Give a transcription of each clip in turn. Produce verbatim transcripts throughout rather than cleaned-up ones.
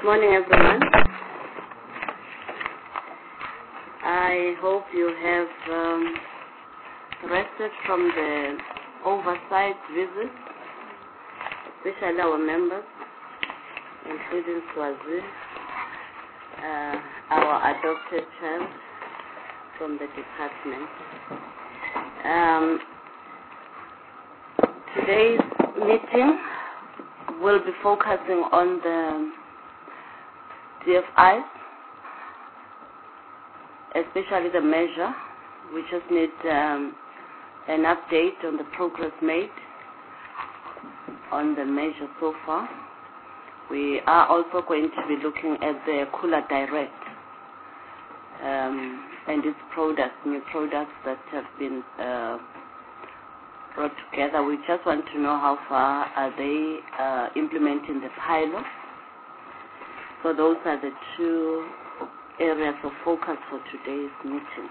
morning, everyone. I hope you have um, rested from the oversight visit, especially our members, including Swazi, uh, our adopted child from the department. Um, today's meeting will be focusing on the D F I, especially the measure. We just need um, an update on the progress made on the measure so far. We are also going to be looking at the Cooler Direct um, and its products, new products that have been uh, brought together. We just want to know how far are they uh, implementing the pilot. So those are the two areas of focus for today's meeting.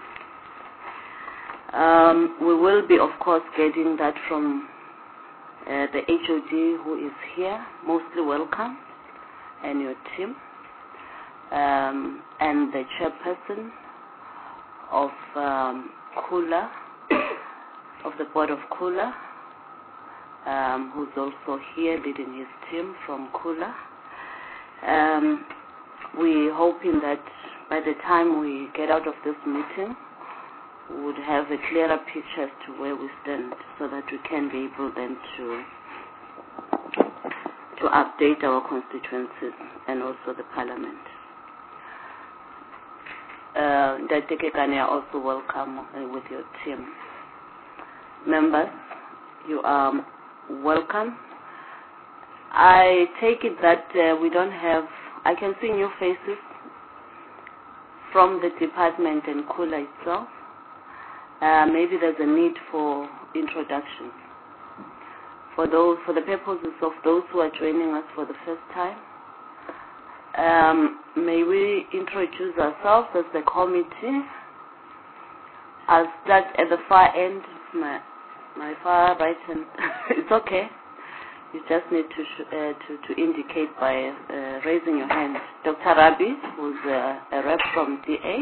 Um, we will be, of course, getting that from uh, the H O D who is here. Mostly welcome, and your team, um, and the chairperson of um, Cooler, of the board of Cooler, um, who's also here leading his team from Cooler. Um, we're hoping that by the time we get out of this meeting, we would have a clearer picture as to where we stand, so that we can be able then to to update our constituencies and also the parliament. Uh, Dateke Kanya, also welcome uh, with your team. Members, you are welcome. I take it that uh, we don't have, I can see new faces from the department and Cooler itself. Uh, maybe there's a need for introduction. For those, for the purposes of those who are joining us for the first time, um, may we introduce ourselves as the committee. I'll start at the far end, my, my far right hand. It's okay. You just need to sh uh, to, to indicate by uh, raising your hand. Doctor Rabi, who's uh, a rep from D A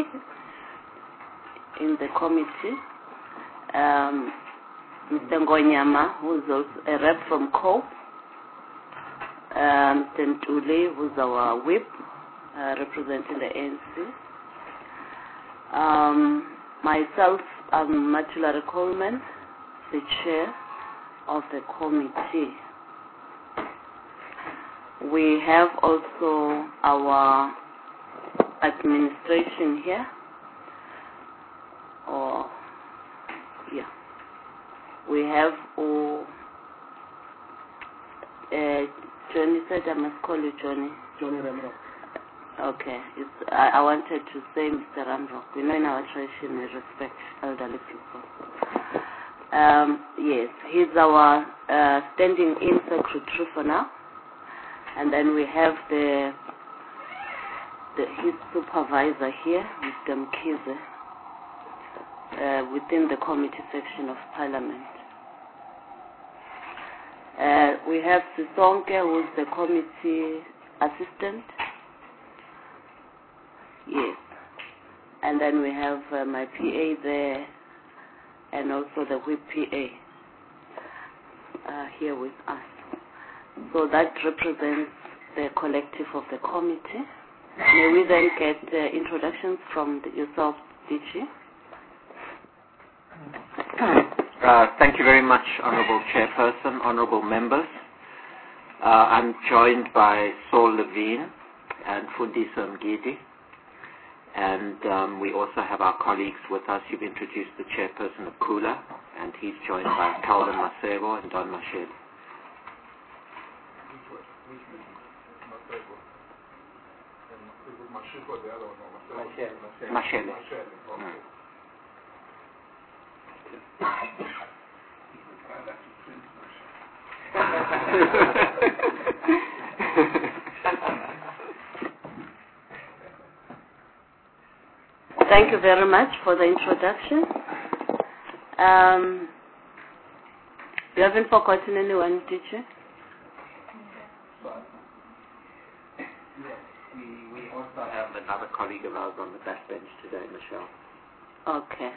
in the committee. Um, Mister Ngonyama, who's also a rep from COPE. Um, Mister Ntuli, who's our whip, uh, representing the A N C. Um, myself, I'm Matulari Coleman, the chair of the committee. We have also our administration here, or yeah, we have all. Uh, Johnny said I must call you Johnny. Johnny Ramrock. Okay, it's, I, I wanted to say Mister Ramrock. We know in our tradition we respect elderly people. Um, yes, he's our uh, standing in secretary for now. And then we have the, the his supervisor here, Mister Mkize, uh, within the committee section of Parliament. Uh, we have Sisonke, who's the committee assistant. Yes. And then we have uh, my P A there, and also the whip P A uh, here with us. So that represents the collective of the committee. May we then get uh, introductions from the, yourself, D G? Uh, thank you very much, Honourable Chairperson, Honourable Members. Uh, I'm joined by Saul Levine and Fundisa Mgidi. And um, we also have our colleagues with us. You've introduced the Chairperson of Cooler, and he's joined by Calvin Masebo and Don Mashele. Mashele. Mm. Thank you very much for the introduction. Um, you haven't forgotten anyone, did you? also have another colleague of ours on the backbench today, Michelle. Okay.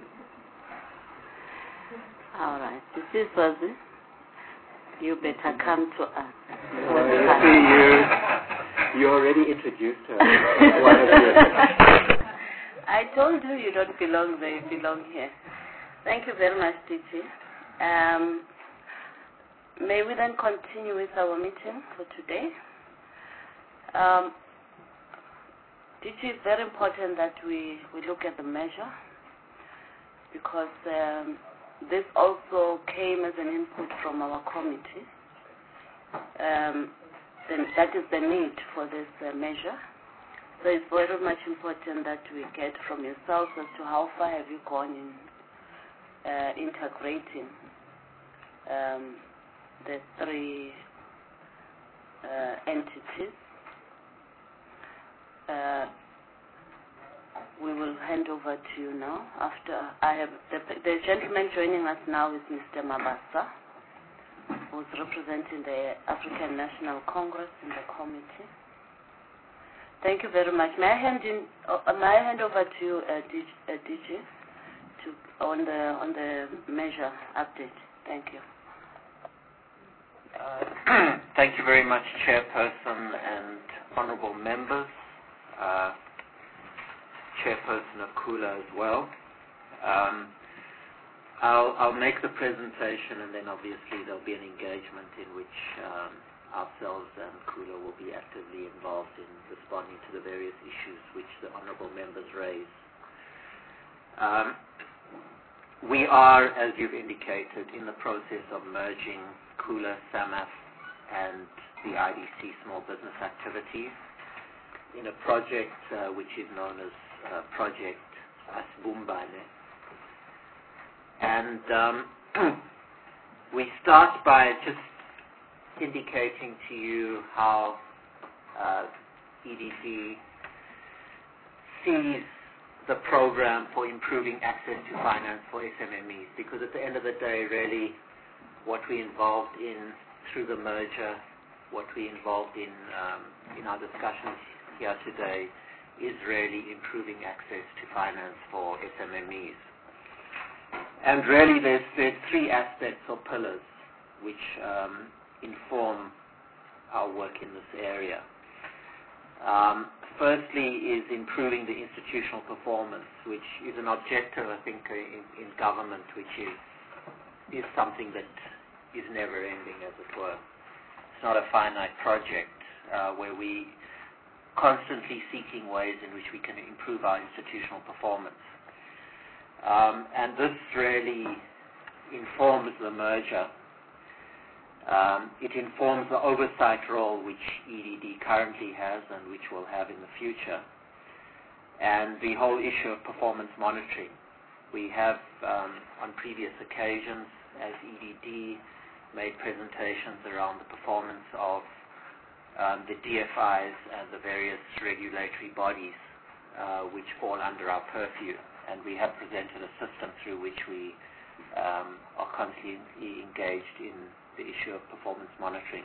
All right. This is Swazi. You better come to us. Well, you see, you, you already introduced her. One of you. I told you you don't belong there, you belong here. Thank you very much, D G. Um, may we then continue with our meeting for today? Um, D G, it's very important that we, we look at the measure because um, this also came as an input from our committee. Um, then that is the need for this uh, measure. So it's very much important that we get from yourselves as to how far have you gone in uh, integrating um, the three uh, entities. Uh, we will hand over to you now. After I have the, the gentleman joining us now is Mister Mabasa, who's representing the African National Congress in the committee. Thank you very much. May I hand in? Uh, may I hand over to you, uh, D J, uh, D J, to on the on the measure update? Thank you. Uh, thank you very much, Chairperson and honourable members. Uh, Chairperson of Kula as well. Um, I'll, I'll make the presentation, and then obviously there'll be an engagement in which um, ourselves and Kula will be actively involved in responding to the various issues which the honourable members raise. Um, we are, as you've indicated, in the process of merging Kula, SAMAF, and the I D C small business activities in a project uh, which is known as uh, Project Asibumbane. And um, we start by just indicating to you how uh, E D D sees the program for improving access to finance for S M M Es, because at the end of the day, really, what we involved in through the merger, what we involved in um, in our discussions here today, is really improving access to finance for S M M Es. And really, there's, there's three aspects or pillars which um, inform our work in this area. Um, firstly is improving the institutional performance, which is an objective, I think, in, in government, which is, is something that is never ending, as it were. It's not a finite project uh, where we constantly seeking ways in which we can improve our institutional performance. Um, and this really informs the merger. Um, it informs the oversight role which E D D currently has and which will have in the future, and the whole issue of performance monitoring. We have, um, on previous occasions, as E D D, made presentations around the performance of um, the D F Is and the various regulatory bodies uh, which fall under our purview, and we have presented a system through which we um, are constantly engaged in the issue of performance monitoring.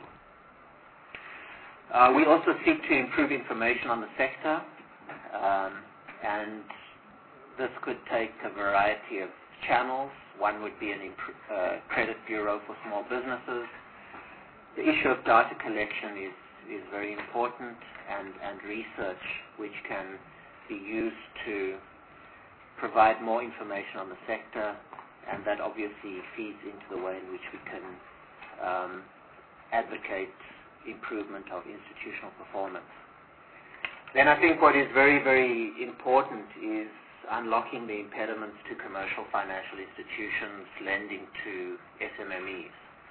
Uh, we also seek to improve information on the sector, um, and this could take a variety of channels. One would be an uh, credit bureau for small businesses. The issue of data collection is, is very important, and, and research which can be used to provide more information on the sector, and that obviously feeds into the way in which we can um, advocate improvement of institutional performance. Then I think what is very, very important is unlocking the impediments to commercial financial institutions lending to S M M Es.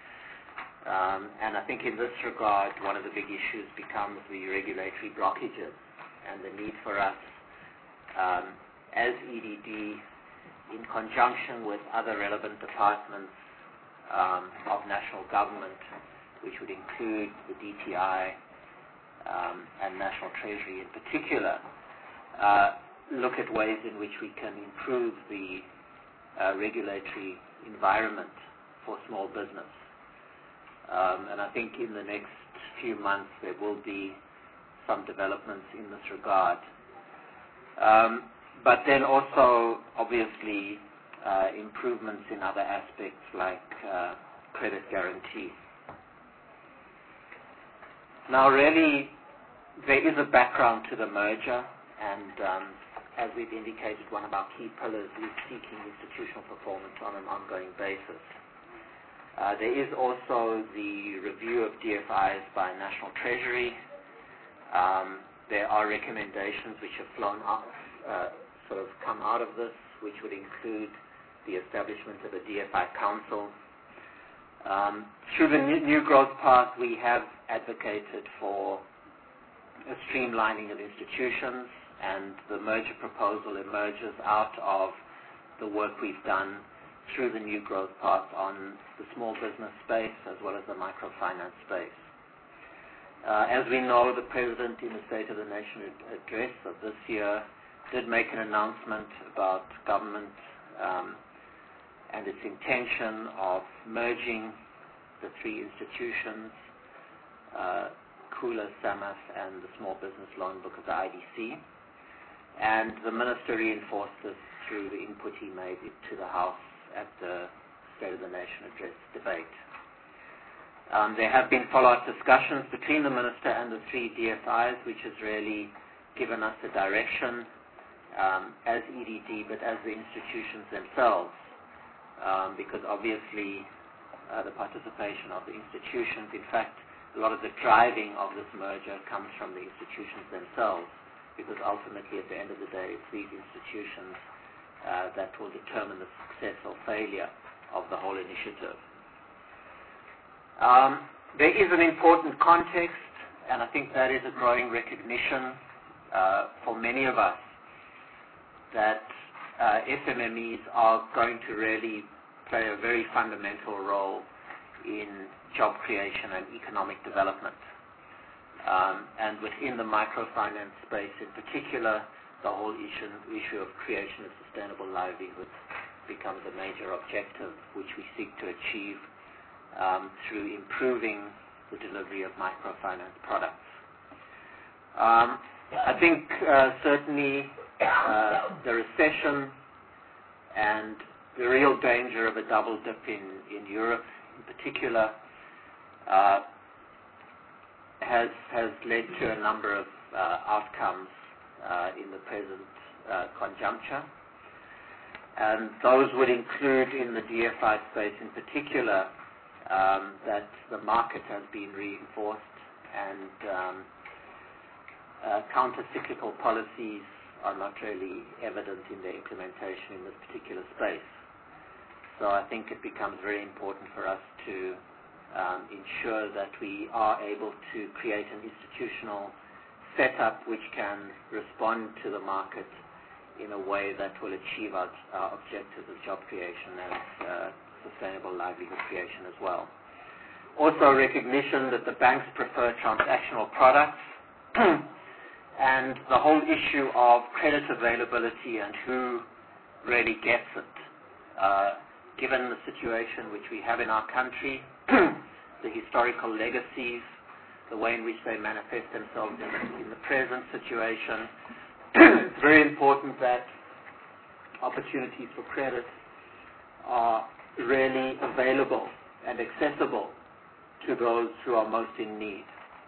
Um, and I think in this regard, one of the big issues becomes the regulatory blockages and the need for us, um, as E D D, in conjunction with other relevant departments um, of national government, which would include the D T I um, and National Treasury in particular, uh, look at ways in which we can improve the uh, regulatory environment for small business. Um, and I think in the next few months there will be some developments in this regard. Um, but then also, obviously, uh, improvements in other aspects like uh, credit guarantee. Now, really, there is a background to the merger, and um, as we've indicated, one of our key pillars is seeking institutional performance on an ongoing basis. Uh, there is also the review of D F Is by National Treasury. Um, there are recommendations which have flown out, uh, sort of come out of this, which would include the establishment of a D F I council. Um, through the new, new growth path, we have advocated for a streamlining of institutions, and the merger proposal emerges out of the work we've done through the new growth path on the small business space as well as the microfinance space. Uh, as we know, the President in the State of the Nation address of this year did make an announcement about government um, and its intention of merging the three institutions, uh, Kula, SAMAF, and the Small Business Loan Book of the I D C. And the Minister reinforced this through the input he made to the House at the State of the Nation address debate. Um, there have been follow-up discussions between the Minister and the three D F Is, which has really given us a direction um, as E D D, but as the institutions themselves, um, because obviously uh, the participation of the institutions, in fact, a lot of the driving of this merger comes from the institutions themselves, because ultimately at the end of the day, it's these institutions uh, that will determine the success or failure of the whole initiative. Um, there is an important context, and I think that is a growing recognition uh, for many of us that uh, S M M Es are going to really play a very fundamental role in job creation and economic development. Um, and within the microfinance space in particular, the whole issue, issue of creation of sustainable livelihoods becomes a major objective which we seek to achieve um, through improving the delivery of microfinance products. Um, I think uh, certainly uh, the recession and the real danger of a double dip in, in Europe in particular uh, has, has led to a number of uh, outcomes uh, in the present uh, conjuncture. And those would include in the D F I space in particular um, that the market has been reinforced and um, uh, counter-cyclical policies are not really evident in their implementation in this particular space. So I think it becomes very important for us to um, ensure that we are able to create an institutional setup which can respond to the market in a way that will achieve our, our objectives of job creation and uh, sustainable livelihood creation as well. Also recognition that the banks prefer transactional products and the whole issue of credit availability and who really gets it. Uh, given the situation which we have in our country, the historical legacies, the way in which they manifest themselves in the, in the present situation, it's very important that opportunities for credit are really available and accessible to those who are most in need.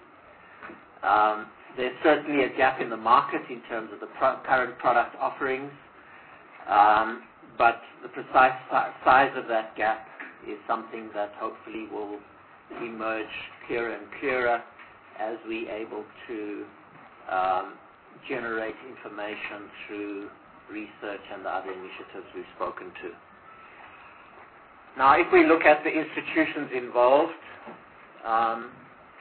Um, there's certainly a gap in the market in terms of the pro- current product offerings, um, but the precise si- size of that gap is something that hopefully will emerge clearer and clearer as we able to um, generate information through research and the other initiatives we've spoken to. Now, if we look at the institutions involved, um,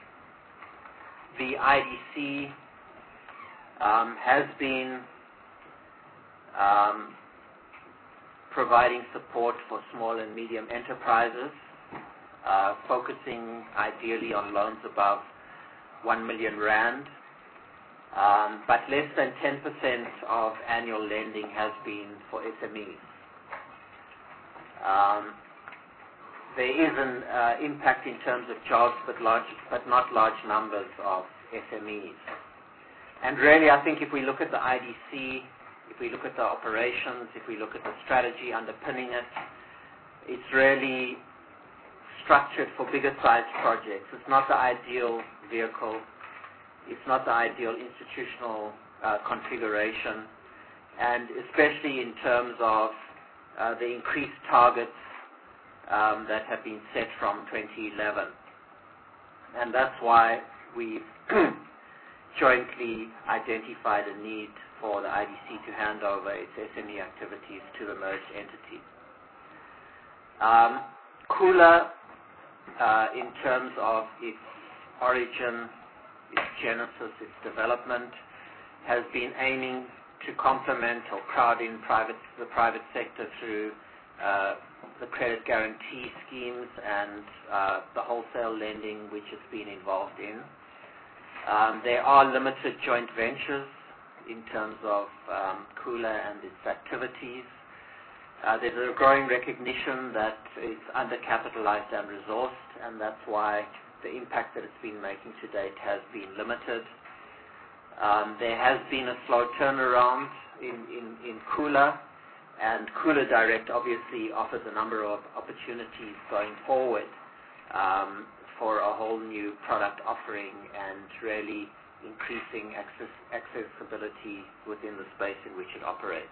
the I D C um, has been um, providing support for small and medium enterprises, uh, focusing ideally on loans above one million rand. Um, but less than ten percent of annual lending has been for S M Es. Um, there is an uh, impact in terms of jobs, but large, but not large numbers of S M Es. And really, I think if we look at the I D C, if we look at the operations, if we look at the strategy underpinning it, it's really structured for bigger sized projects. It's not the ideal vehicle. It's not the ideal institutional uh, configuration, and especially in terms of uh, the increased targets um, that have been set from twenty eleven. And that's why we jointly identified a need for the I D C to hand over its S M E activities to the merged entity. Um, Kula, uh, in terms of its origin, its genesis, its development, has been aiming to complement or crowd in private, the private sector through uh, the credit guarantee schemes and uh, the wholesale lending which it's been involved in. Um, there are limited joint ventures in terms of um, Kula and its activities. Uh, there's a growing recognition that it's undercapitalized and resourced, and that's why the impact that it's been making to date has been limited. Um, there has been a slow turnaround in, in, in Kula, and Kula Direct obviously offers a number of opportunities going forward um, for a whole new product offering and really increasing access, accessibility within the space in which it operates.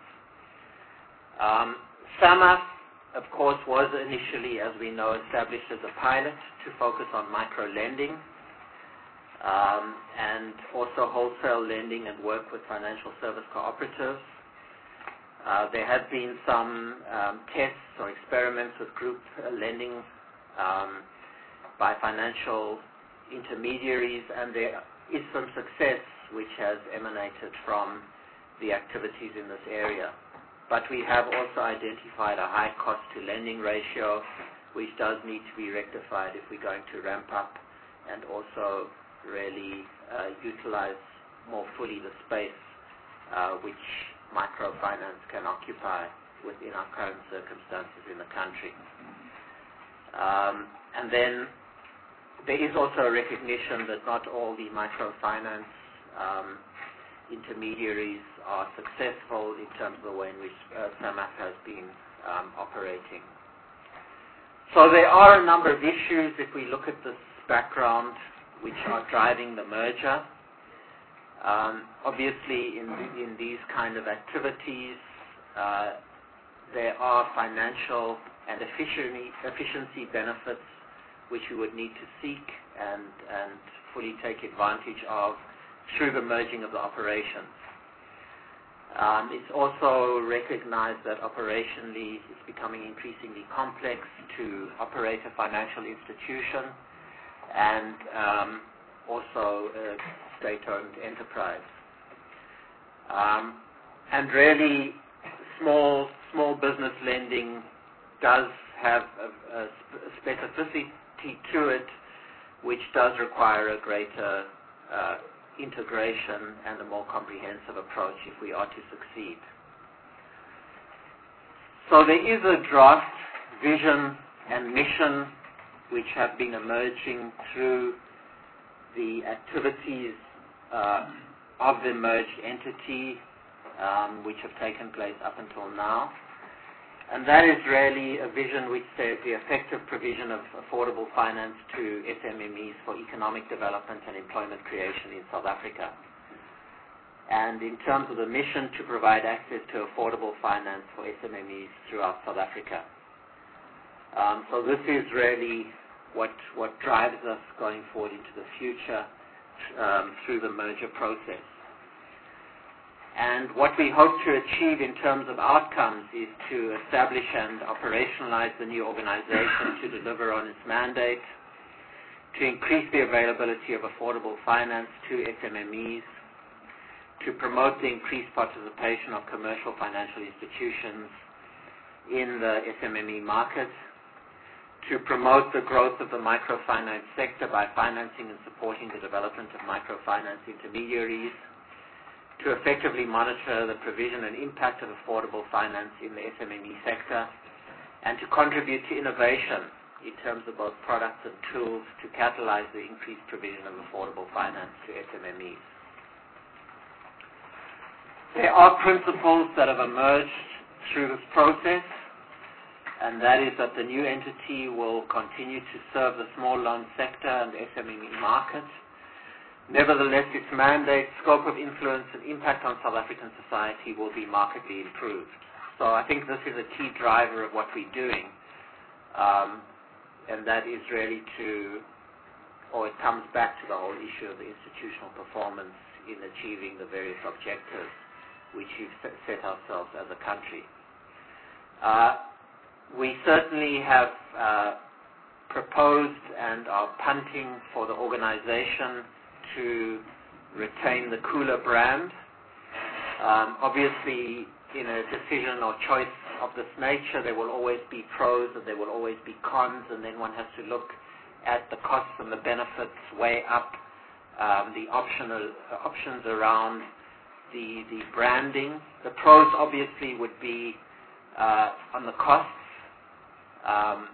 Um, SAMAF, of course, was initially, as we know, established as a pilot to focus on micro-lending um, and also wholesale lending and work with financial service cooperatives. Uh, there have been some um, tests or experiments with group uh, lending um, by financial intermediaries, and there is some success which has emanated from the activities in this area. But we have also identified a high cost to lending ratio, which does need to be rectified if we're going to ramp up and also really uh, utilize more fully the space uh, which microfinance can occupy within our current circumstances in the country. Um, and then there is also a recognition that not all the microfinance um, intermediaries are successful in terms of the way in which uh, SAMAF has been um, operating. So there are a number of issues, if we look at this background, which are driving the merger. Um, obviously, in, the, in these kind of activities, uh, there are financial and efficiency, efficiency benefits which we would need to seek and, and fully take advantage of through the merging of the operations. Um, it's also recognized that operationally it's becoming increasingly complex to operate a financial institution and um, also a state-owned enterprise. Um, and really, small small business lending does have a, a specificity to it, which does require a greater uh, integration and a more comprehensive approach if we are to succeed. So there is a draft vision and mission which have been emerging through the activities uh, of the merged entity um, which have taken place up until now. And that is really a vision which says the effective provision of affordable finance to S M M Es for economic development and employment creation in South Africa. And in terms of the mission, to provide access to affordable finance for S M M Es throughout South Africa. Um, so this is really what, what drives us going forward into the future um, through the merger process. And what we hope to achieve in terms of outcomes is to establish and operationalize the new organization to deliver on its mandate, to increase the availability of affordable finance to S M M Es, to promote the increased participation of commercial financial institutions in the S M M E market, to promote the growth of the microfinance sector by financing and supporting the development of microfinance intermediaries, to effectively monitor the provision and impact of affordable finance in the S M M E sector, and to contribute to innovation in terms of both products and tools to catalyze the increased provision of affordable finance to S M M Es. There are principles that have emerged through this process, and that is that the new entity will continue to serve the small loan sector and the S M E market. Nevertheless, its mandate, scope of influence, and impact on South African society will be markedly improved. So I think this is a key driver of what we're doing, um, and that is really to, or it comes back to the whole issue of the institutional performance in achieving the various objectives which we've set ourselves as a country. Uh, we certainly have uh, proposed and are punting for the organization to retain the Kula brand. Um, obviously, in a decision or choice of this nature, there will always be pros and there will always be cons, and then one has to look at the costs and the benefits, weigh up um, the optional uh, options around the, the branding. The pros obviously would be uh, on the costs. Um,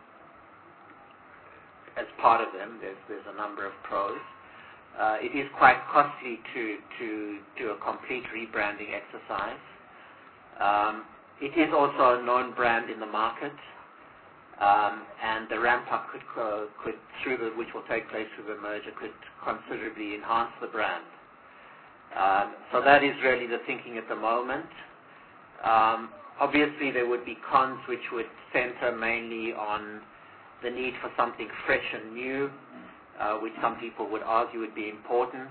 as part of them, there's, there's a number of pros. Uh, it is quite costly to, to do a complete rebranding exercise. Um, it is also a known brand in the market, um, and the ramp-up could, uh, could through the, which will take place through the merger, could considerably enhance the brand. Um, so that is really the thinking at the moment. Um, obviously, there would be cons which would center mainly on the need for something fresh and new, uh, which some people would argue would be important.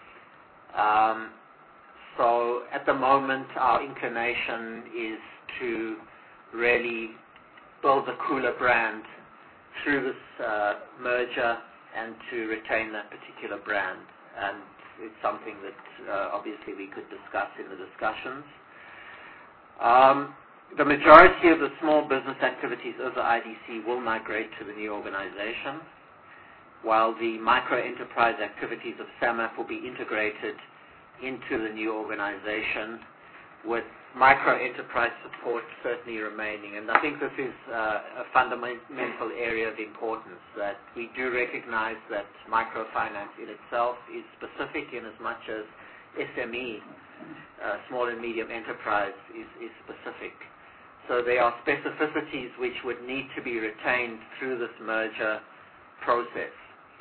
Um, so at the moment, our inclination is to really build the Kula brand through this uh, merger and to retain that particular brand. And it's something that uh, obviously we could discuss in the discussions. Um, the majority of the small business activities of the I D C will migrate to the new organization, while the micro-enterprise activities of SAMAF will be integrated into the new organization, with micro-enterprise support certainly remaining. And I think this is uh, a fundamental area of importance, that we do recognize that microfinance in itself is specific in as much as S M E, uh, small and medium enterprise, is, is specific. So there are specificities which would need to be retained through this merger process.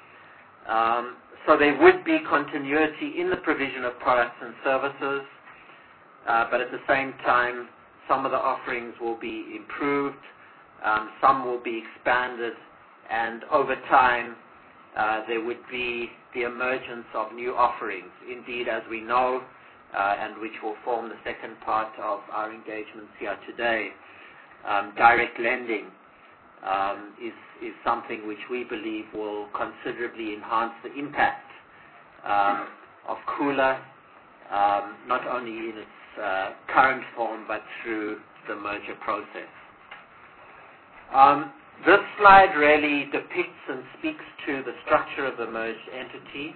Um, so there would be continuity in the provision of products and services, uh, but at the same time, some of the offerings will be improved, um, some will be expanded, and over time, uh, there would be the emergence of new offerings. Indeed, as we know, uh, and which will form the second part of our engagements here today, um, direct lending um, is, is something which we believe will considerably enhance the impact uh, of Kula, um, not only in its uh, current form, but through the merger process. Um, this slide really depicts and speaks to the structure of the merged entity,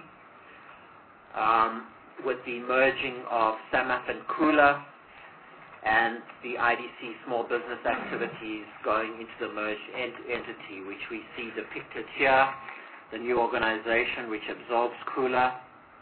um, with the merging of SAMAF and Kula and the I D C small business activities going into the merged ent entity, which we see depicted here, the new organization which absorbs Kula.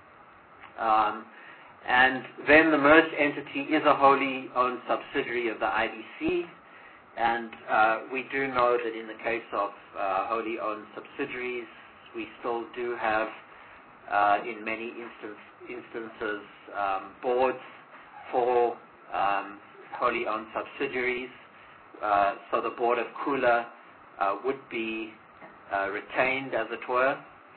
Um, and then the merged entity is a wholly owned subsidiary of the I D C, and uh, we do know that in the case of uh, wholly owned subsidiaries, we still do have, uh, in many instance, instances, um, boards for um, wholly owned subsidiaries. Uh, so the board of Kula uh, would be uh, retained, as it were.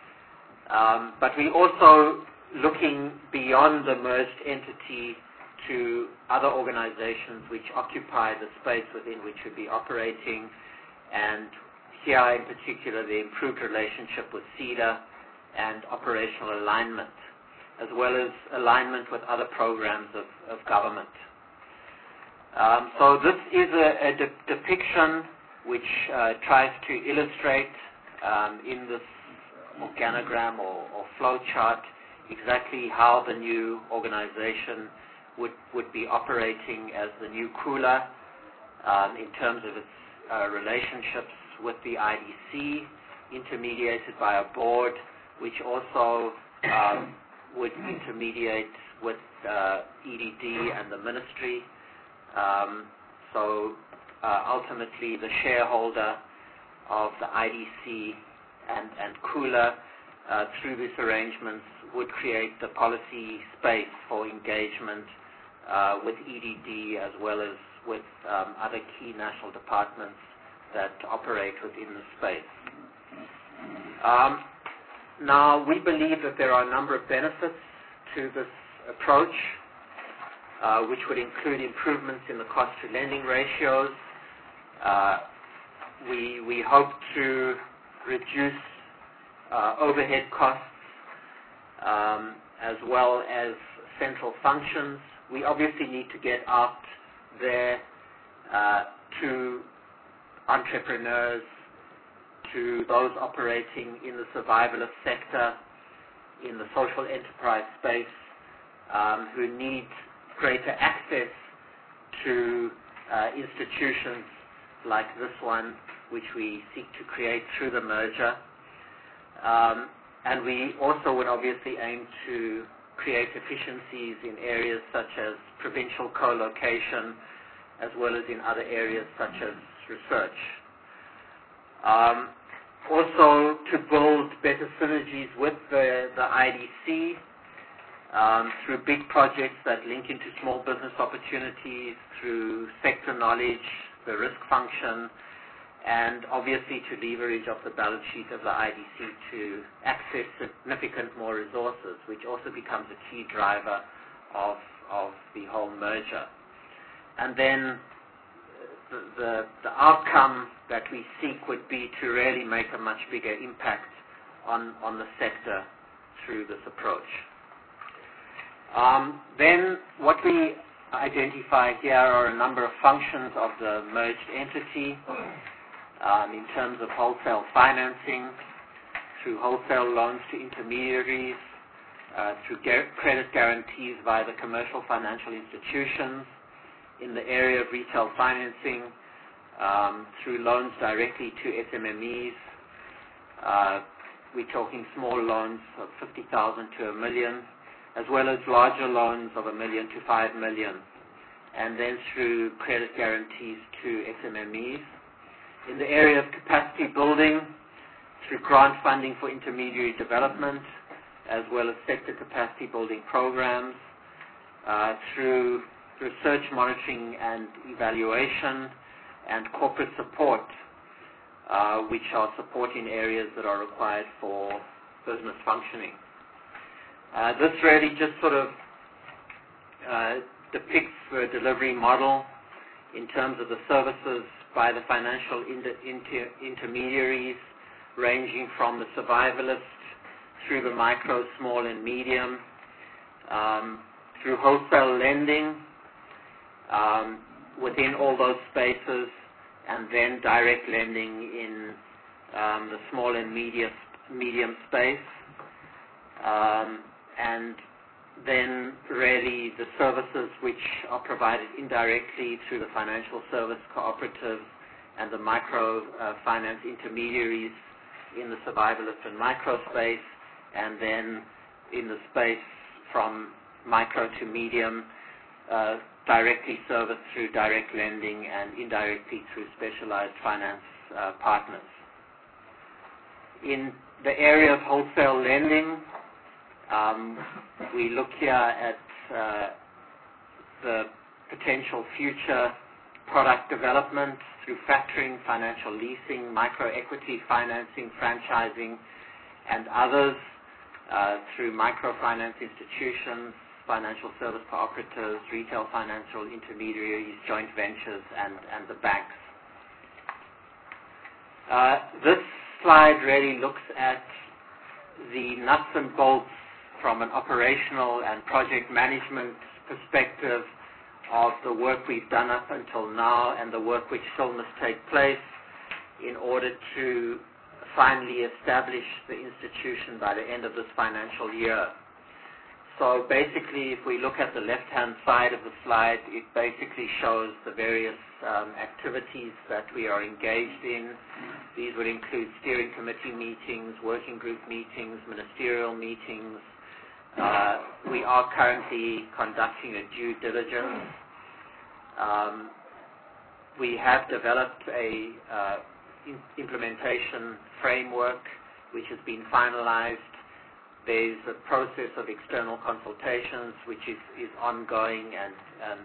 Um, but we also looking beyond the merged entity to other organizations which occupy the space within which we'd be operating, and here in particular the improved relationship with SEDA and operational alignment, as well as alignment with other programs of, of government. Um, so this is a, a de depiction which uh, tries to illustrate um, in this organogram or, or flow chart exactly how the new organization would, would be operating as the new Kula um, in terms of its uh, relationships with the I D C, intermediated by a board which also um, would intermediate with uh, E D D and the ministry. Um, so uh, ultimately the shareholder of the I D C and, and Kula uh, through these arrangements would create the policy space for engagement uh, with E D D as well as with um, other key national departments that operate within the space. Um, now, we believe that there are a number of benefits to this approach, uh, which would include improvements in the cost-to-lending ratios. Uh, we, we hope to reduce uh, overhead costs um, as well as central functions. We obviously need to get out there uh, to entrepreneurs, to those operating in the survivalist sector, in the social enterprise space, um, who need greater access to uh, institutions like this one, which we seek to create through the merger. Um, and we also would obviously aim to create efficiencies in areas such as provincial co-location, as well as in other areas such as research. Um, also to build better synergies with the, the I D C um, through big projects that link into small business opportunities, through sector knowledge, the risk function, and obviously to leverage off the balance sheet of the I D C to access significant more resources, which also becomes a key driver of, of the whole merger. And then the, the, the outcome that we seek would be to really make a much bigger impact on, on the sector through this approach. Um, then what we identify here are a number of functions of the merged entity um, in terms of wholesale financing, through wholesale loans to intermediaries, uh, through gar- credit guarantees via the commercial financial institutions, in the area of retail financing, um, through loans directly to S M M Es. Uh, we're talking small loans of fifty thousand to a million, as well as larger loans of a million to five million, and then through credit guarantees to S M M Es. In the area of capacity building, through grant funding for intermediary development, as well as sector capacity building programs, uh, through research monitoring and evaluation, and corporate support, uh, which are supporting areas that are required for business functioning. Uh, this really just sort of uh, depicts the delivery model in terms of the services by the financial inter inter intermediaries, ranging from the survivalist through the micro, small, and medium, um, through wholesale lending um, within all those spaces, and then direct lending in um, the small and medium, medium space. Um, and then really the services which are provided indirectly through the financial service cooperatives and the micro uh, finance intermediaries in the survivalist and micro space, and then in the space from micro to medium, uh, directly serviced through direct lending and indirectly through specialized finance uh, partners. In the area of wholesale lending, um, we look here at uh, the potential future product development through factoring, financial leasing, microequity financing, franchising, and others, uh, through microfinance institutions, financial service cooperatives, retail financial intermediaries, joint ventures, and, and the banks. Uh, this slide really looks at the nuts and bolts from an operational and project management perspective of the work we've done up until now and the work which still must take place in order to finally establish the institution by the end of this financial year. So basically, if we look at the left-hand side of the slide, it basically shows the various um, activities that we are engaged in. These would include steering committee meetings, working group meetings, ministerial meetings, Uh, we are currently conducting a due diligence. Um, we have developed a uh, in implementation framework which has been finalized. There's a process of external consultations which is, is ongoing, and, and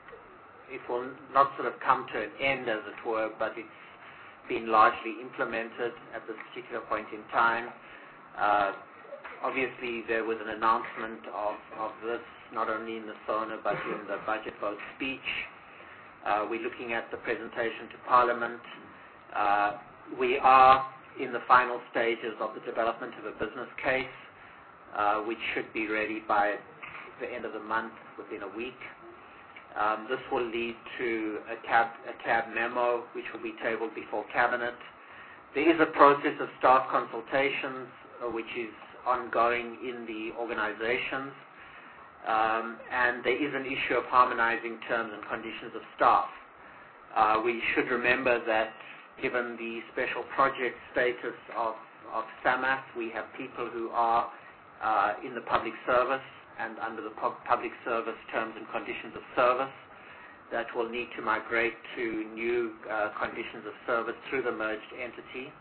it will not sort of come to an end, as it were, but it's been largely implemented at this particular point in time. Uh, obviously, there was an announcement of, of this not only in the SONA but in the budget vote speech. Uh, we're looking at the presentation to Parliament. Uh, we are in the final stages of the development of a business case, uh, which should be ready by the end of the month, within a week. Um, this will lead to a cab, a cab memo, which will be tabled before Cabinet. There is a process of staff consultations, uh, which is ongoing in the organizations, um, and there is an issue of harmonizing terms and conditions of staff. Uh, we should remember that given the special project status of, of SAMAF, we have people who are uh, in the public service and under the pub public service terms and conditions of service that will need to migrate to new uh, conditions of service through the merged entity.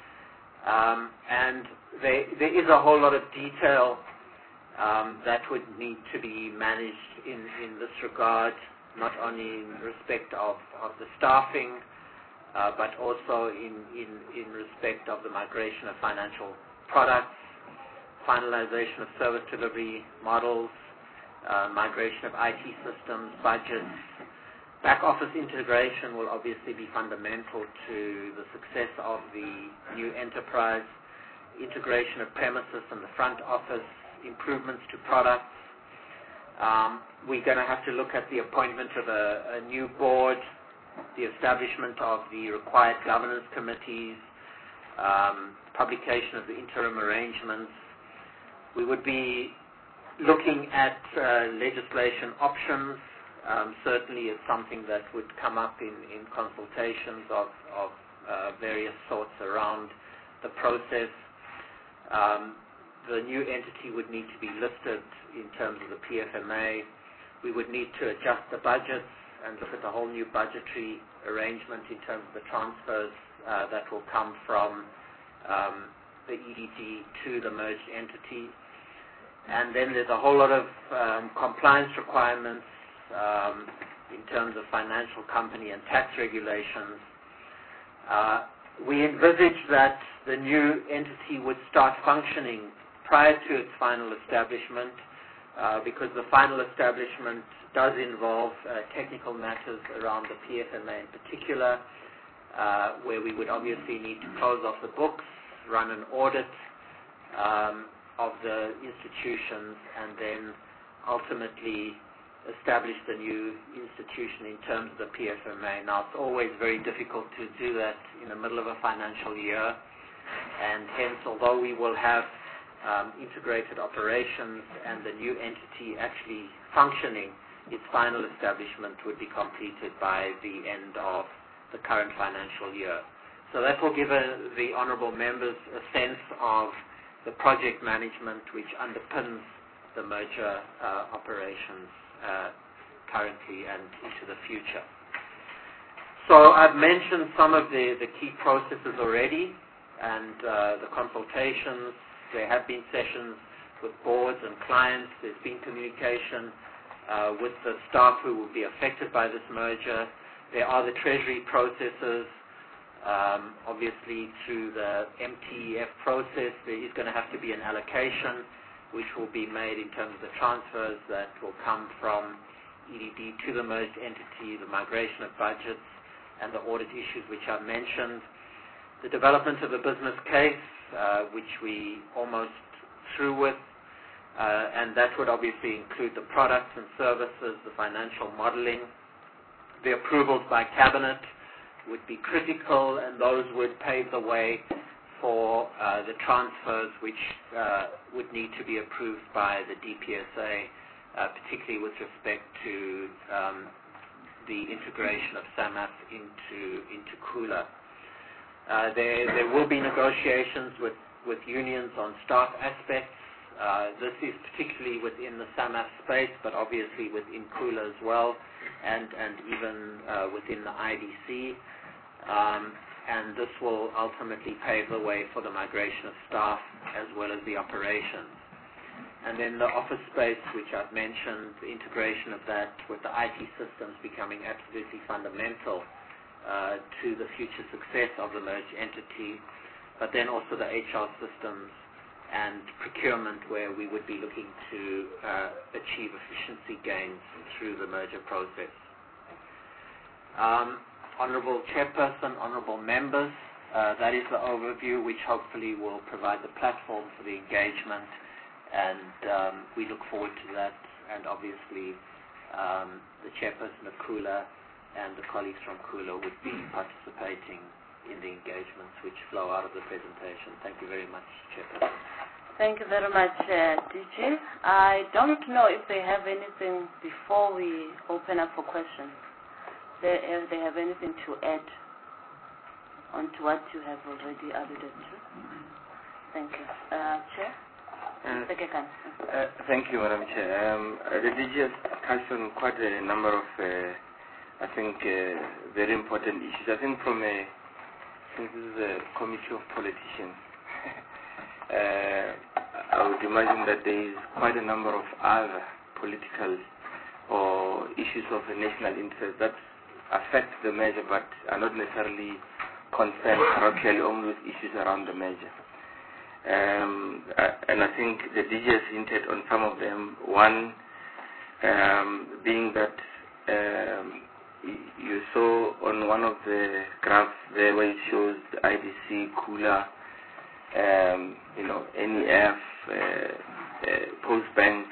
Um, and there, there is a whole lot of detail um, that would need to be managed in, in this regard, not only in respect of, of the staffing, uh, but also in, in, in respect of the migration of financial products, finalization of service delivery models, uh, migration of I T systems, budgets. Back office integration will obviously be fundamental to the success of the new enterprise, integration of premises and the front office, improvements to products. Um, we're going to have to look at the appointment of a, a new board, the establishment of the required governance committees, um, publication of the interim arrangements. We would be looking at uh, legislation options. Um, certainly it's something that would come up in, in consultations of, of uh, various sorts around the process. Um, the new entity would need to be listed in terms of the P F M A. We would need to adjust the budgets and look at the whole new budgetary arrangement in terms of the transfers uh, that will come from um, the E D G to the merged entity. And then there's a whole lot of um, compliance requirements um, in terms of financial company and tax regulations. Uh, we envisage that the new entity would start functioning prior to its final establishment, uh, because the final establishment does involve uh, technical matters around the P F M A in particular, uh, where we would obviously need to close off the books, run an audit um, of the institutions, and then ultimately establish the new institution in terms of the P F M A. Now, it's always very difficult to do that in the middle of a financial year, and hence, although we will have um, integrated operations and the new entity actually functioning, its final establishment would be completed by the end of the current financial year. So that will give a, the honourable members a sense of the project management which underpins the merger uh, operations uh, currently and into the future. So I've mentioned some of the, the key processes already, and uh, the consultations. There have been sessions with boards and clients. There's been communication uh, with the staff who will be affected by this merger. There are the treasury processes. Um, obviously, through the M T E F process, there is going to have to be an allocation which will be made in terms of the transfers that will come from E D D to the merged entity, the migration of budgets, and the audit issues which I've mentioned. The development of a business case, uh, which we almost through with, uh, and that would obviously include the products and services, the financial modeling. The approvals by Cabinet would be critical, and those would pave the way for uh, the transfers which uh, would need to be approved by the D P S A, uh, particularly with respect to um, the integration of SAMAF into, into Kula. Uh, there, there will be negotiations with, with unions on staff aspects. Uh, this is particularly within the SAMAF space, but obviously within Kula as well, and, and even uh, within the I D C. Um, and this will ultimately pave the way for the migration of staff as well as the operations. And then the office space, which I've mentioned, the integration of that with the I T systems becoming absolutely fundamental uh, to the future success of the merged entity, but then also the H R systems and procurement, where we would be looking to uh, achieve efficiency gains through the merger process. Um, Honourable Chairperson, Honourable Members, uh, that is the overview, which hopefully will provide the platform for the engagement, and um, we look forward to that, and obviously um, the Chairperson of Kula and the colleagues from Kula would be participating in the engagements which flow out of the presentation. Thank you very much, Chairperson. Thank you very much, uh, D G. I don't know if they have anything before we open up for questions. They, if they have anything to add onto what you have already alluded to. Thank you. Uh, Chair? Uh, uh, thank you, Madam Chair. Um, uh, the D G has touched on quite a number of, uh, I think, uh, very important issues. I think from a, since this is a committee of politicians, uh, I would imagine that there is quite a number of other political or issues of a national interest that affect the measure but are not necessarily concerned parochially only with issues around the measure. Um, uh, and I think the D G has hinted on some of them. One um, being that um, you saw on one of the graphs there where it shows the I D C, Kula, um, you know, N E F, uh, uh, Postbank,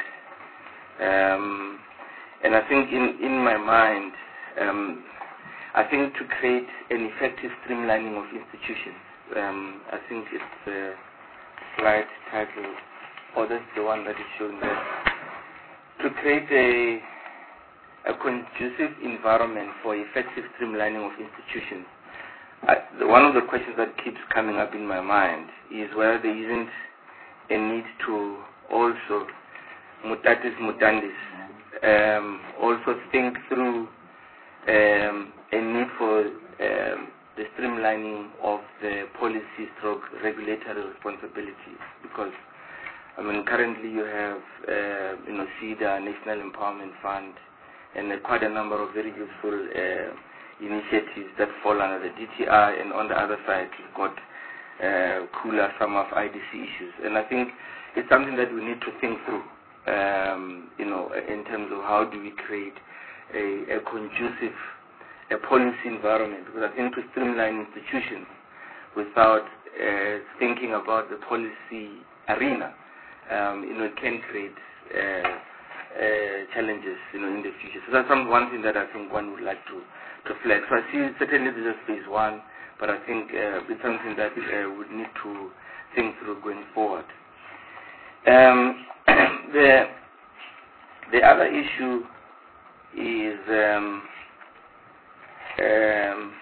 um, and I think in, in my mind, um, I think to create an effective streamlining of institutions, um, I think it's a slide titled, or that's the one that is shown there, to create a, a conducive environment for effective streamlining of institutions. I, the, one of the questions that keeps coming up in my mind is whether there isn't a need to also, mutatis mutandis, um, also think through um, a need for um, the streamlining of the policy stroke regulatory responsibilities, because I mean currently you have uh, you know C I D A, National Empowerment Fund, and uh, quite a number of very useful uh, initiatives that fall under the D T I, and on the other side you've got uh, Kula, some of I D C issues, and I think it's something that we need to think through, um, you know, in terms of how do we create a, a conducive a policy environment, because I think to streamline institutions without uh, thinking about the policy arena, um, you know, it can create uh, uh, challenges, you know, in the future. So that's some, one thing that I think one would like to, to flag. So I see certainly this is phase one, but I think uh, it's something that uh, we need to think through going forward. Um, the the other issue is um, um,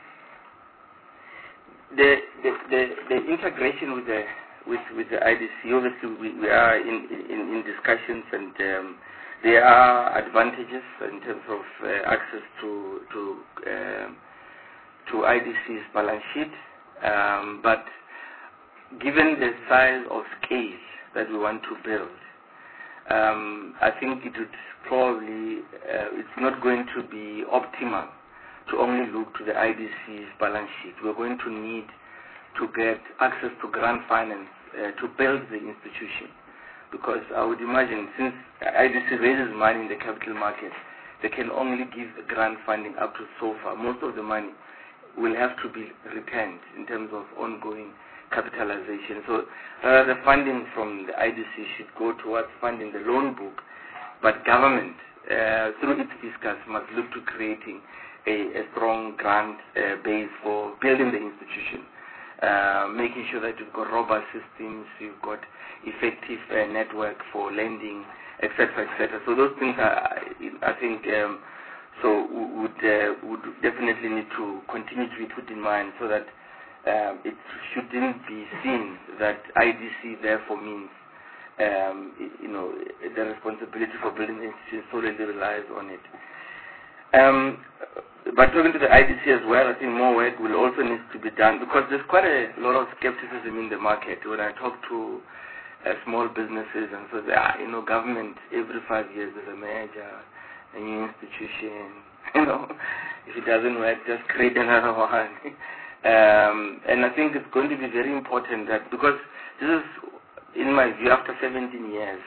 the, the the the integration with the with with the I D C. Obviously, we, we are in, in in discussions, and um, there are advantages in terms of uh, access to to um, to I D C's balance sheet, um, but given the size of scale that we want to build, um, I think it would probably, uh, it's not going to be optimal to only look to the I D C's balance sheet. We're going to need to get access to grant finance uh, to build the institution, because I would imagine since I D C raises money in the capital market, they can only give grant funding up to so far. Most of the money will have to be returned in terms of ongoing capitalization. So uh, the funding from the I D C should go towards funding the loan book, but government, uh, through its fiscus, must look to creating a, a strong grant uh, base for building the institution, uh, making sure that you've got robust systems, you've got effective uh, network for lending, et cetera, et cetera. So those things are, I think, um, so would uh, would definitely need to continue to be put in mind, so that Um, it shouldn't be seen that I D C therefore means um, you know, the responsibility for building the institution solely relies on it. Um, but talking to the I D C as well, I think more work will also need to be done because there's quite a lot of skepticism in the market. When I talk to uh, small businesses and so, ah, you know, government every five years there's a merger, a new institution. You know, if it doesn't work, just create another one. um, and I think it's going to be very important that because this is, in my view, after seventeen years.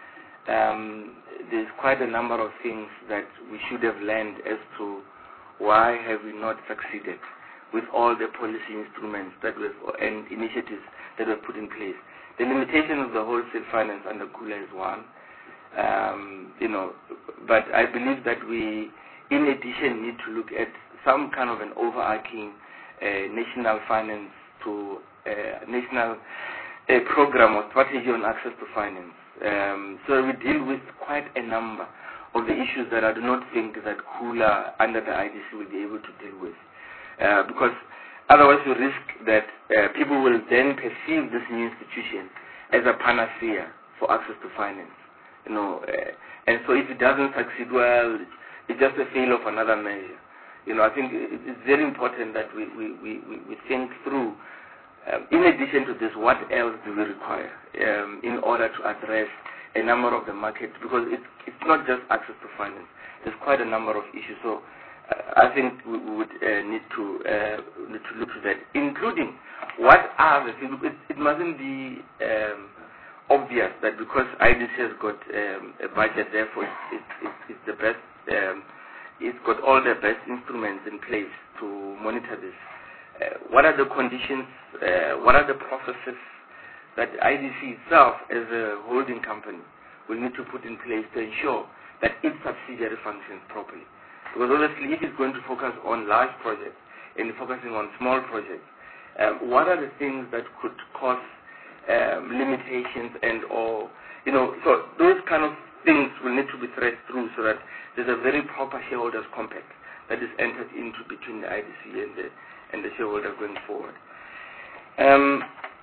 Um, there's quite a number of things that we should have learned as to why have we not succeeded with all the policy instruments that were and initiatives that were put in place. The limitation of the wholesale finance under Khula is one, um, you know, but I believe that we, in addition, need to look at some kind of an overarching uh, national finance to uh, national uh, program or strategy on access to finance. Um, so we deal with quite a number of the issues that I do not think that Khula under the I D C will be able to deal with. Uh, because otherwise you risk that uh, people will then perceive this new institution as a panacea for access to finance. You know, uh, and so if it doesn't succeed, well, it's just a failure of another measure. You know, I think it's very important that we, we, we, we think through Um, in addition to this, what else do we require um, in order to address a number of the markets? Because it's, it's not just access to finance. There's quite a number of issues. So uh, I think we, we would uh, need to uh, need to look at that, including what are the things. It, it mustn't be um, obvious that because I D C has got um, a budget, therefore it's, it's, it's, it's the best. Um, it's got all the best instruments in place to monitor this. Uh, what are the conditions, uh, what are the processes that I D C itself as a holding company will need to put in place to ensure that its subsidiary functions properly. Because obviously if it's going to focus on large projects and focusing on small projects, um, what are the things that could cause um, limitations and or, you know, so those kind of things will need to be threaded through so that there's a very proper shareholders compact that is entered into between the I D C and the and the shareholder going forward. Um,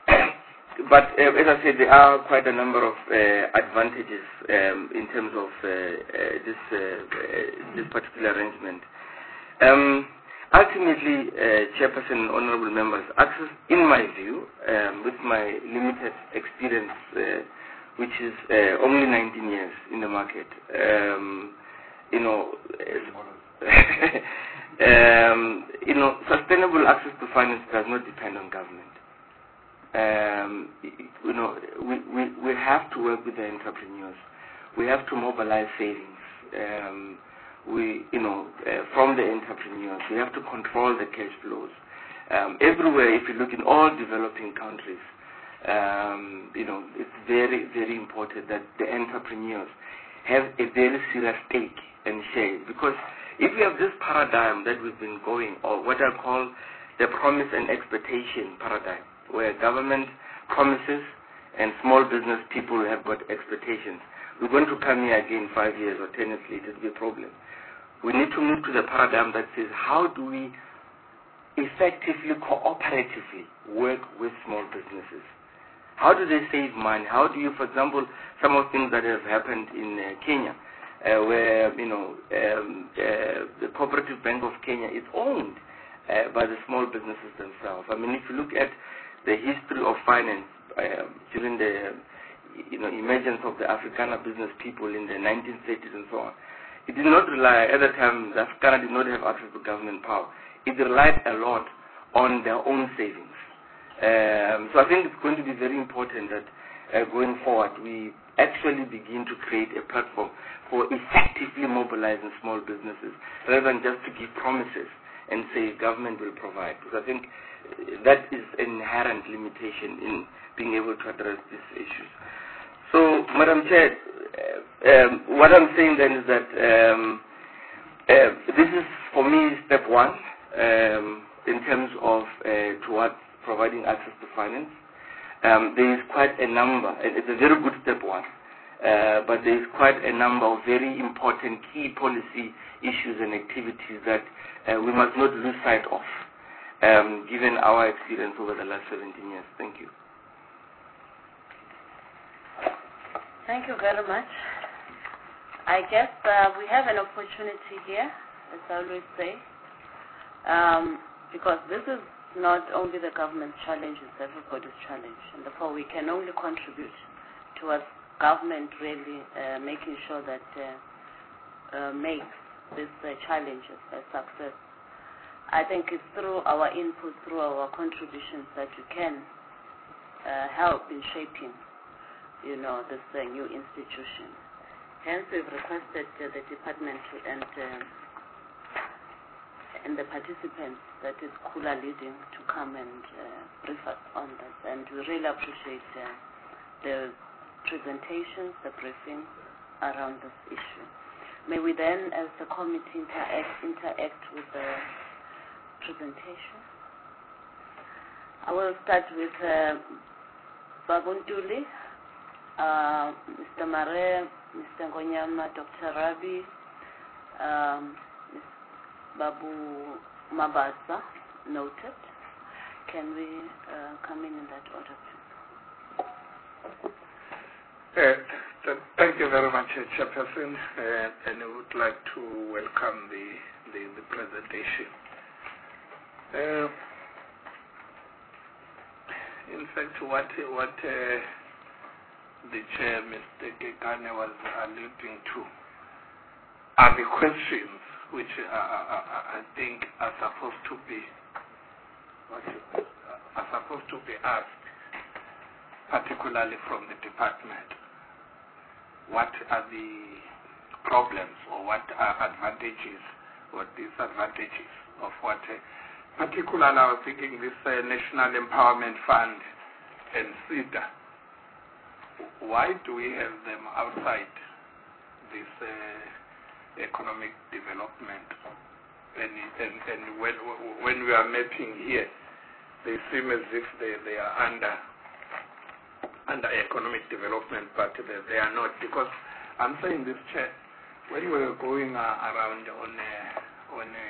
but uh, as I said, there are quite a number of uh, advantages um, in terms of uh, uh, this uh, uh, this particular arrangement. Um, ultimately, uh, Chairperson and Honourable Members, access, in my view, um, with my limited experience, uh, which is uh, only nineteen years in the market, um, you know. Um, you know, sustainable access to finance does not depend on government. Um, you know, we, we, we have to work with the entrepreneurs. We have to mobilize savings. Um, we, you know, uh, from the entrepreneurs. We have to control the cash flows. Um, everywhere, if you look in all developing countries, um, you know, it's very, very important that the entrepreneurs have a very serious stake and share, because if we have this paradigm that we've been going, or what I call the promise and expectation paradigm, where government promises and small business people have got expectations, we're going to come here again five years or ten years later, it'll be a problem. We need to move to the paradigm that says, how do we effectively, cooperatively work with small businesses? How do they save money? How do you, for example, some of the things that have happened in uh, Kenya, Uh, where, you know, um, uh, the Cooperative Bank of Kenya is owned uh, by the small businesses themselves. I mean, if you look at the history of finance uh, during the, you know, emergence of the Afrikaner business people in the nineteen thirties and so on, it did not rely, at the time, the Afrikaner did not have access to government power. It relied a lot on their own savings. Um, so I think it's going to be very important that uh, going forward, we actually begin to create a platform for effectively mobilizing small businesses, rather than just to give promises and say government will provide. Because I think that is an inherent limitation in being able to address these issues. So, Madam Chair, uh, um, what I'm saying then is that um, uh, this is, for me, step one um, in terms of uh, towards providing access to finance. Um, there is quite a number, and it's a very good step one, uh, but there is quite a number of very important key policy issues and activities that uh, we must not lose sight of, um, given our experience over the last seventeen years. Thank you. thank you very much. I guess uh, we have an opportunity here, as I always say, um, because this is not only the government's challenge, it's everybody's challenge. And therefore, we can only contribute towards government really uh, making sure that uh, uh, makes this uh, challenge a success. I think it's through our input, through our contributions that we can uh, help in shaping, you know, this uh, new institution. Hence, we've requested uh, the department to, and uh, and the participants that is Khula leading to come and uh, brief us on this. And we really appreciate uh, the presentations, the briefing around this issue. May we then, as the committee, interact, interact with the presentation. I will start with uh, Babuntuli, uh, Mister Mare, Mister Ngonyama, Doctor Rabi, um, Babu Mabasa, noted. Can we uh, come in in that order, please? Uh, th thank you very much, uh, Chairperson, uh, and I would like to welcome the, the, the presentation. Uh, in fact, what, what uh, the Chair, Mister Kekane, was alluding to are the questions which uh, uh, I think are supposed to be what is this, uh, are supposed to be asked, particularly from the department. What are the problems, or what are advantages or disadvantages of what, uh, particularly I was thinking this uh, National Empowerment Fund and SEDA. Why do we have them outside this uh, economic development? And, and, and when, when we are mapping here, they seem as if they, they are under under economic development, but they, they are not. Because I'm saying this, Chair, when we were going uh, around on a, on a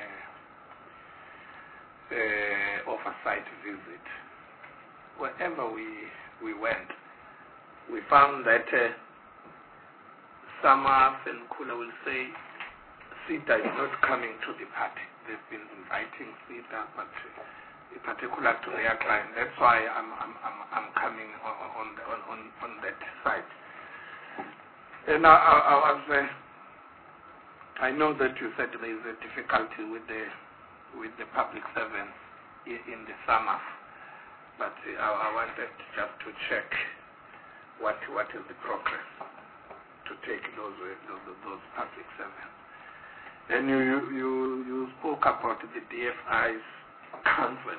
uh, oversight visit, wherever we, we went, we found that uh, Samaf and Khula will say SEDA is not coming to the party. They've been inviting SEDA, but uh, in particular to their client. That's why I'm I'm I'm, I'm coming on on, on on that side. And I, I, I was uh, I know that you said there is a difficulty with the with the public servants in, in the Samaf, but uh, I, I wanted just to check what what is the progress to take those those, those public servants. And you, you, you, you spoke about the D F I's council.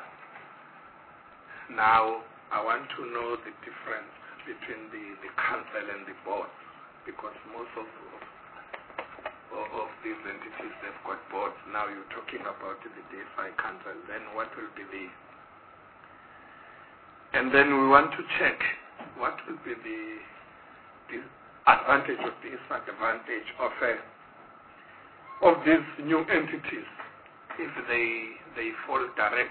Now, I want to know the difference between the, the council and the board, because most of, of, of these entities, they've got boards. Now you're talking about the D F I council. Then what will be the... And then we want to check what will be the, the advantage or disadvantage of a of these new entities if they they fall direct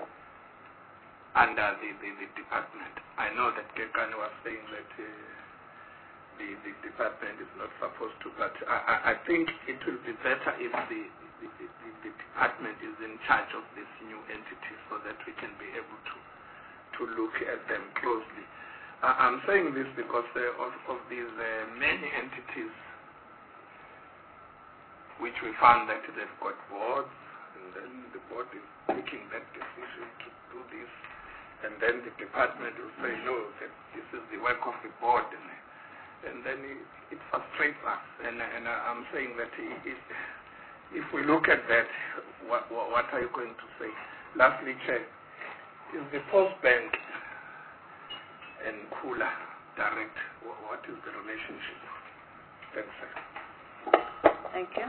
under the, the, the department. I know that Kekane was saying that uh, the, the department is not supposed to, but I, I, I think it will be better if the, the, the, the department is in charge of these new entities so that we can be able to, to look at them closely. Uh, I'm saying this because uh, of, of these uh, many entities which we found that they've got boards, and then the board is taking that decision to do this, and then the department will say, no, that this is the work of the board, and, and then it, it frustrates us. And, and I'm saying that if, if we look at that, what, what are you going to say? Lastly, Chair, is the Post Bank and Khula direct? What is the relationship? Thanks, sir. Thank you.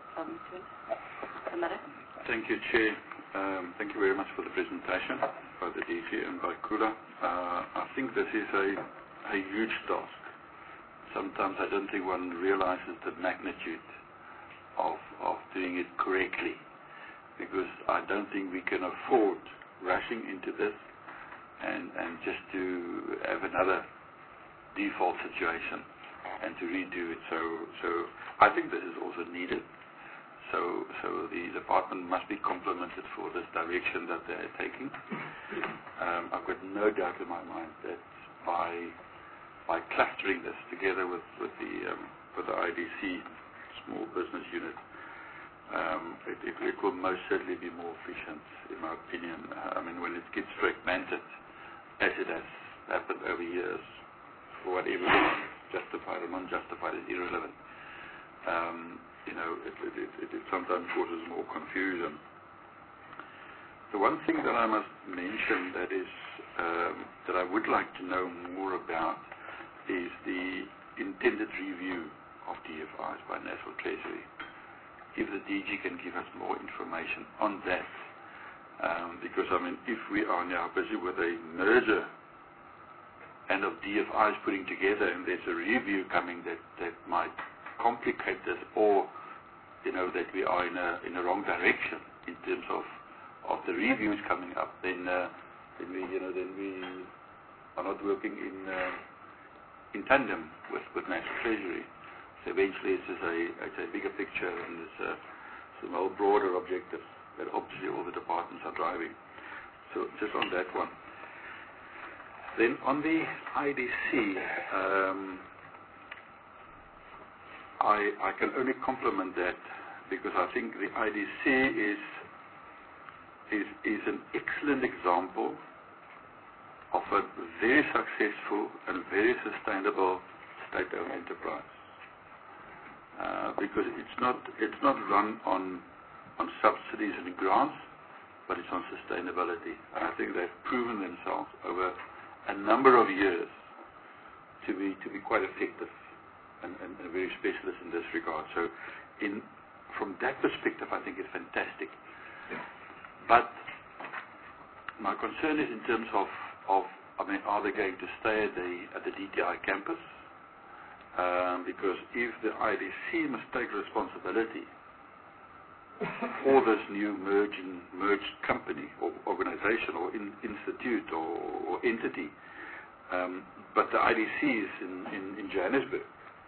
Thank you, Chair. Um, thank you very much for the presentation by the D G and by Khula. Uh, I think this is a, a huge task. Sometimes I don't think one realizes the magnitude of, of doing it correctly, because I don't think we can afford rushing into this and, and just to have another default situation. and to redo it. So, so I think this is also needed. So, so the department must be complimented for this direction that they're taking. Um, I've got no doubt in my mind that by by clustering this together with with the um, with the I D C small business unit, um, it, it, it will most certainly be more efficient, in my opinion. Uh, I mean, when it gets fragmented, as it has happened over years, for whatever reason, justified or non-justified, is irrelevant. Um, you know, it, it, it, it sometimes causes more confusion. The one thing that I must mention that is um, that I would like to know more about is the intended review of D F Is by National Treasury. If the D G can give us more information on that, um, because I mean, if we are now busy with a merger and of D F Is putting together, and there's a review coming that that might complicate this, or you know that we are in a in a wrong direction in terms of of the reviews coming up, then uh, then we you know then we are not working in uh, in tandem with with National Treasury. So eventually it's just a it's a bigger picture, and there's uh, some whole broader objectives that obviously all the departments are driving. So just on that one. Then on the I D C. Um, I, I can only compliment that because I think the I D C is, is, is an excellent example of a very successful and very sustainable state-owned enterprise. Uh, because it's not, it's not run on, on subsidies and grants, but it's on sustainability. And I think they've proven themselves over a number of years to be, to be quite effective. And, and, and very specialist in this regard. So in, from that perspective, I think it's fantastic. But my concern is in terms of, of I mean, are they going to stay at the, at the D T I campus? Um, because if the I D C must take responsibility for this new merging, merged company or organization or in, institute or, or entity, um, but the I D C is in, in, in Johannesburg,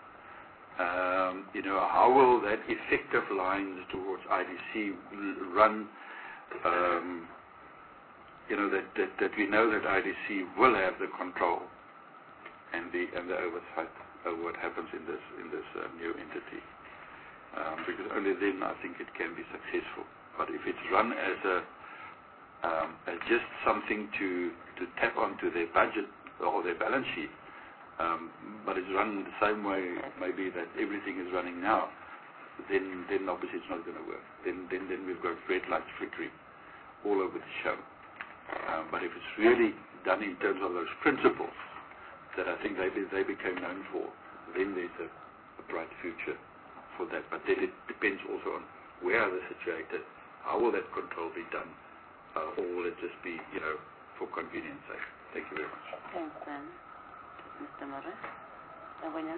Um, you know, how will that effective lines towards I D C run? Um, you know that, that that we know that I D C will have the control and the and the oversight of what happens in this in this uh, new entity, um, because only then I think it can be successful. But if it's run as a um, as just something to to tap onto their budget or their balance sheet. Um, but it's run the same way maybe that everything is running now, then then obviously it's not going to work. Then then then we've got red lights flickering all over the show. Um, but if it's really done in terms of those principles that I think they they became known for, then there's a, a bright future for that. But then it depends also on where are they situated, how will that control be done, uh, or will it just be, you know, for convenience sake. Thank you very much. Thanks, Ben. Mister Murray. Madam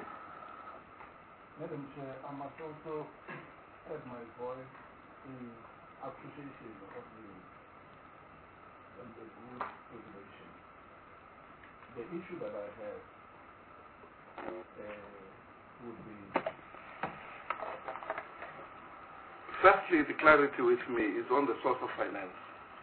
Chair, I must also add my voice in appreciation of the, of the good regulation. The issue that I have uh, would be... Firstly, the clarity with me is on the source of finance.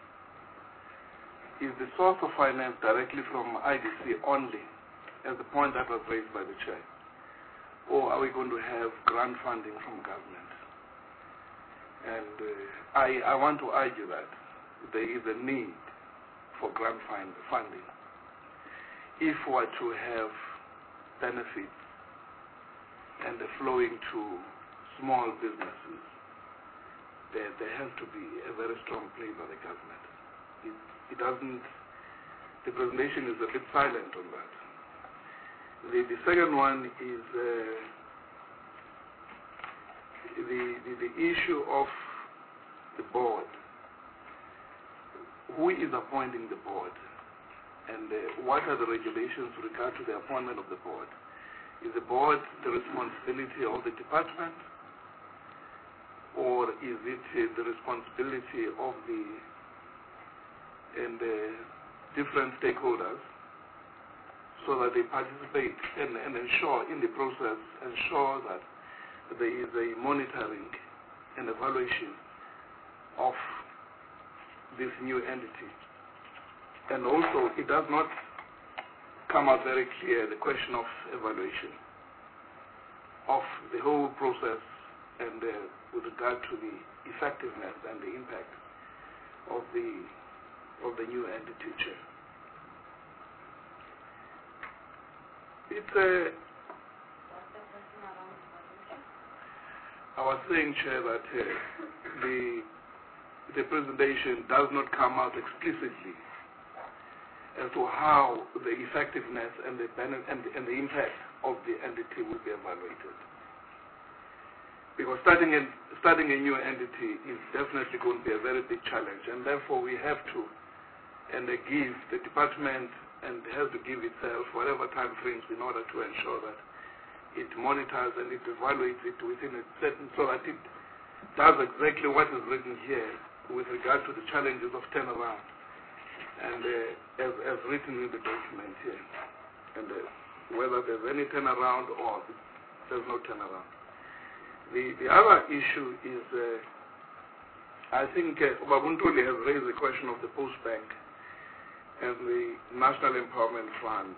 Is the source of finance directly from I D C only, as the point that was raised by the Chair? Or are we going to have grant funding from government? And uh, I, I want to argue that there is a need for grant find, funding. If we are to have benefits and the flowing to small businesses, there, there has to be a very strong play by the government. It, it doesn't, the presentation is a bit silent on that. The, the second one is uh, the, the, the issue of the board. Who is appointing the board? And uh, what are the regulations with regard to the appointment of the board? Is the board the responsibility of the department? Or is it uh, the responsibility of the and uh, different stakeholders? so that they participate and, and ensure in the process, ensure that there is a monitoring and evaluation of this new entity. And also, it does not come out very clear the question of evaluation of the whole process and uh, with regard to the effectiveness and the impact of the of the new entity, Chair. It's a. I was saying, Chair, that uh, the the presentation does not come out explicitly as to how the effectiveness and the benefit and, and the impact of the entity will be evaluated. Because starting a, starting a new entity is definitely going to be a very big challenge, and therefore we have to and uh, give the department and has to give itself whatever time frames in order to ensure that it monitors and it evaluates it within a certain, so that it does exactly what is written here with regard to the challenges of turnaround, and uh, as, as written in the document here, and uh, whether there's any turnaround or there's no turnaround. The, the other issue is, uh, I think uh, Babuntuli has raised the question of the Post Bank and the National Empowerment Fund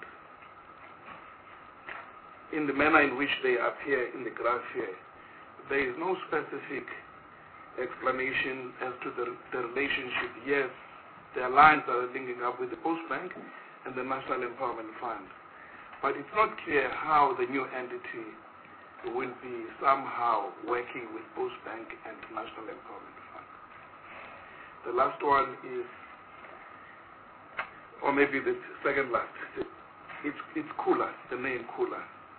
in the manner in which they appear in the graph here. There is no specific explanation as to the, the relationship. Yes, there are lines that are linking up with the Post Bank and the National Empowerment Fund, but it's not clear how the new entity will be somehow working with Post Bank and National Empowerment Fund. The last one is, or maybe the second last, it's, it's Kula, the name Kula.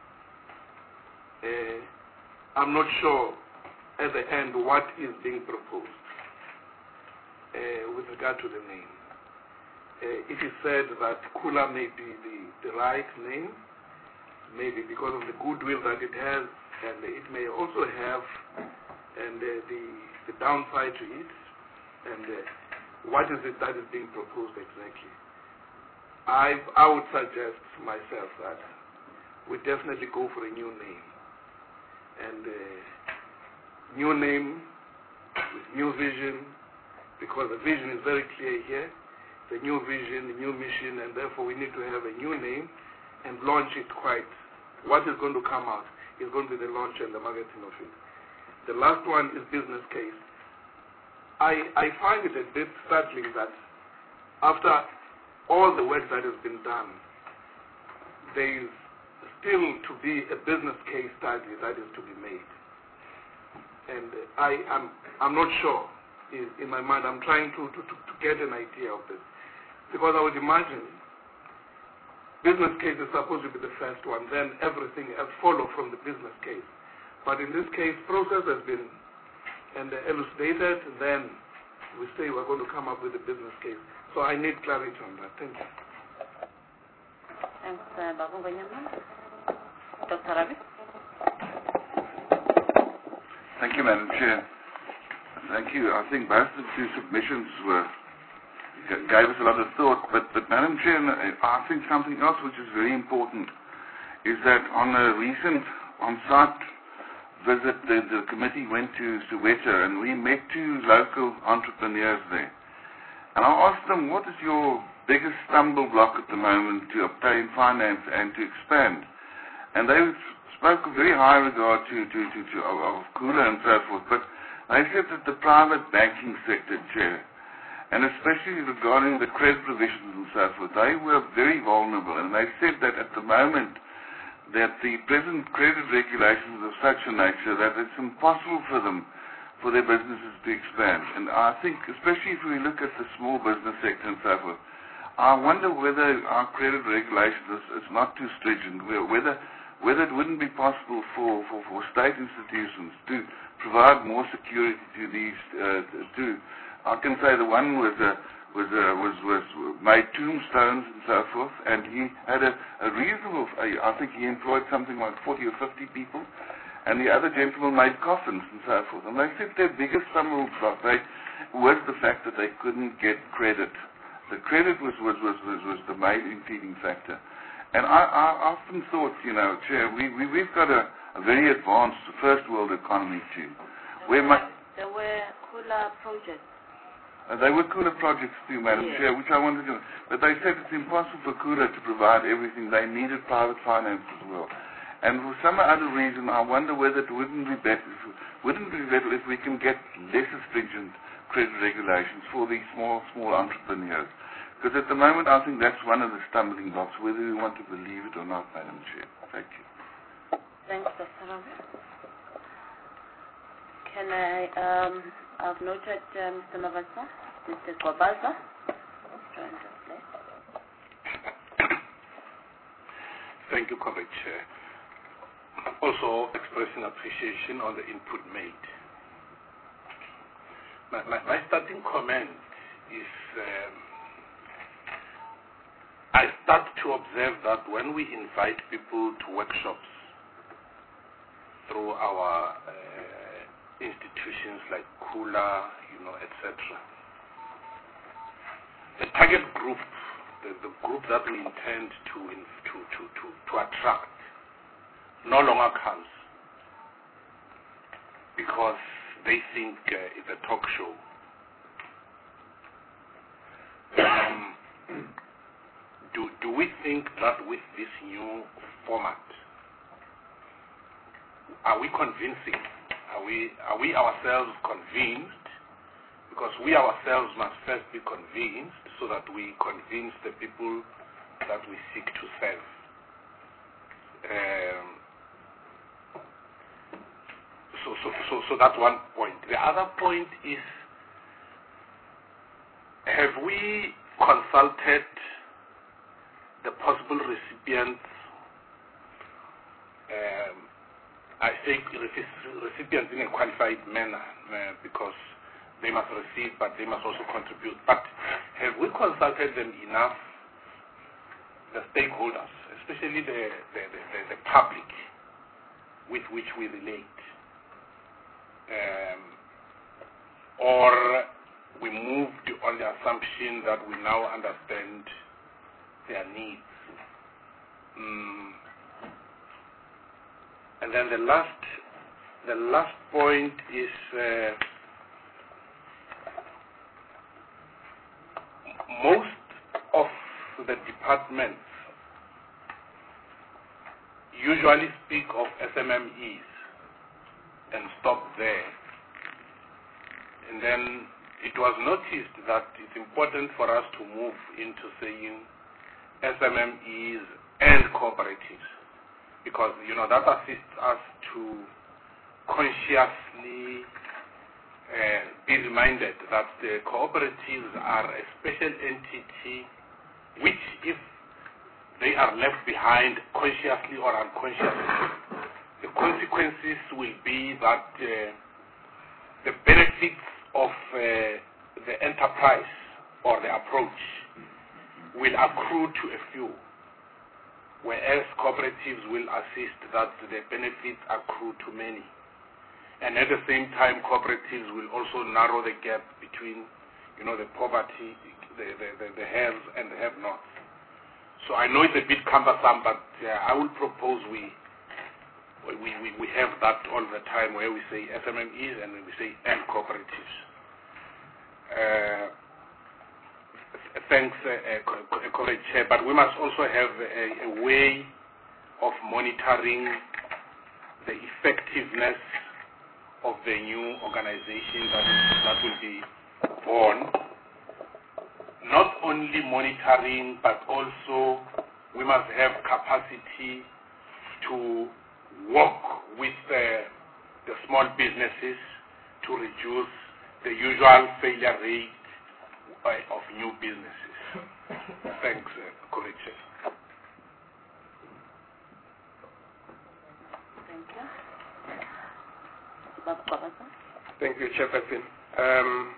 Uh, I'm not sure at the end what is being proposed uh, with regard to the name. Uh, it is said that Kula may be the, the right name, maybe because of the goodwill that it has, and it may also have and uh, the, the downside to it, and uh, what is it that is being proposed exactly. I, I would suggest myself that we definitely go for a new name. And uh, new name with new vision, because the vision is very clear here. The new vision, the new mission, and therefore we need to have a new name and launch it quite. What is going to come out is going to be the launch and the marketing of it. The last one is business case. I, I find it a bit startling that after all the work that has been done, there is still to be a business case study that is to be made. And I am I'm not sure in, in my mind. I'm trying to, to, to, to get an idea of this. Because I would imagine business case is supposed to be the first one, then everything else follow from the business case. But in this case, process has been and elucidated, then we say we're going to come up with a business case. So I need clarity on that. Thank you. Thanks, uh, Babu Benjamin. Doctor Ravi. Thank you, Madam Chair. Thank you. I think both the two submissions were gave us a lot of thought, but, but Madam Chair, I think something else which is very important is that on a recent on-site visit, the, the committee went to Soweto and we met two local entrepreneurs there. And I asked them, what is your biggest stumble block at the moment to obtain finance and to expand? And they spoke of very high regard to, to, to, to of, of Kula and so forth, but they said that the private banking sector, Chair, and especially regarding the credit provisions and so forth, they were very vulnerable. And they said that at the moment that the present credit regulations are of such a nature that it's impossible for them, for their businesses to expand. And I think, especially if we look at the small business sector and so forth, I wonder whether our credit regulations is, is not too stringent, whether whether it wouldn't be possible for, for, for state institutions to provide more security to these, uh, to, I can say the one was uh, was, uh, was was made tombstones and so forth, and he had a, a reasonable, I think he employed something like forty or fifty people, and the other gentlemen made coffins and so forth. And they said their biggest stumbling block was the fact that they couldn't get credit. The credit was was, was, was, was the main impeding factor. And I, I often thought, you know, Chair, we, we, we've got a, a very advanced first world economy too. There Where were, my, there were cooler projects. uh, they were Kula projects too, Madam Yes. Chair, which I wanted to, but they said it's impossible for Kula to provide everything. They needed private finance as well. And for some other reason, I wonder whether it wouldn't be better, if, wouldn't it be better if we can get less stringent credit regulations for these small, small entrepreneurs. Because at the moment, I think that's one of the stumbling blocks, whether we want to believe it or not, Madam Chair. Thank you. Thanks, Doctor Ram. Can I, um, I've noted uh, Mister Mavasa, Mister Kwabaza. Thank you, Comrade Chair. Also expressing appreciation on the input made. My, my, my starting comment is um, I start to observe that when we invite people to workshops through our uh, institutions like Kula, you know, et cetera, the target group, the, the group that we intend to, to, to, to, to attract, no longer comes because they think uh, it's a talk show. Um, do, do we think that with this new format, are we convincing? Are we, are we ourselves convinced? Because we ourselves must first be convinced so that we convince the people that we seek to serve. Um, so, so, so, so that's one point. The other point is, have we consulted the possible recipients? Um, I think recipients in a qualified manner uh, because they must receive, but they must also contribute. But have we consulted them enough, the stakeholders, especially the, the, the, the, the public with which we relate? Um, or we moved on the assumption that we now understand their needs. Mm. And then the last, the last point is uh, most of the departments usually speak of S M M Es and stop there. And then it was noticed that it's important for us to move into saying S M M Es and cooperatives, because, you know, that assists us to consciously uh, be reminded that the cooperatives are a special entity which, if they are left behind consciously or unconsciously, the consequences will be that uh, the benefits of uh, the enterprise or the approach will accrue to a few, whereas cooperatives will assist that the benefits accrue to many. And at the same time, cooperatives will also narrow the gap between, you know, the poverty, the, the, the, the haves and the have-nots. So I know it's a bit cumbersome, but uh, I would propose we, we, we, we have that all the time where we say S M M Es and we say and cooperatives. Uh, thanks, uh, Comrade Chair, but we must also have a, a way of monitoring the effectiveness of the new organization that, that will be born. Not only monitoring, but also we must have capacity to work with the, the small businesses to reduce the usual failure rate of new businesses. Thanks, uh, Comrade Chair. Thank you. Babu Kwabasa. Thank you, Chairperson. Um,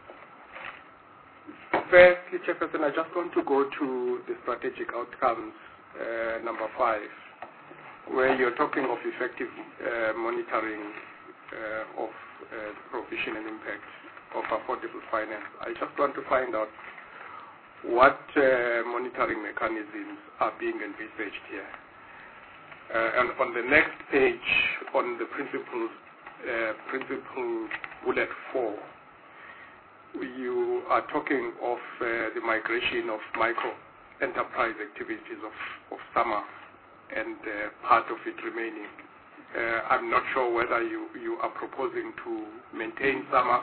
firstly, Chairperson, I just want to go to the strategic outcomes, uh, number five, where you're talking of effective uh, monitoring uh, of uh, provision and impact of affordable finance. I just want to find out what uh, monitoring mechanisms are being envisaged here. Uh, and on the next page, on the principles, uh, principle bullet four, you are talking of uh, the migration of micro-enterprise activities of, of SAMA and uh, part of it remaining. Uh, I'm not sure whether you, you are proposing to maintain SAMA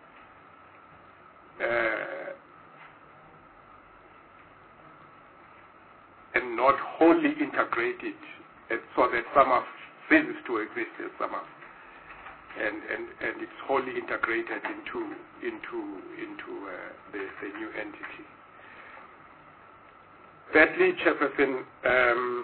uh, and not wholly integrate it so that SAMA ceases to exist as SAMA. And, and, and it's wholly integrated into into into uh, the, the new entity. Thirdly, Chairperson, um,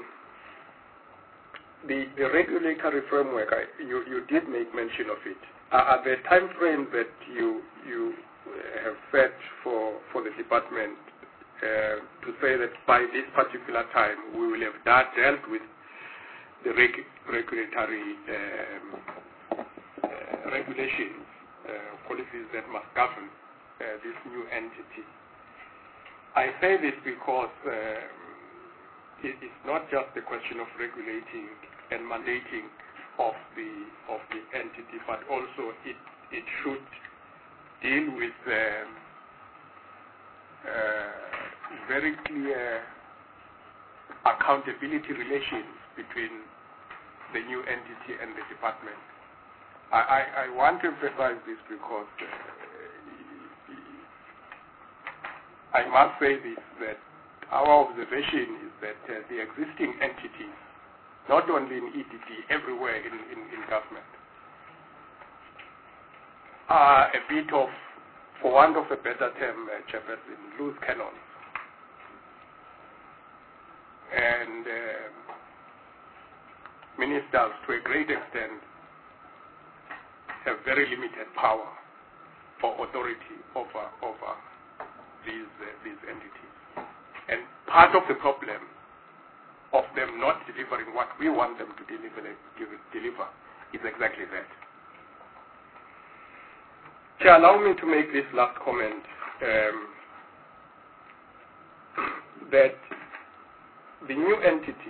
the, the regulatory framework, I, you, you did make mention of it. Are, are the time frames that you you have set for for the department uh, to say that by this particular time we will have that dealt with the reg regulatory um, regulations, uh, policies that must govern uh, this new entity. I say this because uh, it, it's not just a question of regulating and mandating of the of the entity, but also it it should deal with um, uh, very clear accountability relations between the new entity and the department. I, I, I want to emphasize this because uh, I must say this, that our observation is that uh, the existing entities, not only in E D D, everywhere in, in, in government, are a bit of, for want of a better term, uh, Chairperson, loose cannons. And uh, ministers, to a great extent, have very limited power or authority over over these uh, these entities, and part of the problem of them not delivering what we want them to deliver deliver is exactly that. Chair, allow me to make this last comment um, that the new entity,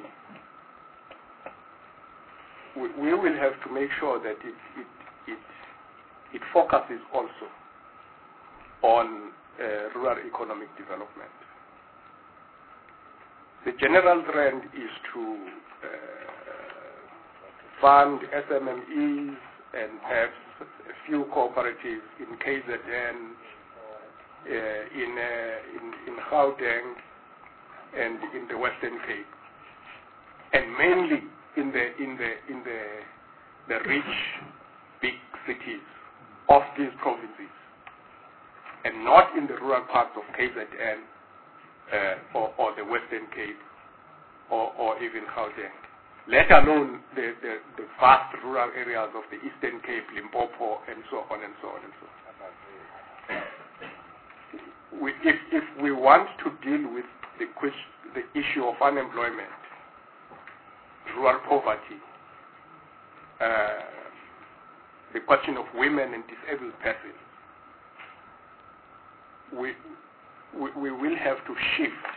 we, we will have to make sure that it, it It, it focuses also on uh, rural economic development. The general trend is to uh, fund S M M Es and have a few cooperatives in K Z N, uh, in, uh, in, in Gauteng, and in the Western Cape, and mainly in the in the in the the rich big cities of these provinces, and not in the rural parts of K Z N uh, or, or the Western Cape or, or even Gauteng, let alone the, the, the vast rural areas of the Eastern Cape, Limpopo, and so on and so on and so on. We, if, if we want to deal with the, the issue of unemployment, rural poverty, uh, the question of women and disabled persons, we, we, we will have to shift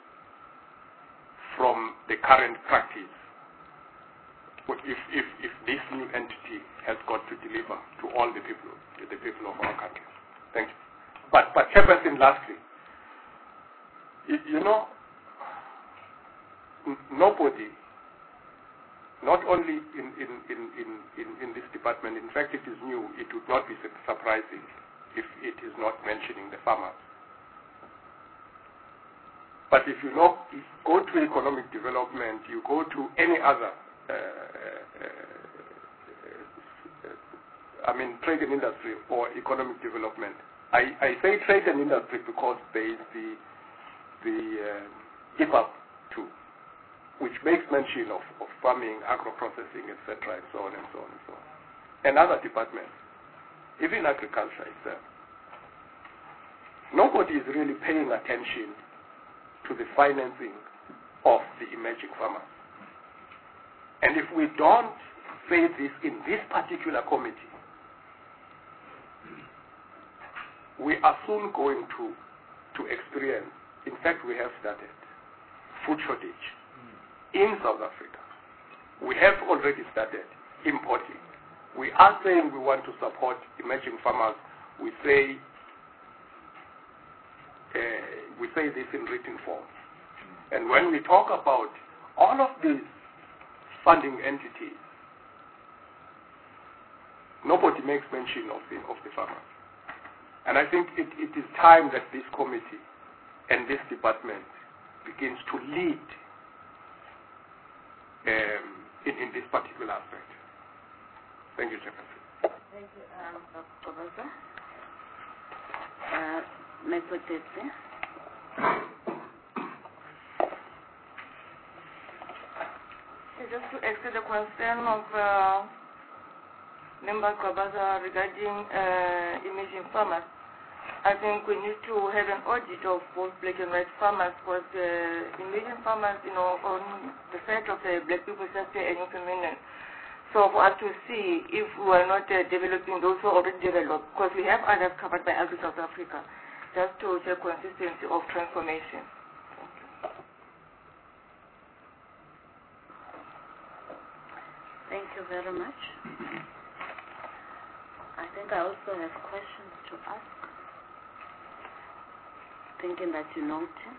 from the current practice if, if, if this new entity has got to deliver to all the people, the people of our country. Thank you. But, but Chairperson, lastly, you, you know, nobody, not only in, in, in, in, in this department, in fact it is new, it would not be surprising if it is not mentioning the farmers. But if you know, if you go to economic development, you go to any other, uh, uh, uh, I mean trade and industry or economic development. I, I say trade and industry because there is the, the uh, I F A P too, which makes mention of, of farming, agro-processing, et cetera, and so on and so on and so on. And other departments, even agriculture itself. Nobody is really paying attention to the financing of the emerging farmers. And if we don't say this in this particular committee, we are soon going to, to experience In fact, we have started food shortage in South Africa. We have already started importing. We are saying we want to support emerging farmers. We say uh, we say this in written form. And when we talk about all of these funding entities, nobody makes mention of the, of the farmers. And I think it, it is time that this committee and this department begins to lead um, in, in this particular aspect. Thank you, Chairperson. Thank you, um, Doctor Kobaza. Uh, Mesotetse. Just to echo the concern of uh, Member Kobaza regarding uh, emerging farmers, I think we need to have an audit of both black and white farmers, because uh, emerging farmers, you know, on the side of the black people, just and women. So for us to see if we are not uh, developing those who are already developed, because we have others covered by Agri South Africa, just to check consistency of transformation. Thank you very much. I think I also have questions to ask, thinking that you know it.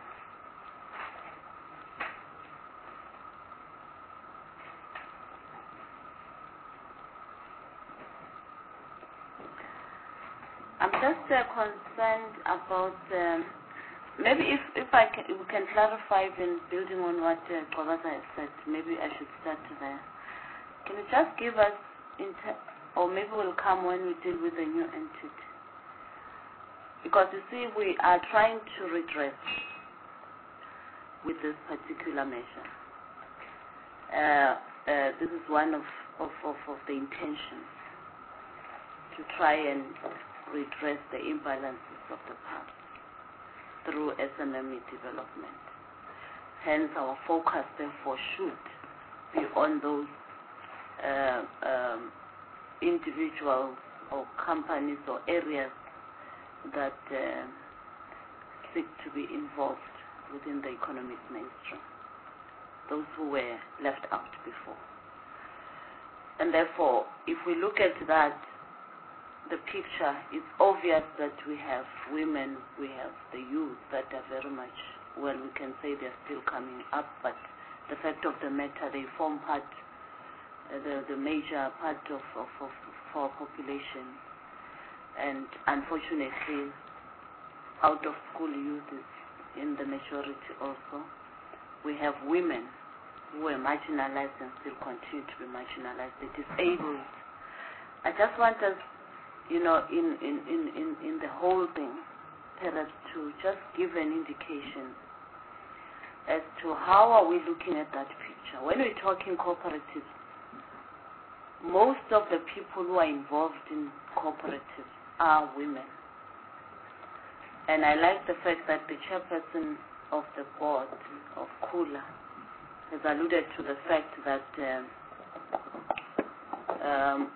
I'm just uh, concerned about, um, maybe if, if I can, we can clarify, even building on what uh, Kobaza has said, maybe I should start there. Can you just give us, inter or maybe we'll come when we deal with the new entity? Because you see, we are trying to redress with this particular measure. Uh, uh, this is one of, of, of, of the intentions, to try and redress the imbalances of the past through S M M E development. Hence, our focus, therefore, should be on those uh, um, individuals or companies or areas that uh, seek to be involved within the economic mainstream, those who were left out before. And therefore, if we look at that, the picture, it's obvious that we have women, we have the youth that are very much, well, we can say they're still coming up, but the fact of the matter, they form part, uh, the, the major part of, of, of, of our population. And unfortunately, out of school youth is in the majority also. We have women who are marginalized and still continue to be marginalized, the disabled. I just want us, you know, in, in, in, in, in the whole thing, perhaps to just give an indication as to how are we looking at that picture. When we're talking cooperatives, most of the people who are involved in cooperatives are women. And I like the fact that the chairperson of the board of Kula has alluded to the fact that um, um,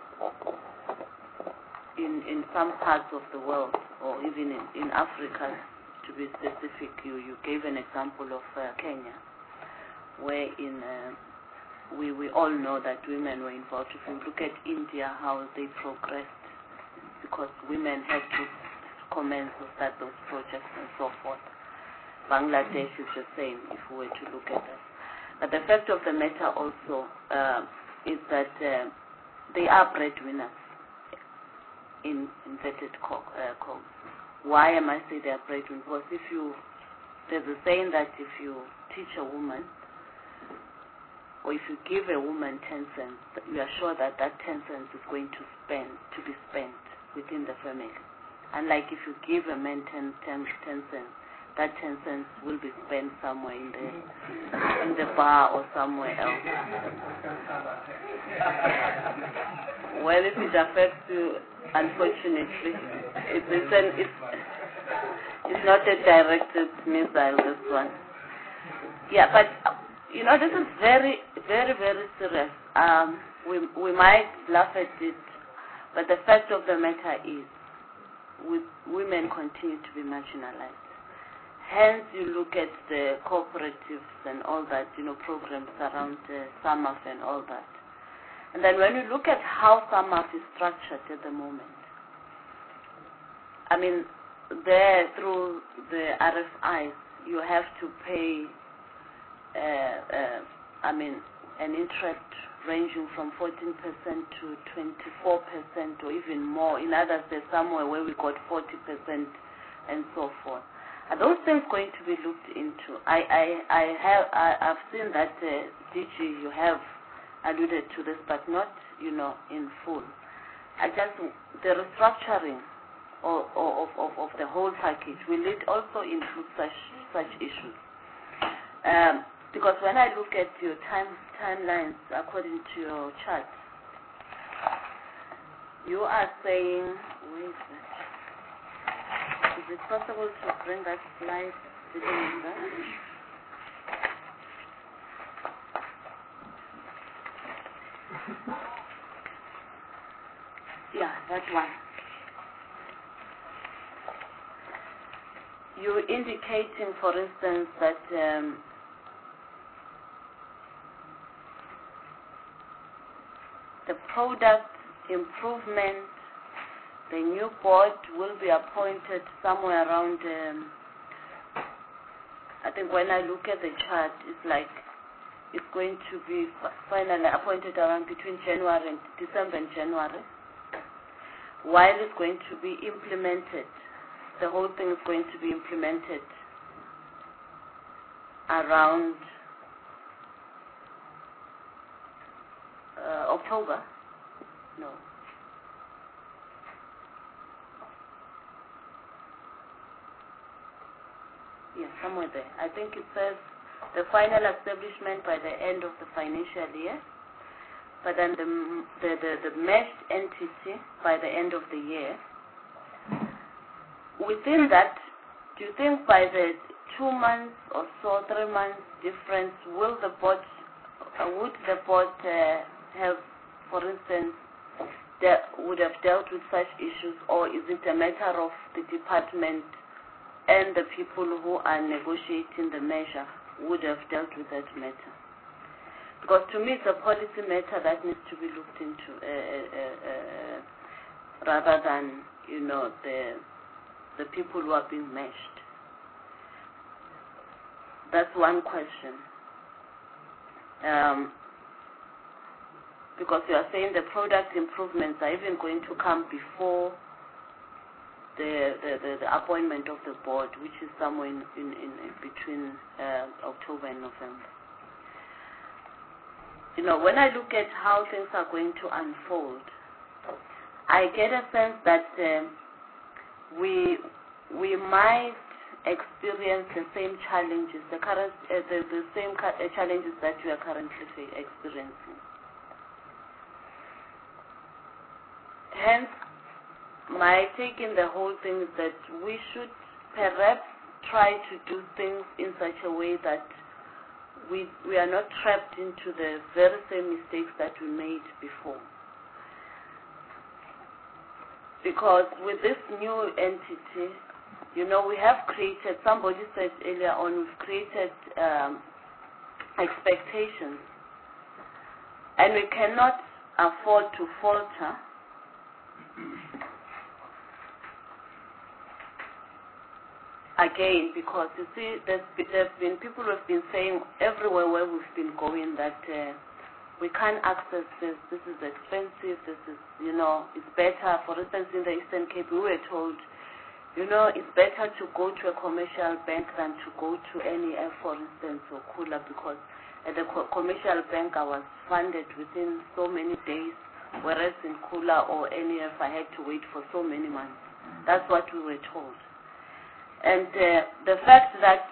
in, in some parts of the world, or even in, in Africa, to be specific, you, you gave an example of uh, Kenya, where in, uh, we, we all know that women were involved. If you look at India, how they progressed, because women had to commence or start those projects and so forth. Bangladesh is the same, if we were to look at that. But the fact of the matter also uh, is that uh, they are breadwinners, in inverted commas. Why am I saying they are breadwinners? Because if you, there's a saying that if you teach a woman, or if you give a woman ten cents, you are sure that that ten cents is going to spend, to be spent within the family. Unlike if you give a man ten, ten, ten cents, that ten cents will be spent somewhere in the in the bar or somewhere else. Well, if it affects you, unfortunately, it's it's, an, it's it's not a directed missile. This one, yeah, but you know, this is very, very, very serious. Um, we we might laugh at it, but the fact of the matter is, we, women continue to be marginalized. Hence, you look at the cooperatives and all that, you know, programs around uh, SAMAF and all that. And then when you look at how SAMAF is structured at the moment, I mean, there through the R F Is, you have to pay, uh, uh, I mean, an interest ranging from fourteen percent to twenty-four percent or even more. In others, there's somewhere where we got forty percent and so forth. Are those things going to be looked into? I, I, I have, I, I've seen that uh, D G, you have alluded to this, but not, you know, in full. I just, the restructuring of, of, of, of the whole package, will it also include such, such issues? Um, because when I look at your time, timelines according to your chart, you are saying, where is that? Is it possible to bring that slide to the number? Yeah, that one. You're indicating, for instance, that um, the product improvement, the new board will be appointed somewhere around, um, I think when I look at the chart, it's like it's going to be finally appointed around between January and December and January. While it's going to be implemented, the whole thing is going to be implemented around uh, October. No. Yes, somewhere there. I think it says the final establishment by the end of the financial year, but then the, the, the, the meshed entity by the end of the year. Within that, do you think by the two months or so, three months difference, will the board, uh, would the board uh, have, for instance, that would have dealt with such issues, or is it a matter of the department and the people who are negotiating the measure would have dealt with that matter? Because to me, it's a policy matter that needs to be looked into, uh, uh, uh, rather than, you know, the the people who are being meshed. That's one question. Um, because you are saying the product improvements are even going to come before the the, the, the appointment of the board, which is somewhere in, in, in between uh, October and November. You know, when I look at how things are going to unfold, I get a sense that um, we we might experience the same challenges, the current uh, the, the same uh, challenges that we are currently experiencing. Hence, my take in the whole thing is that we should perhaps try to do things in such a way that we we are not trapped into the very same mistakes that we made before. Because with this new entity, you know, we have created, somebody said earlier on, we've created um, expectations. And we cannot afford to falter again, because you see, there's, there's been people who have been saying everywhere where we've been going that uh, we can't access this, this is expensive, this is, you know, it's better. For instance, in the Eastern Cape, we were told, you know, it's better to go to a commercial bank than to go to N E F, for instance, or Kula, because at the co commercial bank I was funded within so many days, whereas in Kula or N E F I had to wait for so many months. That's what we were told. And uh, the fact that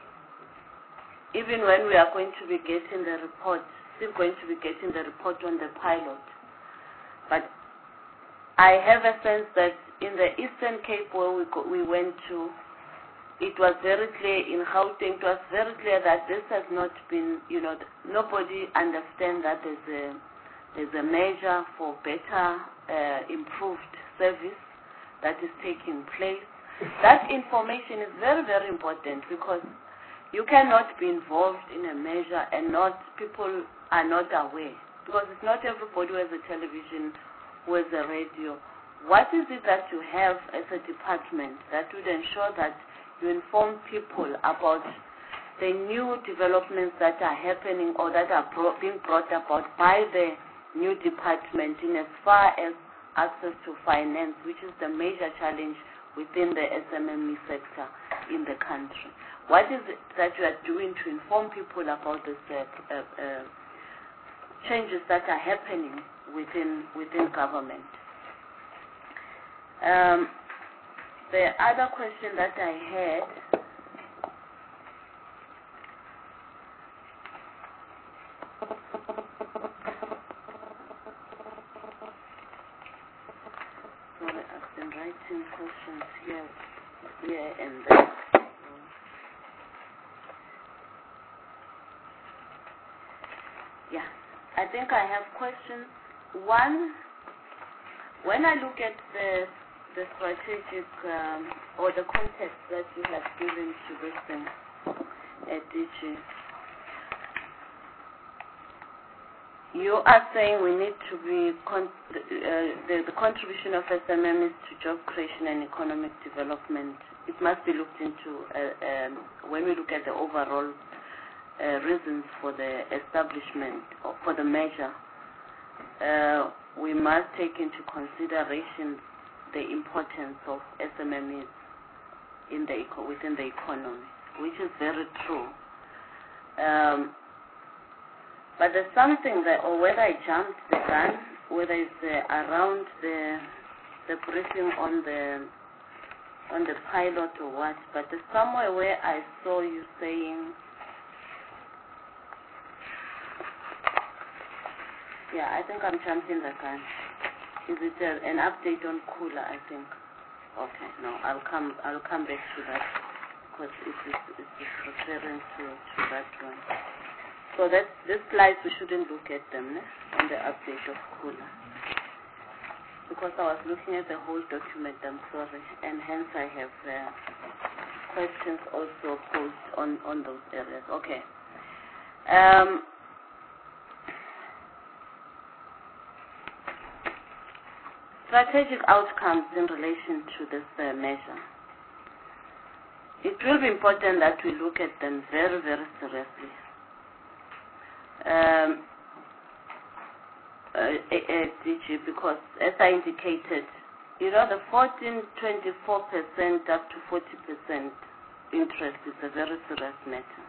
even when we are going to be getting the report, still going to be getting the report on the pilot, but I have a sense that in the Eastern Cape where we, go, we went to, it was very clear, in Gauteng, it was very clear that this has not been, you know, nobody understands that there's a, there's a measure for better, uh, improved service that is taking place. That information is very, very important because you cannot be involved in a measure and not people are not aware, because it's not everybody who has a television, who has a radio. What is it that you have as a department that would ensure that you inform people about the new developments that are happening or that are pro- being brought about by the new department in as far as access to finance, which is the major challenge within the S M M E sector in the country? What is it that you are doing to inform people about the uh, uh, changes that are happening within within government? Um, the other question that I had, sorry, I've been writing questions here, here and there. Yeah, I think I have questions. One, when I look at the the strategic um, or the context that you have given to this thing at D G, you are saying we need to be con- uh, the, the contribution of S M M Es to job creation and economic development. It must be looked into uh, um, when we look at the overall uh, reasons for the establishment or for the measure. Uh, we must take into consideration the importance of S M M Es in the eco- within the economy, which is very true. Um, but there's something that, or whether I jumped the gun, whether it's uh, around the the briefing on the on the pilot or what, but there's somewhere where I saw you saying, yeah, I think I'm jumping the gun. Is it a, an update on Kula, I think? Okay, no, I'll come I'll come back to that because it is it's referring to, to that one. So that these slides, we shouldn't look at them ne? on the update of Kula. Because I was looking at the whole document, I'm sorry, and hence I have uh, questions also posed on, on those areas. Okay. Um, Strategic outcomes in relation to this uh, measure. It will be important that we look at them very, very seriously. Um, uh, at D G, because as I indicated, you know, the fourteen, twenty-four percent up to forty percent interest is a very serious matter.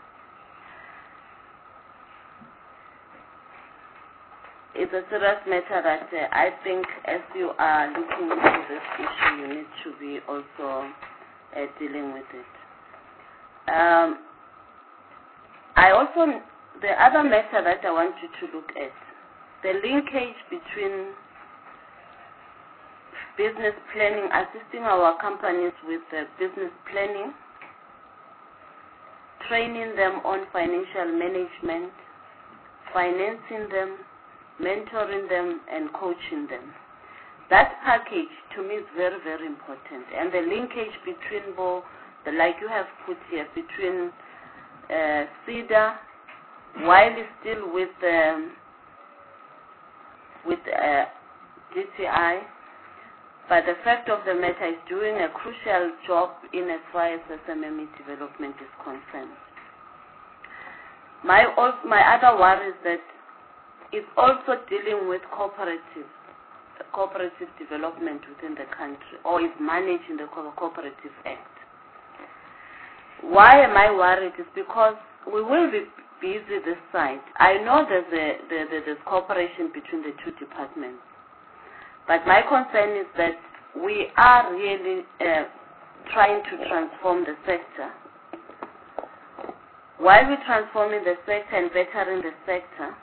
It's a serious matter that uh, I think as you are looking into this issue, you need to be also uh, dealing with it. Um, I also, the other matter that I want you to look at, the linkage between business planning, assisting our companies with uh, business planning, training them on financial management, financing them, mentoring them, and coaching them. That package to me is very, very important. And the linkage between both, the, like you have put here, between uh, SEDA, while it's still with um, with uh, G T I, but the fact of the matter is doing a crucial job in as far as S M M E development is concerned. My, my other worry is that it's also dealing with cooperative, cooperative development within the country, or is managing the Cooperative Act. Why am I worried? It's because we will be busy this side. I know there's, a, there, there's cooperation between the two departments, but my concern is that we are really uh, trying to transform the sector. While we're transforming the sector and bettering the sector,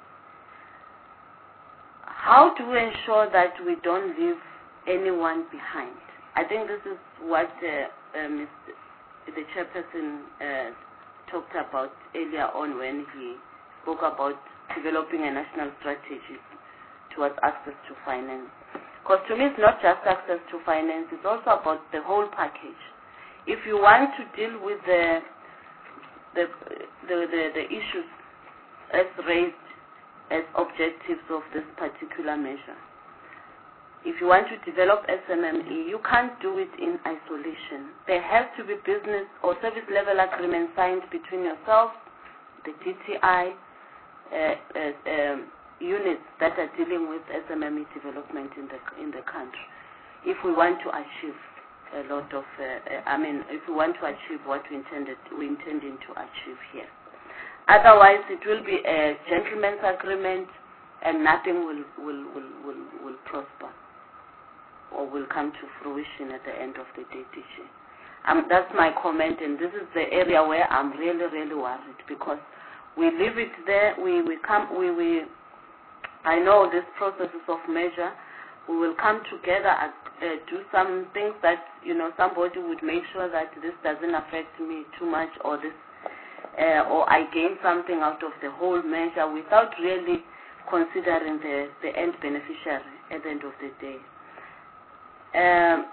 how do we ensure that we don't leave anyone behind? I think this is what uh, uh, Mister the chairperson uh, talked about earlier on when he spoke about developing a national strategy towards access to finance. Because to me, it's not just access to finance, it's also about the whole package. If you want to deal with the the the, the, the issues as raised as objectives of this particular measure, if you want to develop S M M E, you can't do it in isolation. There has to be business or service level agreement signed between yourself, the D T I, uh, uh, um, units that are dealing with S M M E development in the in the country. If we want to achieve a lot of, uh, I mean, if we want to achieve what we intended, we intending to achieve here. Otherwise, it will be a gentleman's agreement, and nothing will will will will, will prosper or will come to fruition at the end of the day, D G. Um, that's my comment, and this is the area where I'm really, really worried, because we leave it there. We we come we we. I know this processes of measure. We will come together and uh, do some things that, you know, somebody would make sure that this doesn't affect me too much, or this, uh, or I gain something out of the whole measure without really considering the, the end beneficiary at the end of the day. Um,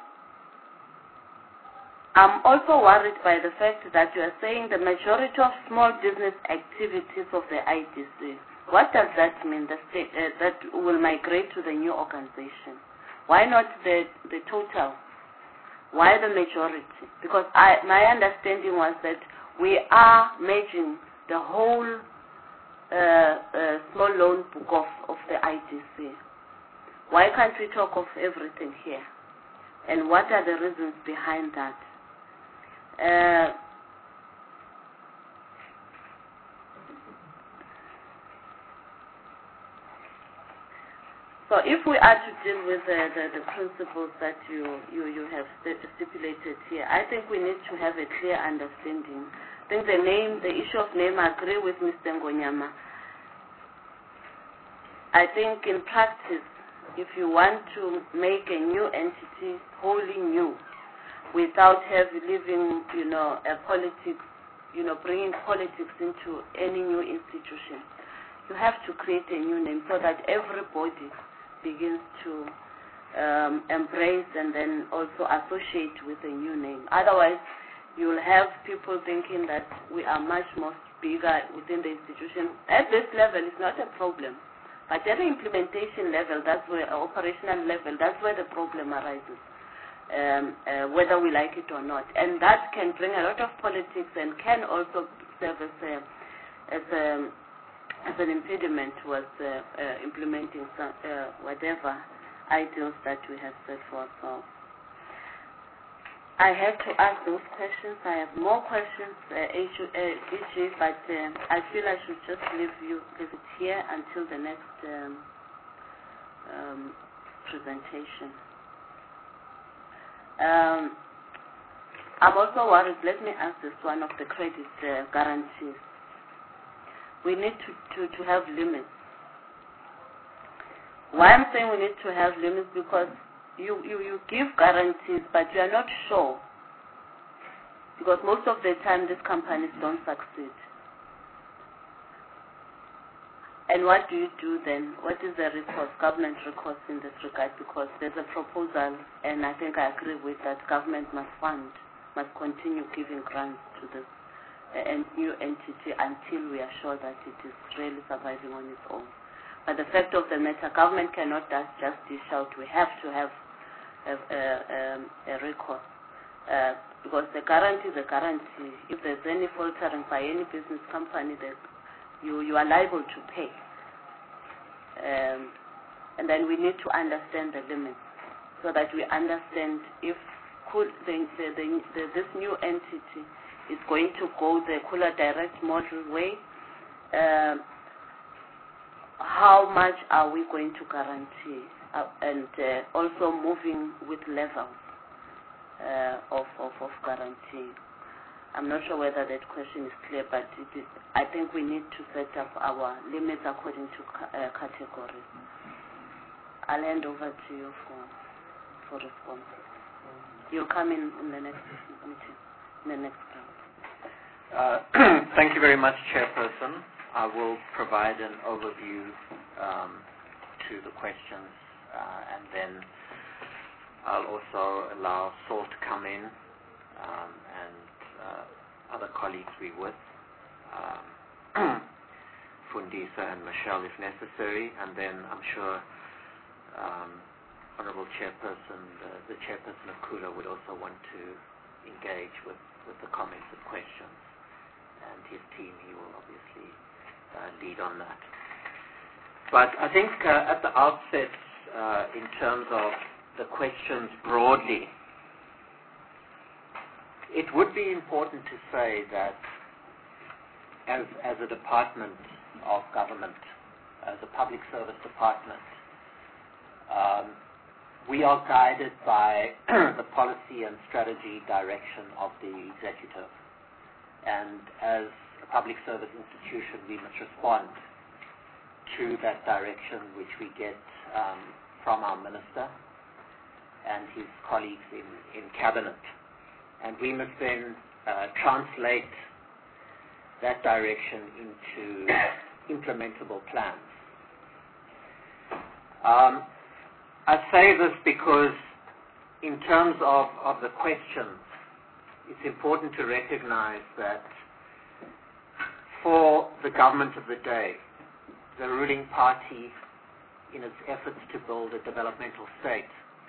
I'm also worried by the fact that you are saying the majority of small business activities of the I D C. What does that mean, the state, uh, that will migrate to the new organization? Why not the, the total? Why the majority? Because I, my understanding was that we are merging the whole uh, uh, small loan book of, of the I D C. Why can't we talk of everything here? And what are the reasons behind that? Uh, So if we are to deal with the, the, the principles that you, you, you have stipulated here, I think we need to have a clear understanding. I think the name, the issue of name, I agree with Mister Ngonyama. I think in practice, if you want to make a new entity wholly new, without having living, you know, a politics, you know, bringing politics into any new institution, you have to create a new name so that everybody begins to um, embrace and then also associate with a new name. Otherwise, you'll have people thinking that we are much more bigger within the institution. At this level, it's not a problem. But at the implementation level, that's where, operational level, that's where the problem arises, um, uh, whether we like it or not. And that can bring a lot of politics and can also serve as a, as a as an impediment towards uh, uh, implementing some, uh, whatever ideals that we have set for ourselves. I have to ask those questions. I have more questions, uh, E G, but um, I feel I should just leave you, leave it here until the next um, um, presentation. Um, I'm also worried, let me ask this one, of the credit uh, guarantees. We need to, to, to have limits. Why I'm saying we need to have limits, because you, you, you give guarantees, but you are not sure. Because most of the time, these companies don't succeed. And what do you do then? What is the recourse, government recourse in this regard? Because there's a proposal, and I think I agree with that, government must fund, must continue giving grants to this a new entity until we are sure that it is really surviving on its own. But the fact of the matter, government cannot just dish out. We have to have a, a, a recourse. Uh, because the guarantee is a guarantee. If there's any faltering by any business company, that you, you are liable to pay. Um, and then we need to understand the limits so that we understand if could the, the, the, the, this new entity is going to go the Khula Direct model way. Uh, how much are we going to guarantee? Uh, and uh, also moving with levels uh, of, of, of guarantee. I'm not sure whether that question is clear, but it is, I think we need to set up our limits according to uh, categories. I'll hand over to you for, for responses. You'll come in in the next meeting, in the next round. Uh, thank you very much, Chairperson. I will provide an overview um, to the questions uh, and then I'll also allow Saul to come in um, and uh, other colleagues we with, um, Fundisa and Michelle if necessary, and then I'm sure um, Honourable Chairperson, uh, the Chairperson of Kula would also want to engage with, with the comments and questions, and his team, he will obviously uh, lead on that. But I think uh, at the outset, uh, in terms of the questions broadly, it would be important to say that as, as a department of government, as a public service department, um, we are guided by the policy and strategy direction of the executive. And as a public service institution, we must respond to that direction which we get um, from our minister and his colleagues in, in cabinet. And we must then uh, translate that direction into implementable plans. Um, I say this because in terms of, of the questions, it's important to recognize that for the government of the day, the ruling party, in its efforts to build a developmental state,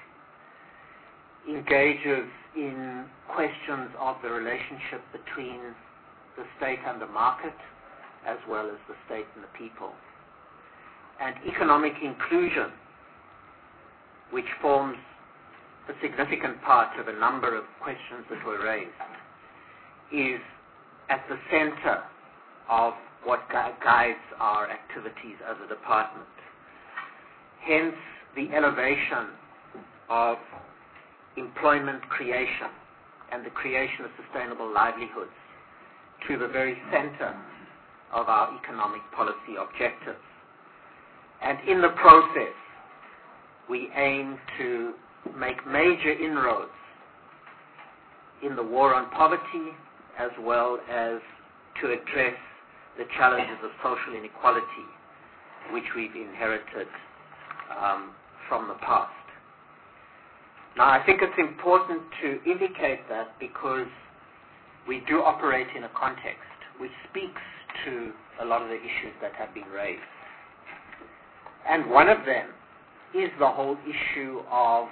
engages in questions of the relationship between the state and the market, as well as the state and the people. And economic inclusion, which forms a significant part of a number of questions that were raised, is at the center of what gu- guides our activities as a department. Hence, the elevation of employment creation and the creation of sustainable livelihoods to the very center of our economic policy objectives. And in the process, we aim to make major inroads in the war on poverty, as well as to address the challenges of social inequality, which we've inherited um, from the past. Now, I think it's important to indicate that because we do operate in a context which speaks to a lot of the issues that have been raised. And one of them is the whole issue of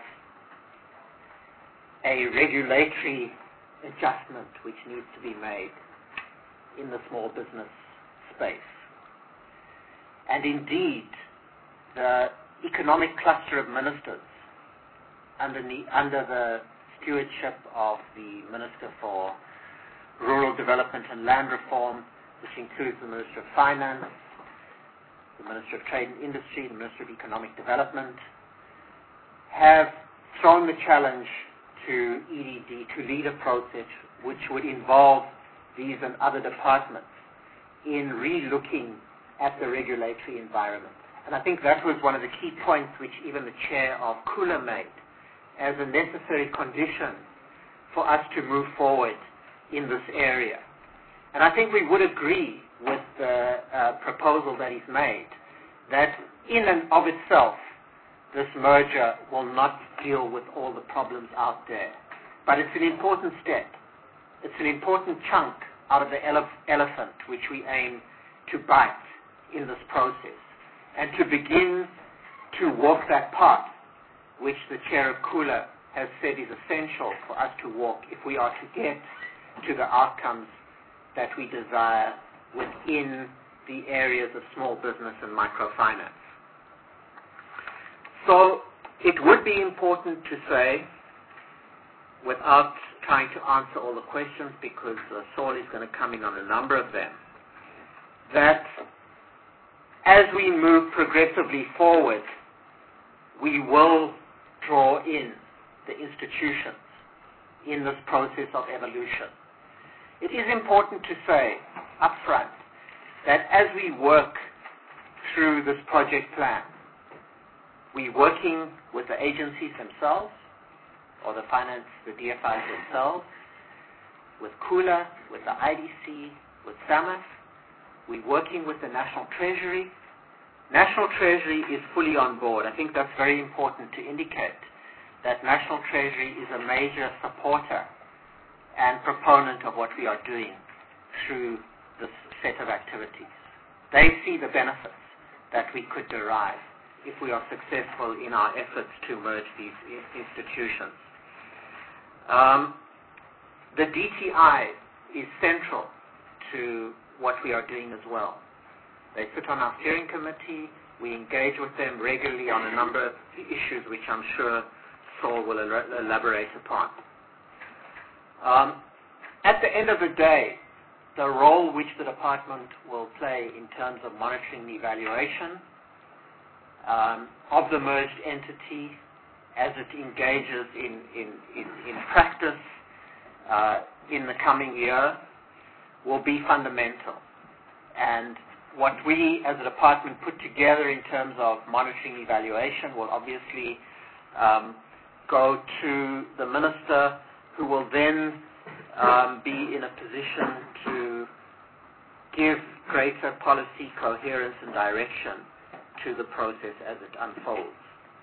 a regulatory adjustment which needs to be made in the small business space. And indeed, the economic cluster of ministers under the, under the stewardship of the Minister for Rural Development and Land Reform, which includes the Minister of Finance, the Minister of Trade and Industry, the Minister of Economic Development, have thrown the challenge to E D D to lead a process which would involve these and other departments in re-looking at the regulatory environment. And I think that was one of the key points which even the chair of Kula made as a necessary condition for us to move forward in this area. And I think we would agree with the uh, proposal that he's made, that in and of itself, this merger will not deal with all the problems out there. But it's an important step. It's an important chunk out of the ele- elephant which we aim to bite in this process, and to begin to walk that path which the chair of Kula has said is essential for us to walk if we are to get to the outcomes that we desire within the areas of small business and microfinance. So it would be important to say, without trying to answer all the questions, because uh, Saul is going to come in on a number of them, that as we move progressively forward, we will draw in the institutions in this process of evolution. It is important to say up front that as we work through this project plan, we're working with the agencies themselves, or the finance, the D F Is themselves, with Kula, with the I D C, with SAMAF. We're working with the National Treasury, National Treasury is fully on board. I think that's very important to indicate that National Treasury is a major supporter and proponent of what we are doing through this set of activities. They see the benefits that we could derive if we are successful in our efforts to merge these institutions. Um, the D T I is central to what we are doing as well. They sit on our steering committee. We engage with them regularly on a number of issues which I'm sure Saul will elaborate upon. Um, at the end of the day, the role which the department will play in terms of monitoring the evaluation um, of the merged entity as it engages in, in, in, in practice uh, in the coming year will be fundamental. And what we as a department put together in terms of monitoring evaluation will obviously um, go to the minister, who will then um, be in a position to give greater policy coherence and direction to the process as it unfolds.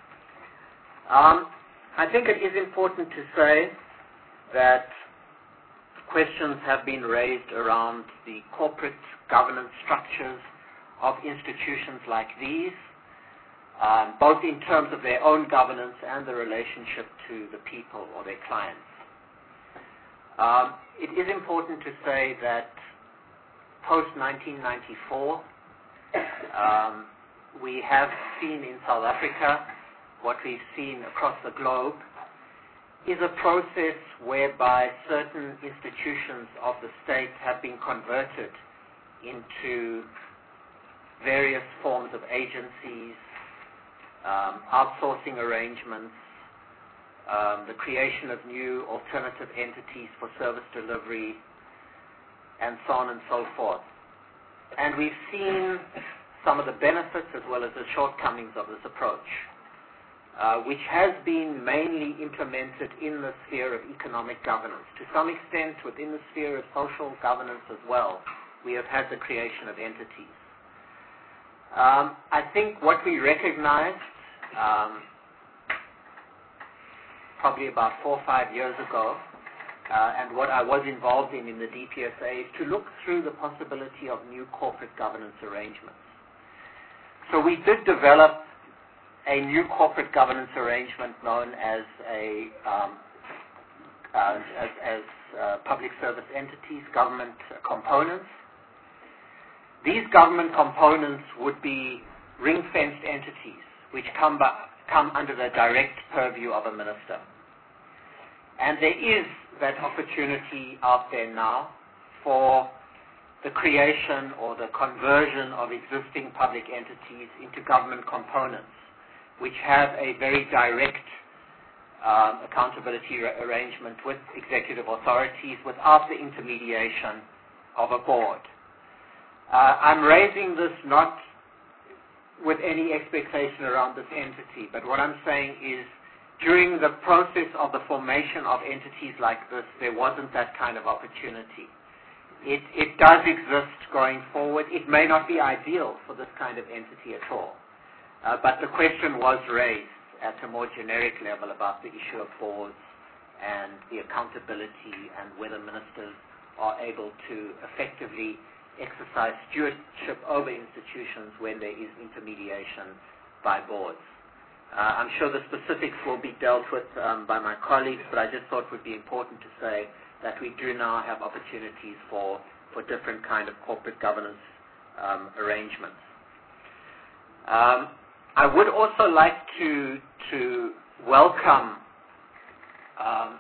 Um, I think it is important to say that questions have been raised around the corporate governance structures of institutions like these, um, both in terms of their own governance and the relationship to the people or their clients. Um, it is important to say that post nineteen ninety-four, um, we have seen in South Africa what we've seen across the globe is a process whereby certain institutions of the state have been converted into various forms of agencies, um, outsourcing arrangements, um, the creation of new alternative entities for service delivery, and so on and so forth. And we've seen some of the benefits as well as the shortcomings of this approach, uh, which has been mainly implemented in the sphere of economic governance. To some extent, within the sphere of social governance as well, we have had the creation of entities. Um, I think what we recognized um, probably about four or five years ago, uh, and what I was involved in in the D P S A, is to look through the possibility of new corporate governance arrangements. So we did develop a new corporate governance arrangement known as a um, uh, as, as uh, public service entities, government components. These government components would be ring-fenced entities which come, by, come under the direct purview of a minister. And there is that opportunity out there now for the creation or the conversion of existing public entities into government components, which have a very direct um, accountability arrangement with executive authorities without the intermediation of a board. Uh, I'm raising this not with any expectation around this entity, but what I'm saying is during the process of the formation of entities like this, there wasn't that kind of opportunity. It, it does exist going forward. It may not be ideal for this kind of entity at all, uh, but the question was raised at a more generic level about the issue of boards and the accountability and whether ministers are able to effectively exercise stewardship over institutions when there is intermediation by boards. Uh, I'm sure the specifics will be dealt with um, by my colleagues, but I just thought it would be important to say that we do now have opportunities for, for different kind of corporate governance um, arrangements. Um, I would also like to, to welcome um,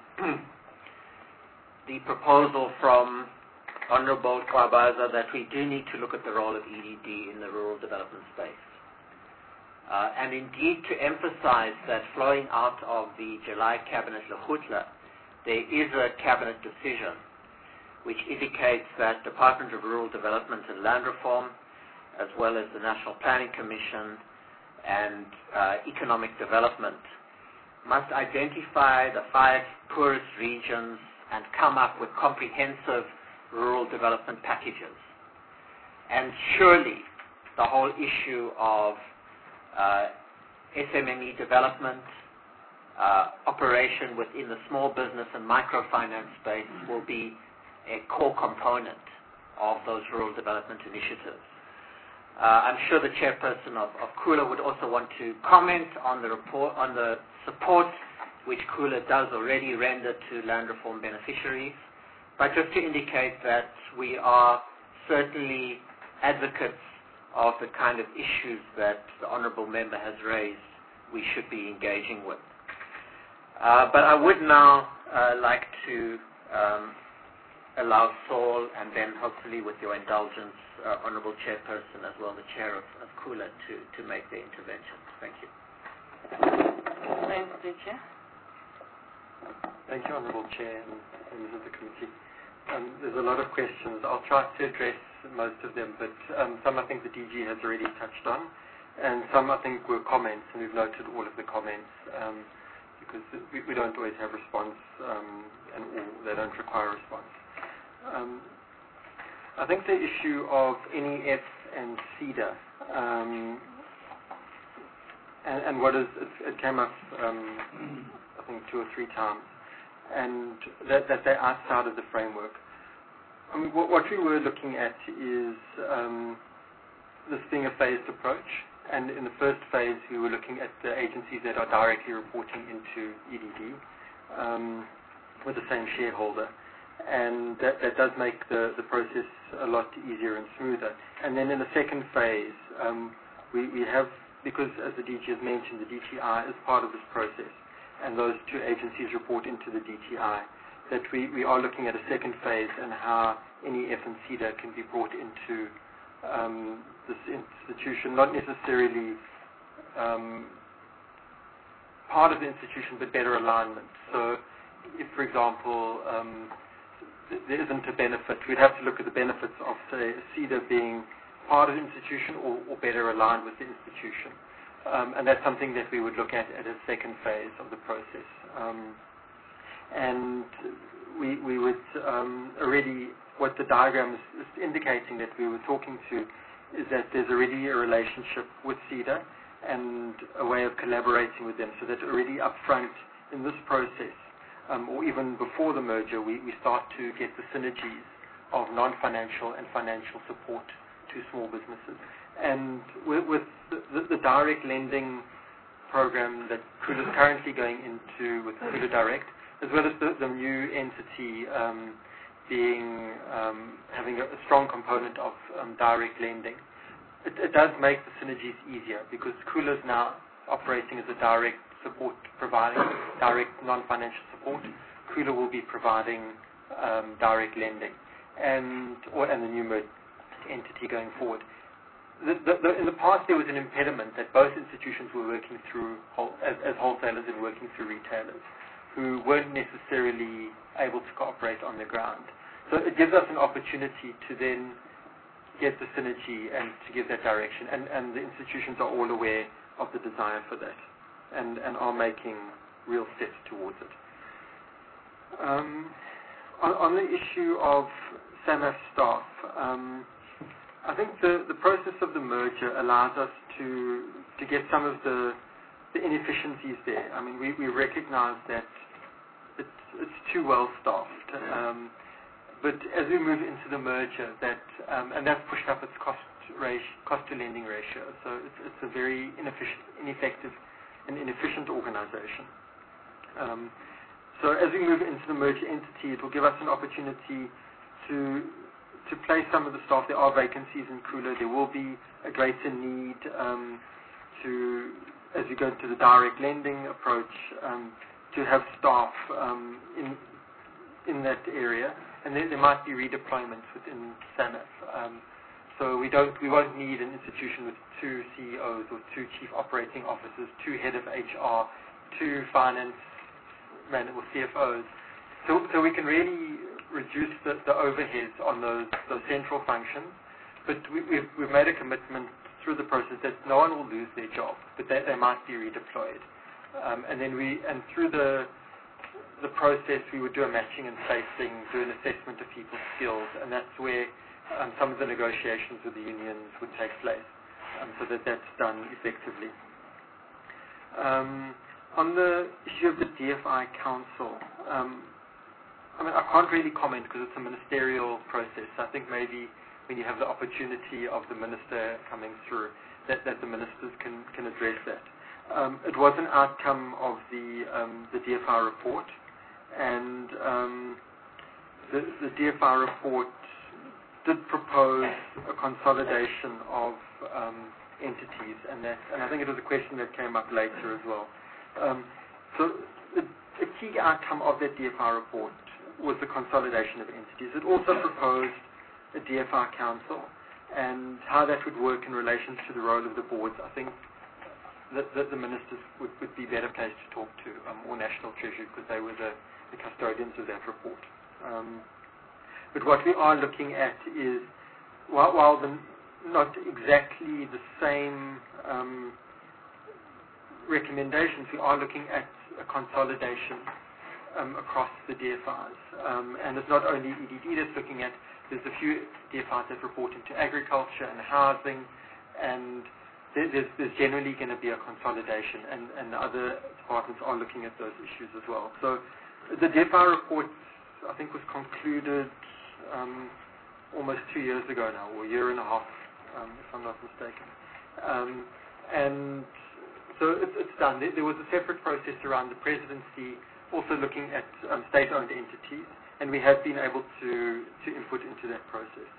the proposal from Honorable Kwabaza that we do need to look at the role of E D D in the rural development space. Uh, and indeed to emphasize that flowing out of the July Cabinet Lekgotla, there is a Cabinet decision which indicates that Department of Rural Development and Land Reform, as well as the National Planning Commission and uh, Economic Development, must identify the five poorest regions and come up with comprehensive rural development packages. And surely the whole issue of uh, S M M E development, uh, operation within the small business and microfinance space will be a core component of those rural development initiatives. Uh, I'm sure the chairperson of, of Kula would also want to comment on the report, on the support which Kula does already render to land reform beneficiaries, but just to indicate that we are certainly advocates of the kind of issues that the honourable member has raised we should be engaging with. Uh, but I would now uh, like to um, allow Saul, and then hopefully with your indulgence, uh, Honourable Chairperson as well, the Chair of, of Kula, to, to make the intervention. Thank you. Thanks, the Chair. Thank you, Honourable Chair and members of the committee. Um, there's a lot of questions. I'll try to address most of them, but um, some I think the D G has already touched on, and some I think were comments, and we've noted all of the comments, um, because we, we don't always have response, um, and all, they don't require response. Um, I think the issue of N E F and CEDA, um, and, and what is, it, it came up, um, I think, two or three times, and that, that they're outside of the framework. I mean, what, what we were looking at is um, this being a phased approach, and in the first phase we were looking at the agencies that are directly reporting into E D D um, with the same shareholder, and that, that does make the, the process a lot easier and smoother. And then in the second phase, um, we, we have, because as the D G has mentioned, the D T I is part of this process, and those two agencies report into the D T I, that we, we are looking at a second phase and how N E F and CEDA can be brought into um, this institution, not necessarily um, part of the institution, but better alignment. So if, for example, um, th there isn't a benefit, we'd have to look at the benefits of, say, CEDA being part of the institution or, or better aligned with the institution. Um, and that's something that we would look at at a second phase of the process. Um, and we, we would um, already, what the diagram is, is indicating that we were talking to is that there's already a relationship with CEDA and a way of collaborating with them, so that already up front in this process, um, or even before the merger, we, we start to get the synergies of non-financial and financial support to small businesses. And with, with the, the, the direct lending program that Kula is currently going into with Kula Direct, as well as the, the new entity um, being um, having a, a strong component of um, direct lending, it, it does make the synergies easier, because Kula is now operating as a direct support, providing direct non-financial support. Kula will be providing um, direct lending, and or and the new merged entity going forward. The, the, the, in the past, there was an impediment that both institutions were working through whole, as, as wholesalers and working through retailers, who weren't necessarily able to cooperate on the ground. So it gives us an opportunity to then get the synergy and to give that direction. And, and the institutions are all aware of the desire for that, and, and are making real steps towards it. Um, on, on the issue of SAMAF staff, um, I think the, the process of the merger allows us to, to get some of the, the inefficiencies there. I mean, we, we recognize that it's, it's too well staffed. Um, but as we move into the merger, that um, and that's pushed up its cost ratio, cost to lending ratio. So it's, it's a very inefficient, ineffective, and inefficient organization. Um, so as we move into the merger entity, it will give us an opportunity to to place some of the staff. There are vacancies in Kula. There will be a greater need um, to, as we go into the direct lending approach, um, to have staff um, in in that area, and there, there might be redeployments within SAMAF. Um, so we don't, we won't need an institution with two C E Os or two chief operating officers, two head of H R, two finance men or C F Os. So, so we can really reduce the, the overheads on those, those central functions, but we, we've, we've made a commitment through the process that no one will lose their job, but that they might be redeployed. Um, and then we, and through the the process, we would do a matching and placing, do an assessment of people's skills, and that's where um, some of the negotiations with the unions would take place. um, so that that's done effectively. Um, on the issue of the D F I Council, um, I mean, I can't really comment because it's a ministerial process. I think maybe when you have the opportunity of the minister coming through, that, that the ministers can, can address that. Um, it was an outcome of the um, the D F I report, and um, the, the D F I report did propose a consolidation of um, entities, and that, and I think it was a question that came up later as well. Um, so the, the key outcome of that D F I report was the consolidation of entities. It also proposed a D F I council, and how that would work in relation to the role of the boards. I think that, that the ministers would, would be better placed to talk to, um, or National Treasury, because they were the, the custodians of that report. Um, but what we are looking at is, while, while the, not exactly the same um, recommendations, we are looking at a consolidation um, across the D F Is. Um, and it's not only E D D that's looking at, there's a few D F Is that report into agriculture and housing, and there, there's, there's generally going to be a consolidation, and, and the other departments are looking at those issues as well. So the D F I report, I think, was concluded um, almost two years ago now, or a year and a half, um, if I'm not mistaken. Um, and so it's, it's done. There, there was a separate process around the presidency, also looking at um, state-owned entities, and we have been able to, to input into that process.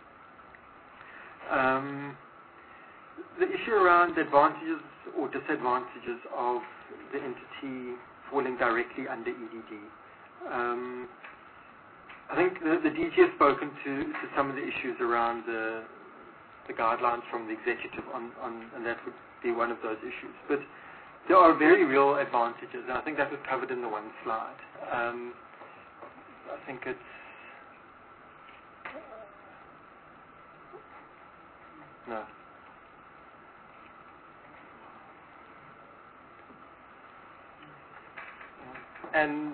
Um, the issue around the advantages or disadvantages of the entity falling directly under E D D. Um, I think the, the D G has spoken to, to some of the issues around the, the guidelines from the executive, on, on, and that would be one of those issues. But there are very real advantages, and I think that was covered in the one slide. Um, I think it's no. And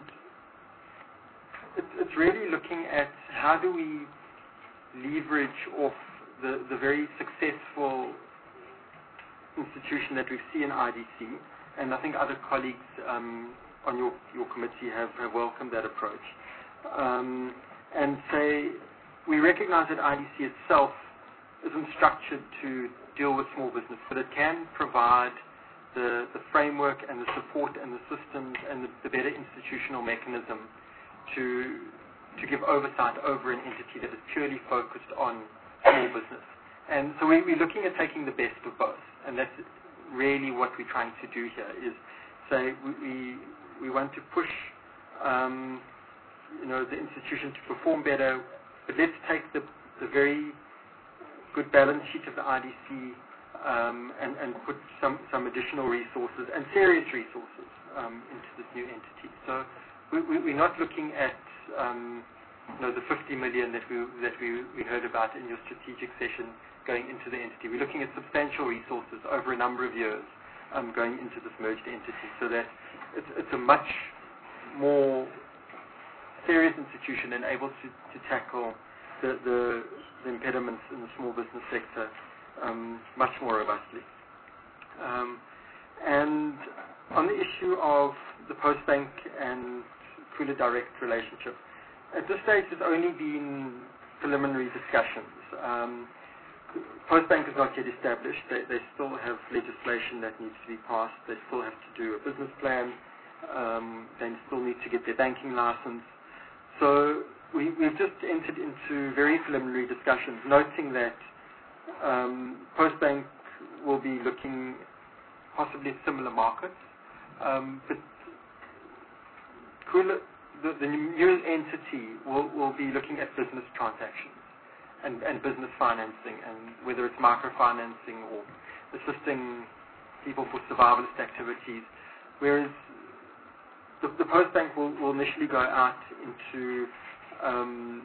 it's, it's really looking at how do we leverage off the, the very successful institution that we see in I D C, and I think other colleagues um, on your, your committee have, have welcomed that approach. Um, and say, we recognize that I D C itself isn't structured to deal with small business, but it can provide the, the framework and the support and the systems and the, the better institutional mechanism to, to give oversight over an entity that is purely focused on small business. And so we, we're looking at taking the best of both, and that's really what we're trying to do here, is say we, we, we want to push um, you know, the institution to perform better, but let's take the, the very good balance sheet of the I D C um, and, and put some, some additional resources, and serious resources, um, into this new entity. So we, we, we're not looking at um, you know, the fifty million that we, that we, we heard about in your strategic session going into the entity. We're looking at substantial resources over a number of years um, going into this merged entity, so that it's, it's a much more serious institution and able to, to tackle the, the, the impediments in the small business sector um, much more robustly. Um, and on the issue of the Postbank and Kula Direct relationship, at this stage there's only been preliminary discussions. Um, Postbank is not yet established. They, they still have legislation that needs to be passed. They still have to do a business plan. Um, they still need to get their banking license. So we, we've just entered into very preliminary discussions, noting that um, Postbank will be looking possibly at similar markets, um, but Kula, the, the new entity will, will be looking at business transactions and, and business financing, and whether it's microfinancing or assisting people for survivalist activities, whereas the, the Postbank will, will initially go out into um,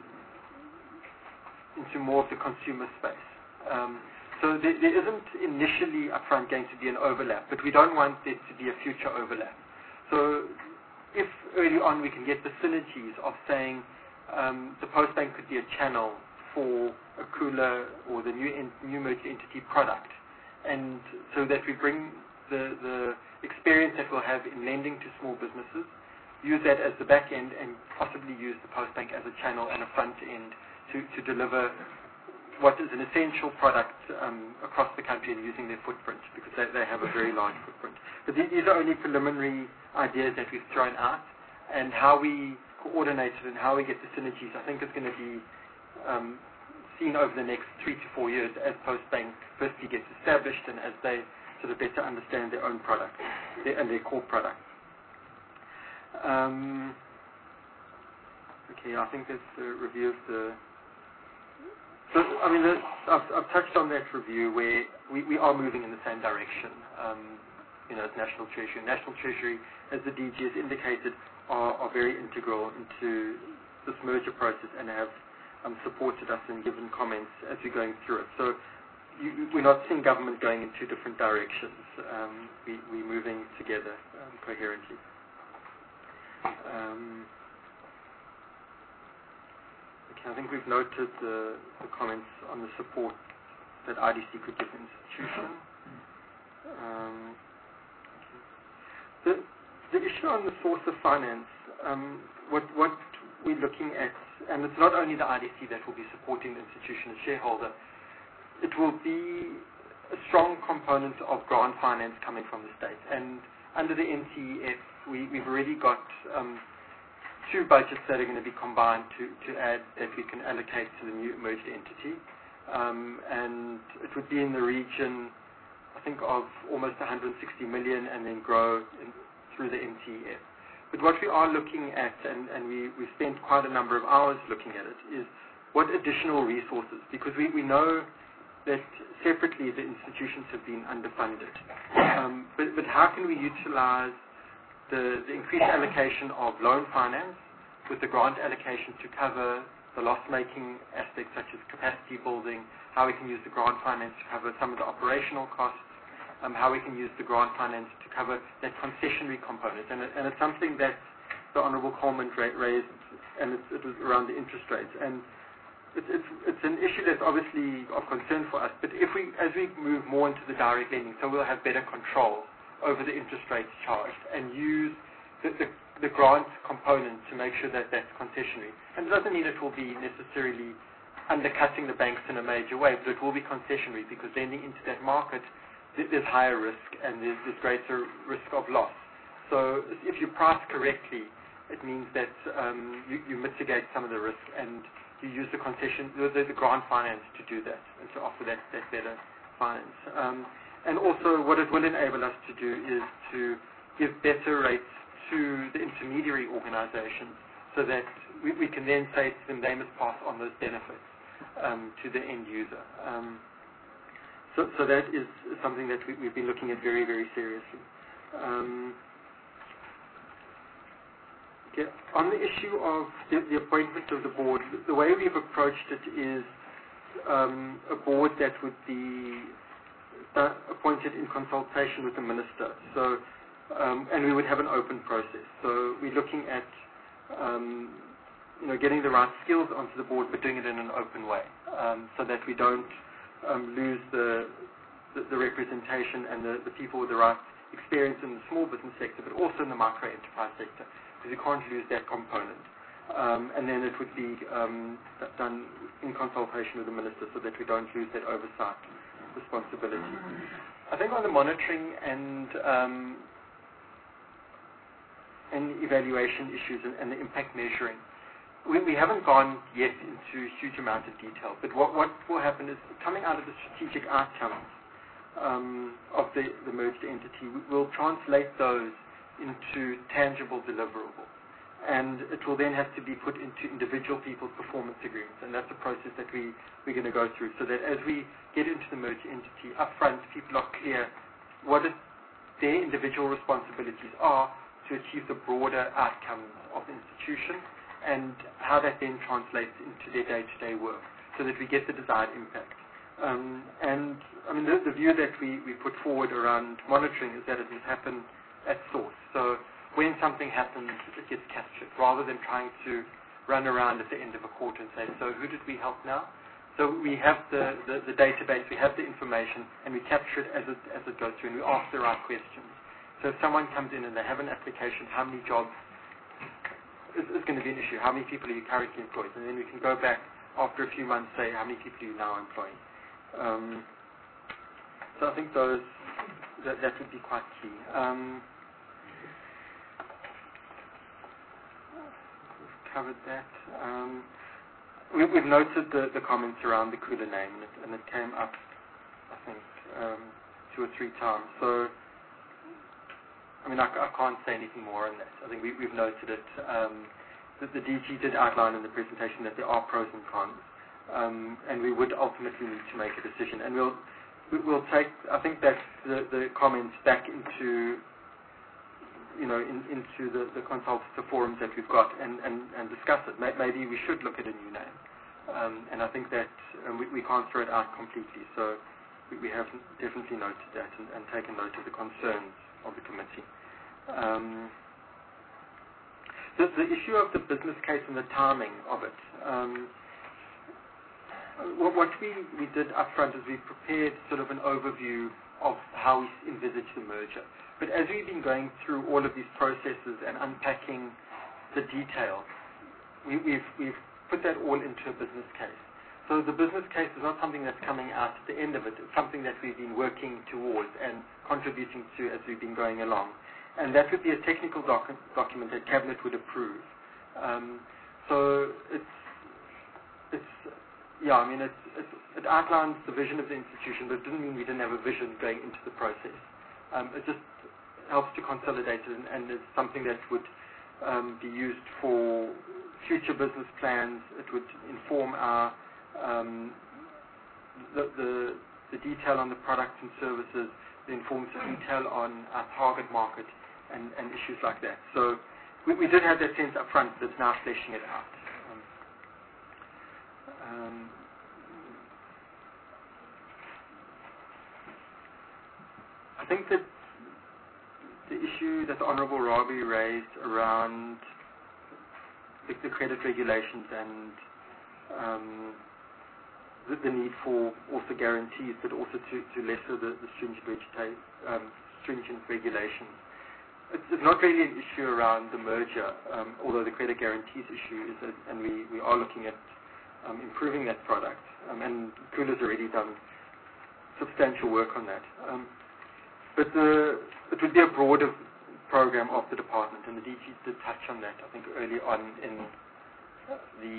into more of the consumer space. Um, so there, there isn't initially upfront going to be an overlap, but we don't want there to be a future overlap. So if early on we can get the synergies of saying um, the Postbank could be a channel for a Kula or the new, en- new merged entity product, and so that we bring the, the experience that we'll have in lending to small businesses, use that as the back end, and possibly use the Postbank as a channel and a front end to, to deliver what is an essential product um, across the country and using their footprint, because they, they have a very large footprint. But these, these are only preliminary ideas that we've thrown out, and how we coordinate it and how we get the synergies, I think is going to be um, seen over the next three to four years as Postbank firstly gets established and as they sort of better understand their own product their, and their core product. Um, okay, I think that's a review of the So, I mean, the, I've, I've touched on that review where we, we are moving in the same direction, um, you know, as National Treasury. National Treasury, as the D G has indicated, are, are very integral into this merger process and have um, supported us and given comments as we're going through it. So you, we're not seeing government going in two different directions. Um, we, we're moving together um, coherently. Um, I think we've noted the, the comments on the support that I D C could give the institution. Um, the, the issue on the source of finance, um, what, what we're looking at, and it's not only the I D C that will be supporting the institution as shareholder, it will be a strong component of grant finance coming from the state. And under the N T E F, we, we've already got um, two budgets that are going to be combined to, to add that we can allocate to the new merged entity. Um, and it would be in the region, I think, of almost one hundred sixty million and then grow in, through the N T E F. But what we are looking at, and, and we, we spent quite a number of hours looking at it, is what additional resources, because we, we know that separately the institutions have been underfunded. Um, but, but how can we utilize The, the increased allocation of loan finance with the grant allocation to cover the loss-making aspects such as capacity building, how we can use the grant finance to cover some of the operational costs, um, how we can use the grant finance to cover that concessionary component. And, it, and it's something that the Honourable Coleman raised, and it, it was around the interest rates. And it's, it's, it's an issue that's obviously of concern for us, but if we, as we move more into the direct lending, so we'll have better control over the interest rates charged and use the, the, the grant component to make sure that that's concessionary. And it doesn't mean it will be necessarily undercutting the banks in a major way, but it will be concessionary because lending into that market, there's higher risk and there's, there's greater risk of loss. So if you price correctly, it means that um, you, you mitigate some of the risk and you use the concession, the, the grant finance to do that and to offer that, that better finance. Um, And also what it will enable us to do is to give better rates to the intermediary organizations so that we, we can then say to them they must pass on those benefits um, to the end user. Um, so, so that is something that we, we've been looking at very, very seriously. Um, okay. On the issue of the, the appointment of the board, the way we've approached it is um, a board that would be Uh, appointed in consultation with the minister. So, um, and we would have an open process. So we're looking at, um, you know, getting the right skills onto the board, but doing it in an open way, um, so that we don't um, lose the, the the representation and the, the people with the right experience in the small business sector, but also in the micro enterprise sector, because you can't lose that component. Um, and then it would be um, done in consultation with the minister, so that we don't lose that oversight responsibility. I think on the monitoring and um, and evaluation issues and, and the impact measuring, we, we haven't gone yet into a huge amount of detail, but what, what will happen is coming out of the strategic outcomes um, of the, the merged entity, we will translate those into tangible deliverables. And it will then have to be put into individual people's performance agreements, and that's a process that we, we're going to go through, so that as we get into the merged entity, up front, people are clear what it, their individual responsibilities are to achieve the broader outcomes of the institution, and how that then translates into their day-to-day work, so that we get the desired impact. Um, and, I mean, the, the view that we, we put forward around monitoring is that it must happen at source. So when something happens, it gets captured, rather than trying to run around at the end of a quarter and say, so who did we help now? So So we have the, the, the database, we have the information, and we capture it as it, as it goes through, and we ask the right questions. So if someone comes in and they have an application, how many jobs is, is going to be an issue? How many people are you currently employed? And then we can go back after a few months, say how many people are you now employing. Um, so I think those that, that would be quite key. Um, we've covered that. Um, we, we've noted the, the comments around the Kula name, and it, and it came up, I think, um, two or three times. So, I mean, I, I can't say anything more on that. I think we, we've noted it. Um, the, the D G did outline in the presentation that there are pros and cons, um, and we would ultimately need to make a decision. And we'll we'll take, I think, that the, the comments back into, you know, in, into the, the consultative forums that we've got and, and, and discuss it. Maybe we should look at a new name. Um, and I think that um, we, we can't throw it out completely. So we, we have definitely noted that and, and taken note of the concerns of the committee. Um, the, the issue of the business case and the timing of it. Um, what, what we, we did up front is we prepared sort of an overview of how we envisage the merger. But as we've been going through all of these processes and unpacking the detail, we, we've, we've put that all into a business case. So the business case is not something that's coming out at the end of it. It's something that we've been working towards and contributing to as we've been going along. And that would be a technical docu document that Cabinet would approve. Um, so it's, it's, yeah, I mean, it's, it's, it outlines the vision of the institution, but it didn't mean we didn't have a vision going into the process. Um, it just helps to consolidate it, and, and it's something that would um, be used for future business plans. It would inform our um, the, the, the detail on the products and services. It informs the detail on our target market and, and issues like that. So we, we did have that sense up front that's now fleshing it out. Um, um, I think that the issue that the Honourable Rabi raised around the, the credit regulations and um, the, the need for also guarantees, but also to, to lesser the, the stringent, um, stringent regulations. It's, it's not really an issue around the merger, um, although the credit guarantees issue is, a, and we, we are looking at um, improving that product, um, and Kula's already done substantial work on that. Um, but the, it would be a broader program of the department, and the D G did touch on that, I think, early on in the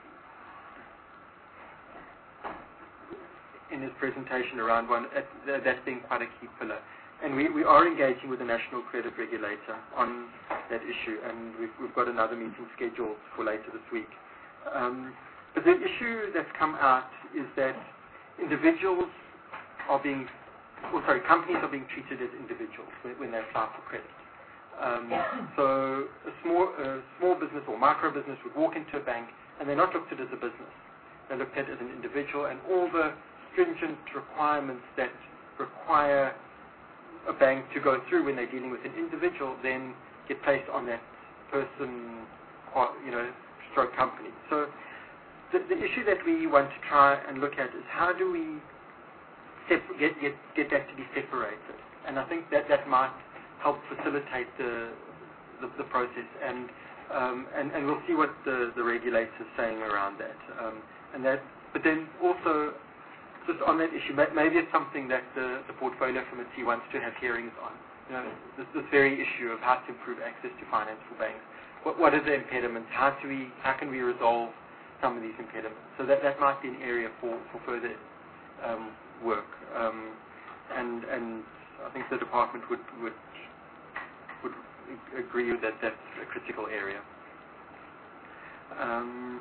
in his presentation around one, uh, that being quite a key pillar. And we, we are engaging with the National Credit Regulator on that issue, and we've, we've got another meeting scheduled for later this week. Um, but the issue that's come out is that individuals are being, or sorry, companies are being treated as individuals when, when they apply for credit. Um, so a small, a small business or micro business would walk into a bank, and they're not looked at as a business. They're looked at as an individual, and all the stringent requirements that require a bank to go through when they're dealing with an individual then get placed on that person, you know, stroke company. So the, the issue that we want to try and look at is how do we get, get, get that to be separated. And I think that that might help facilitate the, the, the process. And, um, and, and we'll see what the, the regulator is saying around that. Um, and that. But then also, just on that issue, maybe it's something that the, the Portfolio Committee wants to have hearings on. You know, this, this very issue of how to improve access to finance for banks. What, what are the impediments? How do we, how can we resolve some of these impediments? So that, that might be an area for, for further um, work. Um, and, and I think the department would, would, would agree that that's a critical area. Um,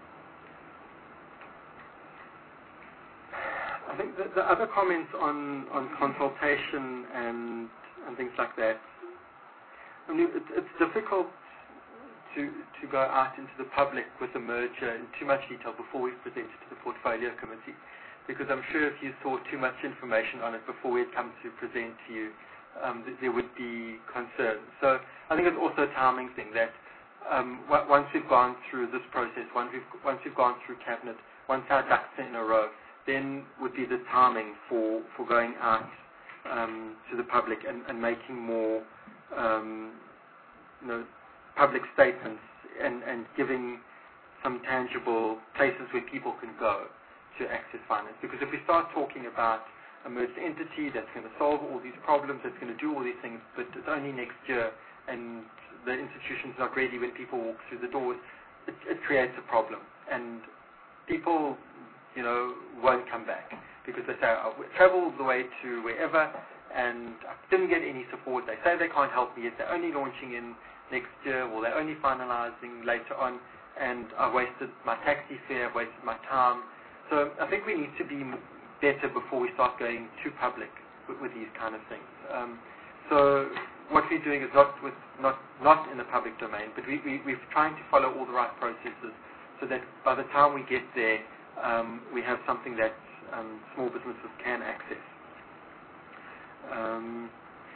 I think the, the other comments on, on consultation and, and things like that, I mean, it, it's difficult to, to go out into the public with a merger in too much detail before we present it to the Portfolio Committee, because I'm sure if you saw too much information on it before we'd come to present to you, um, th there would be concerns. So I think it's also a timing thing that um, once we've gone through this process, once we've, once we've gone through Cabinet, once our ducks are in a row, then would be the timing for, for going out um, to the public and, and making more um, you know, public statements and, and giving some tangible places where people can go to access finance. Because if we start talking about a merged entity that's going to solve all these problems, that's going to do all these things, but it's only next year and the institution's not ready when people walk through the doors, it, it creates a problem. And people, you know, won't come back because they say, I traveled the way to wherever and I didn't get any support. They say they can't help me yet. They're only launching in next year, or they're only finalizing later on, and I wasted my taxi fare, I've wasted my time. So I think we need to be better before we start going too public with, with these kind of things. Um, so what we're doing is not with not not in the public domain, but we, we, we're trying to follow all the right processes so that by the time we get there, um, we have something that um, small businesses can access. Um,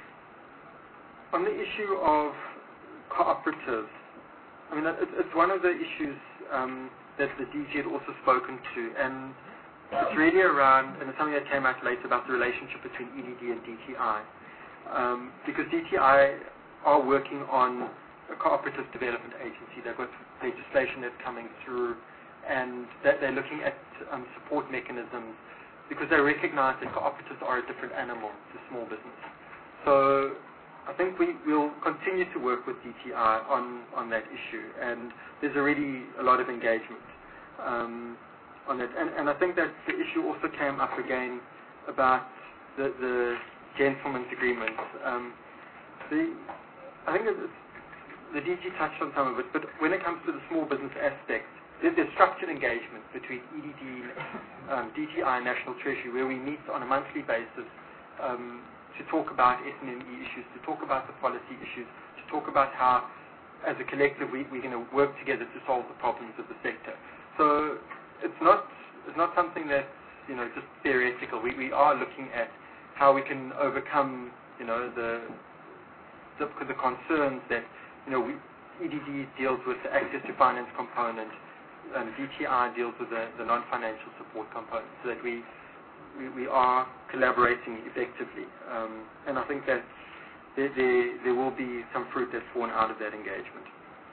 on the issue of cooperatives, I mean, it, it's one of the issues um, that the D G had also spoken to, and it's really around, and it's something that came out later about the relationship between E D D and D T I, um, because D T I are working on a cooperative development agency. They've got legislation that's coming through, and that they're looking at um, support mechanisms because they recognize that cooperatives are a different animal to small business. So I think we will continue to work with D T I on, on that issue, and there's already a lot of engagement um, on it. And, and I think that the issue also came up again about the, the gentleman's agreement. Um, the, I think it's, the D G touched on some of it, but when it comes to the small business aspect, there's, there's structured engagement between E D D, um, D T I, and National Treasury, where we meet on a monthly basis um, to talk about S M E issues, to talk about the policy issues, to talk about how, as a collective, we, we're going to work together to solve the problems of the sector. So it's not it's not something that's, you know, just theoretical. We we are looking at how we can overcome, you know, the the, the concerns that, you know, we, E D D deals with the access to finance component, and D T I deals with the, the non-financial support component, so that we We, we are collaborating effectively, um, and I think that there, there, there will be some fruit that's born out of that engagement.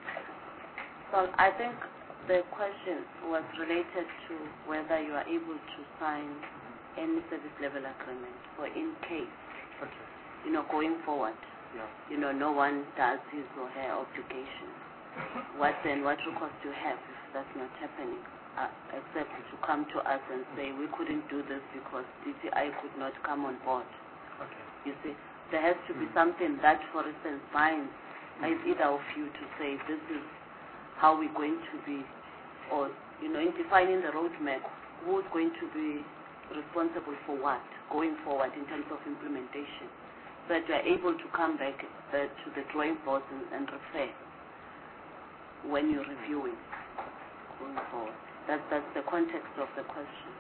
So I think the question was related to whether you are able to sign any service level agreement for in case, okay. you know, going forward, yeah. you know, no one does his or her obligation. What then, what recourse do you have if that's not happening? Uh, except to come to us and say we couldn't do this because D T I could not come on board. Okay. You see, there has to be mm. something that, for instance, binds mm. either of you to say this is how we're going to be, or, you know, in defining the roadmap, who's going to be responsible for what going forward in terms of implementation, so that you're able to come back uh, to the drawing board and, and refer when you're reviewing going forward. That, that's the context of the question.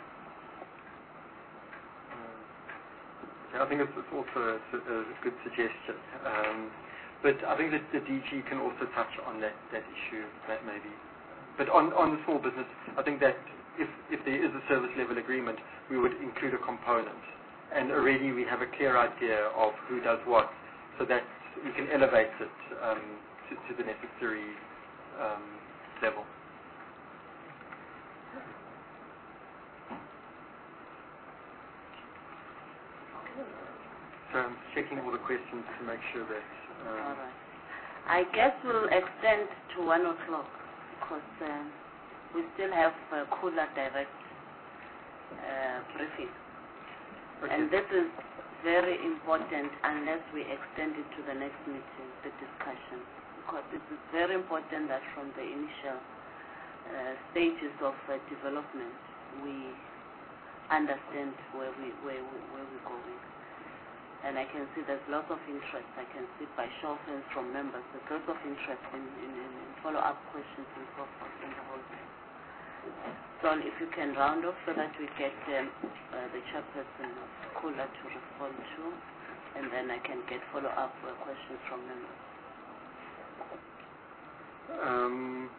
Um, I think it's, it's also a, a good suggestion. Um, but I think that the D G can also touch on that, that issue, that maybe. But on, on the small business, I think that if, if there is a service level agreement, we would include a component. And already we have a clear idea of who does what, so that we can elevate it um, to, to the necessary um, level. So I'm checking all the questions to make sure that... Um, all right. I guess we'll extend to one o'clock because uh, we still have uh, Kula direct uh, briefing. Okay. And this is very important unless we extend it to the next meeting, the discussion. Because it is very important that from the initial uh, stages of uh, development, we understand where, we, where, we, where we're going. And I can see there's lots of interest. I can see by show of hands from members, there's lots of interest in, in, in follow-up questions and so forth in the whole thing. So if you can round off so that we get um, uh, the chairperson of Kula to respond to, and then I can get follow-up uh, questions from members. Um,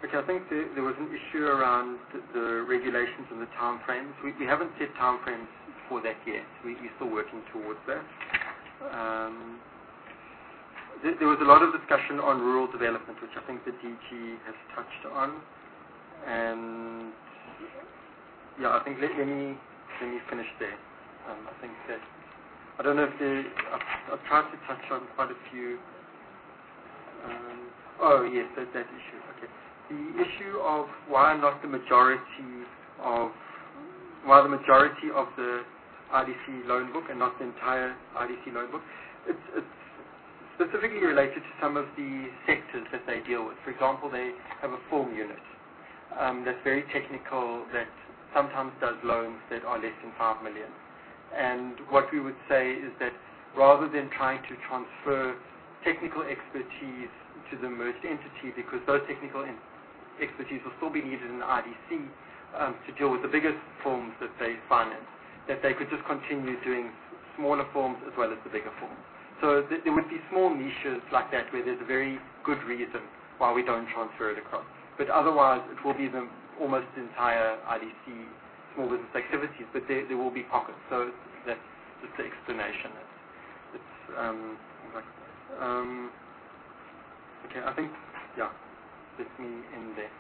Okay, I think there, there was an issue around the, the regulations and the time frames. We, we haven't set time frames for that yet. We, we're still working towards that. Um, there, there was a lot of discussion on rural development, which I think the D G has touched on. And yeah, I think let, let me let me finish there. Um, I think that I don't know if there. I've, I've tried to touch on quite a few. Um, oh yes, that, that issue. Okay, the issue of why not the majority of why the majority of the I D C loan book and not the entire I D C loan book. It's, it's specifically related to some of the sectors that they deal with. For example, they have a film unit um, that's very technical, that sometimes does loans that are less than five million. And what we would say is that rather than trying to transfer technical expertise to the merged entity, because those technical in- expertise will still be needed in the I D C um, to deal with the biggest forms that they finance, that they could just continue doing smaller forms as well as the bigger forms. So th- there would be small niches like that where there's a very good reason why we don't transfer it across. But otherwise, it will be the almost the entire I D C small business activities, but there, there will be pockets. So that's just the explanation. It's, it's um, like, um, okay, I think, yeah, let me end there.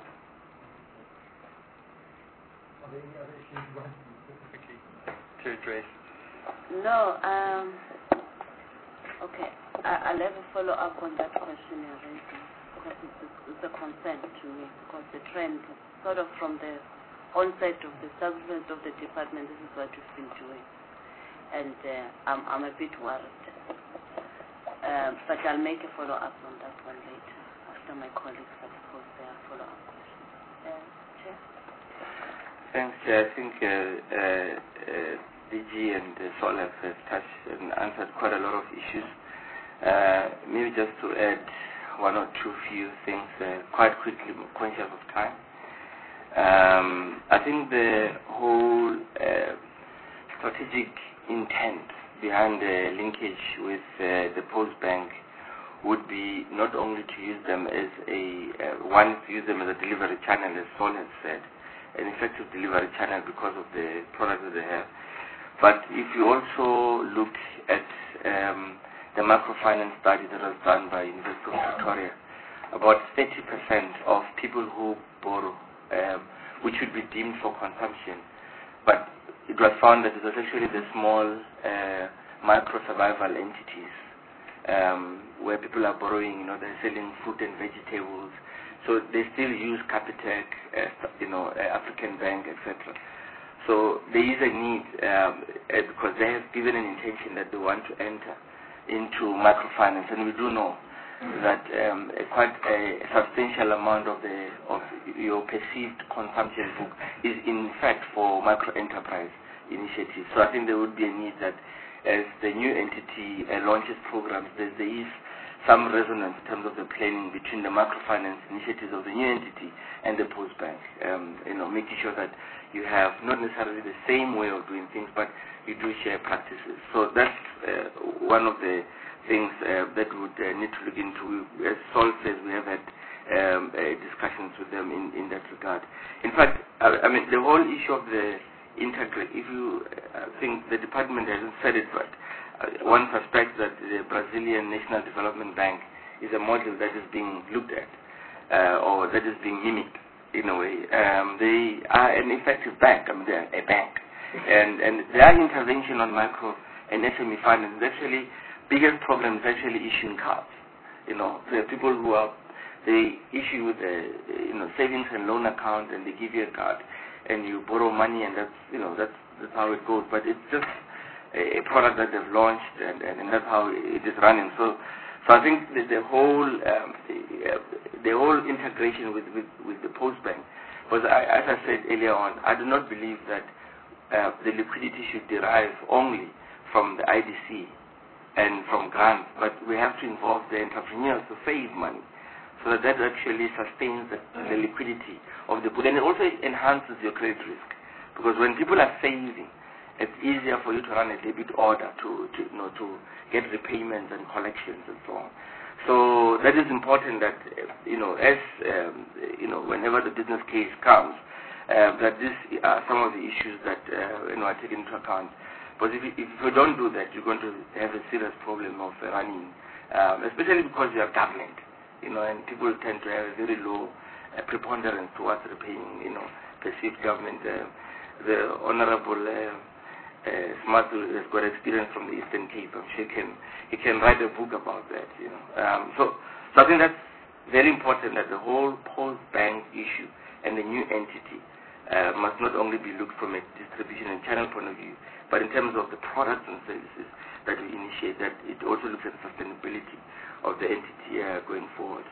Are there any other issues you want specifically to address? No, um, okay, I, I'll have a follow-up on that question you're raising, because it's a, it's a concern to me, because the trend is sort of from the onset of the establishment of the department, this is what we've been doing. And uh, I'm, I'm a bit worried. Um, but I'll make a follow-up on that one later, after my colleagues have posed their follow-up questions. Uh, Chair? Thanks, Chair. I think uh, uh, uh, D G and uh, Sol have touched and answered quite a lot of issues. Uh, maybe just to add one or two few things uh, quite quickly, conscious of time. Um, I think the whole uh, strategic intent behind the linkage with uh, the Post Bank would be not only to use them as a, uh, one, to use them as a delivery channel, as Sol has said, an effective delivery channel because of the products that they have. But if you also look at um, the microfinance study that was done by University of Victoria, about thirty percent of people who borrow, um, which would be deemed for consumption, but it was found that it was actually the small uh, micro-survival entities um, where people are borrowing, you know, they're selling fruit and vegetables, so they still use Capitec, uh, you know, uh, African Bank, et cetera. So there is a need um, uh, because they have given an intention that they want to enter into microfinance, and we do know that um, a quite a substantial amount of the of your perceived consumption book is in fact for micro-enterprise initiatives. So I think there would be a need that as the new entity uh, launches programs, there, there is some resonance in terms of the planning between the microfinance initiatives of the new entity and the Post Bank. Um, you know, making sure that you have not necessarily the same way of doing things, but you do share practices. So that's uh, one of the things uh, that we would uh, need to look into. As Sol says, we have had um, uh, discussions with them in, in that regard. In fact, I, I mean, the whole issue of the integrate, if you uh, think the department hasn't said it, but uh, one suspects that the Brazilian National Development Bank is a model that is being looked at uh, or that is being mimicked in a way. Um, they are an effective bank. I mean, they are a bank. And, and their intervention on micro and S M E finance is actually biggest problem is actually issuing cards. You know, there are people who are, they issue with a, you know, savings and loan account, and they give you a card, and you borrow money, and that's, you know, that's that's how it goes. But it's just a, a product that they've launched, and, and, and that's how it is running. So, so I think the, the whole um, the, uh, the whole integration with, with, with the Post Bank, because I, as I said earlier on, I do not believe that uh, the liquidity should derive only from the I D C and from grants, but we have to involve the entrepreneurs to save money, so that that actually sustains the, the liquidity of the book, and it also enhances your credit risk, because when people are saving, it's easier for you to run a debit order to, to you know to get repayments and collections and so on. So that is important that, uh, you know, as, um, you know, whenever the business case comes, uh, that these are some of the issues that, uh, you know, are taken into account. But if you, if you don't do that, you're going to have a serious problem of uh, running, um, especially because you have government, you know, and people tend to have a very low uh, preponderance towards repaying, you know, perceived government. Uh, the Honorable uh, uh, Smart has got experience from the Eastern Cape. I'm sure he can, he can write a book about that, you know. Um, so, so I think that's very important, that the whole post-bank issue and the new entity uh, must not only be looked from a distribution and channel point of view, but in terms of the products and services that we initiate, that it also looks at the sustainability of the entity uh, going forward.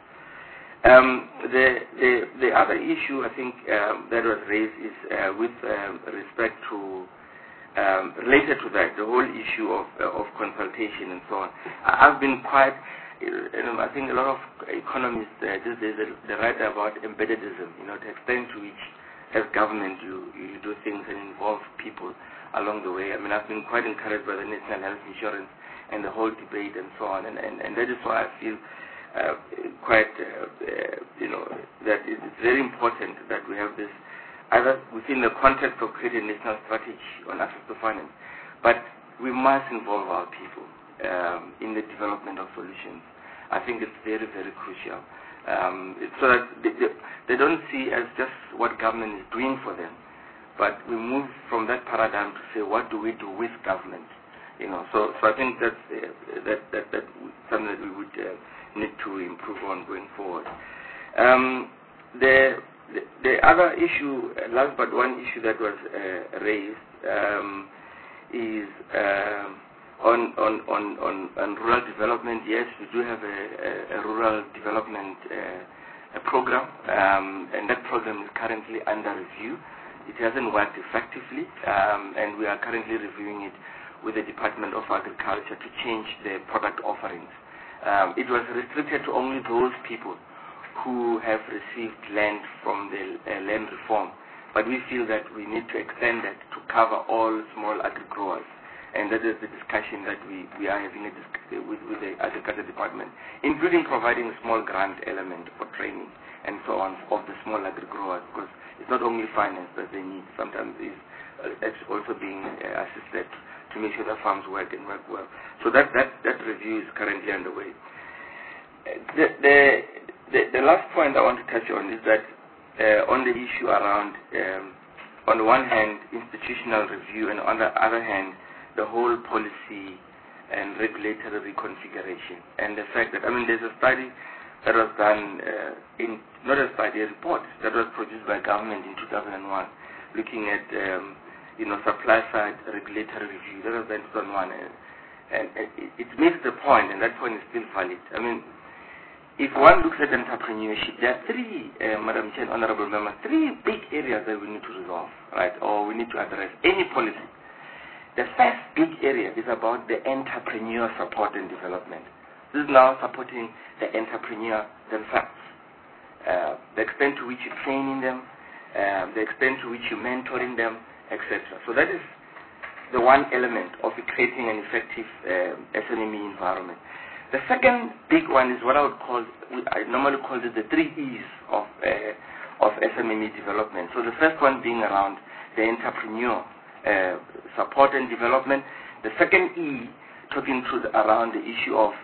Um, the, the, the other issue I think um, that was raised is uh, with um, respect to Um, related to that, the whole issue of uh, of consultation and so on. I've been quite, you know, I think a lot of economists uh, these days they write about embeddedism, you know, the extent to which, as government, you, you do things and involve people along the way. I mean, I've been quite encouraged by the National Health Insurance and the whole debate and so on, and, and, and that is why I feel uh, quite, uh, uh, you know, that it's very important that we have this either within the context of creating a national strategy on access to finance, but we must involve our people um, in the development of solutions. I think it's very, very crucial, um, so that they, they, they don't see as just what government is doing for them, but we move from that paradigm to say, what do we do with government? You know, so so I think that's uh, that that that something that we would uh, need to improve on going forward. Um, the The, the other issue, uh, last but one issue that was uh, raised um, is um, on, on, on, on, on rural development. Yes, we do have a, a, a rural development uh, a program, um, and that program is currently under review. It hasn't worked effectively, um, and we are currently reviewing it with the Department of Agriculture to change the product offerings. Um, it was restricted to only those people who have received land from the uh, land reform. But we feel that we need to extend that to cover all small agri-growers. And that is the discussion that we, we are having a with, with the Agriculture Department, including providing a small grant element for training and so on of the small agri-growers, because it's not only finance that they need, sometimes it's, uh, it's also being uh, assisted to make sure that farms work and work well. So that, that, that review is currently underway. The, the, The, the last point I want to touch on is that uh, on the issue around, um, on the one hand, institutional review, and on the other hand, the whole policy and regulatory reconfiguration. And the fact that, I mean, there's a study that was done, uh, in not a study, a report that was produced by government in two thousand one, looking at, um, you know, supply-side regulatory review. That was done in two thousand one. And, and it, it makes the point, and that point is still valid. I mean, if one looks at entrepreneurship, there are three, uh, Madam Chair and Honorable Members, three big areas that we need to resolve, right, or we need to address any policy. The first big area is about the entrepreneur support and development. This is now supporting the entrepreneur themselves. Uh, the extent to which you're training them, uh, the extent to which you're mentoring them, et cetera. So that is the one element of creating an effective uh, S M E environment. The second big one is what I would call, I normally call it the three E's of uh, of S M E development. So the first one being around the entrepreneur uh, support and development. The second E talking to the, around the issue of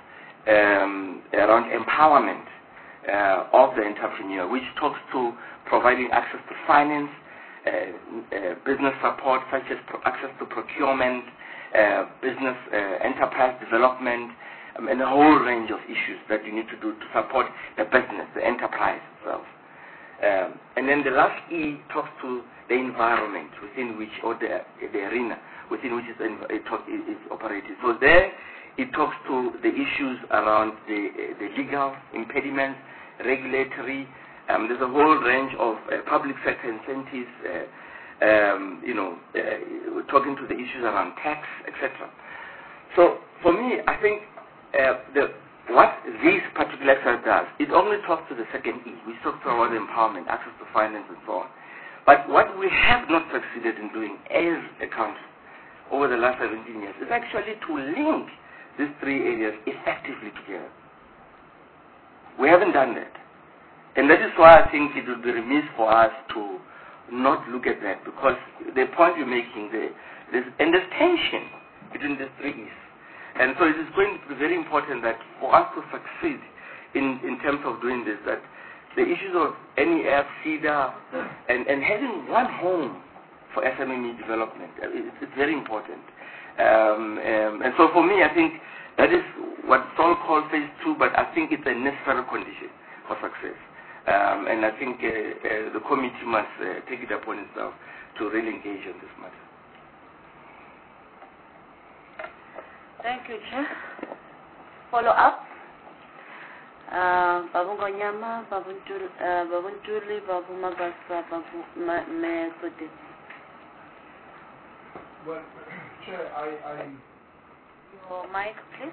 um, around empowerment uh, of the entrepreneur, which talks to providing access to finance, uh, uh, business support such as pro access to procurement, uh, business uh, enterprise development, and a whole range of issues that you need to do to support the business, the enterprise itself. Um, and then the last E talks to the environment within which, or the, the arena within which it is operated. So there it talks to the issues around the, the legal impediments, regulatory. Um, there's a whole range of uh, public sector incentives, uh, um, you know, uh, talking to the issues around tax, et cetera. So for me, I think Uh, the, what this particular exercise does, it only talks to the second E, which talks about empowerment, access to finance, and so on. But what we have not succeeded in doing as a country over the last seventeen years is actually to link these three areas effectively together. We haven't done that. And that is why I think it would be remiss for us to not look at that, because the point you're making there, there's, and there's tension between the three E's. And so it is going to be very important that for us to succeed in, in terms of doing this, that the issues of N E F, SEDA, and, and having one home for S M E development, it's, it's very important. Um, um, and so for me, I think that is what Saul called phase two, but I think it's a necessary condition for success. Um, and I think uh, uh, the committee must uh, take it upon itself to really engage on this matter. Thank you, Chair. Follow up. Babu Gonyama, Babu Julie, Babu Magasa, Babu Mesodi. Well, Chair, I, I... Your mic, please.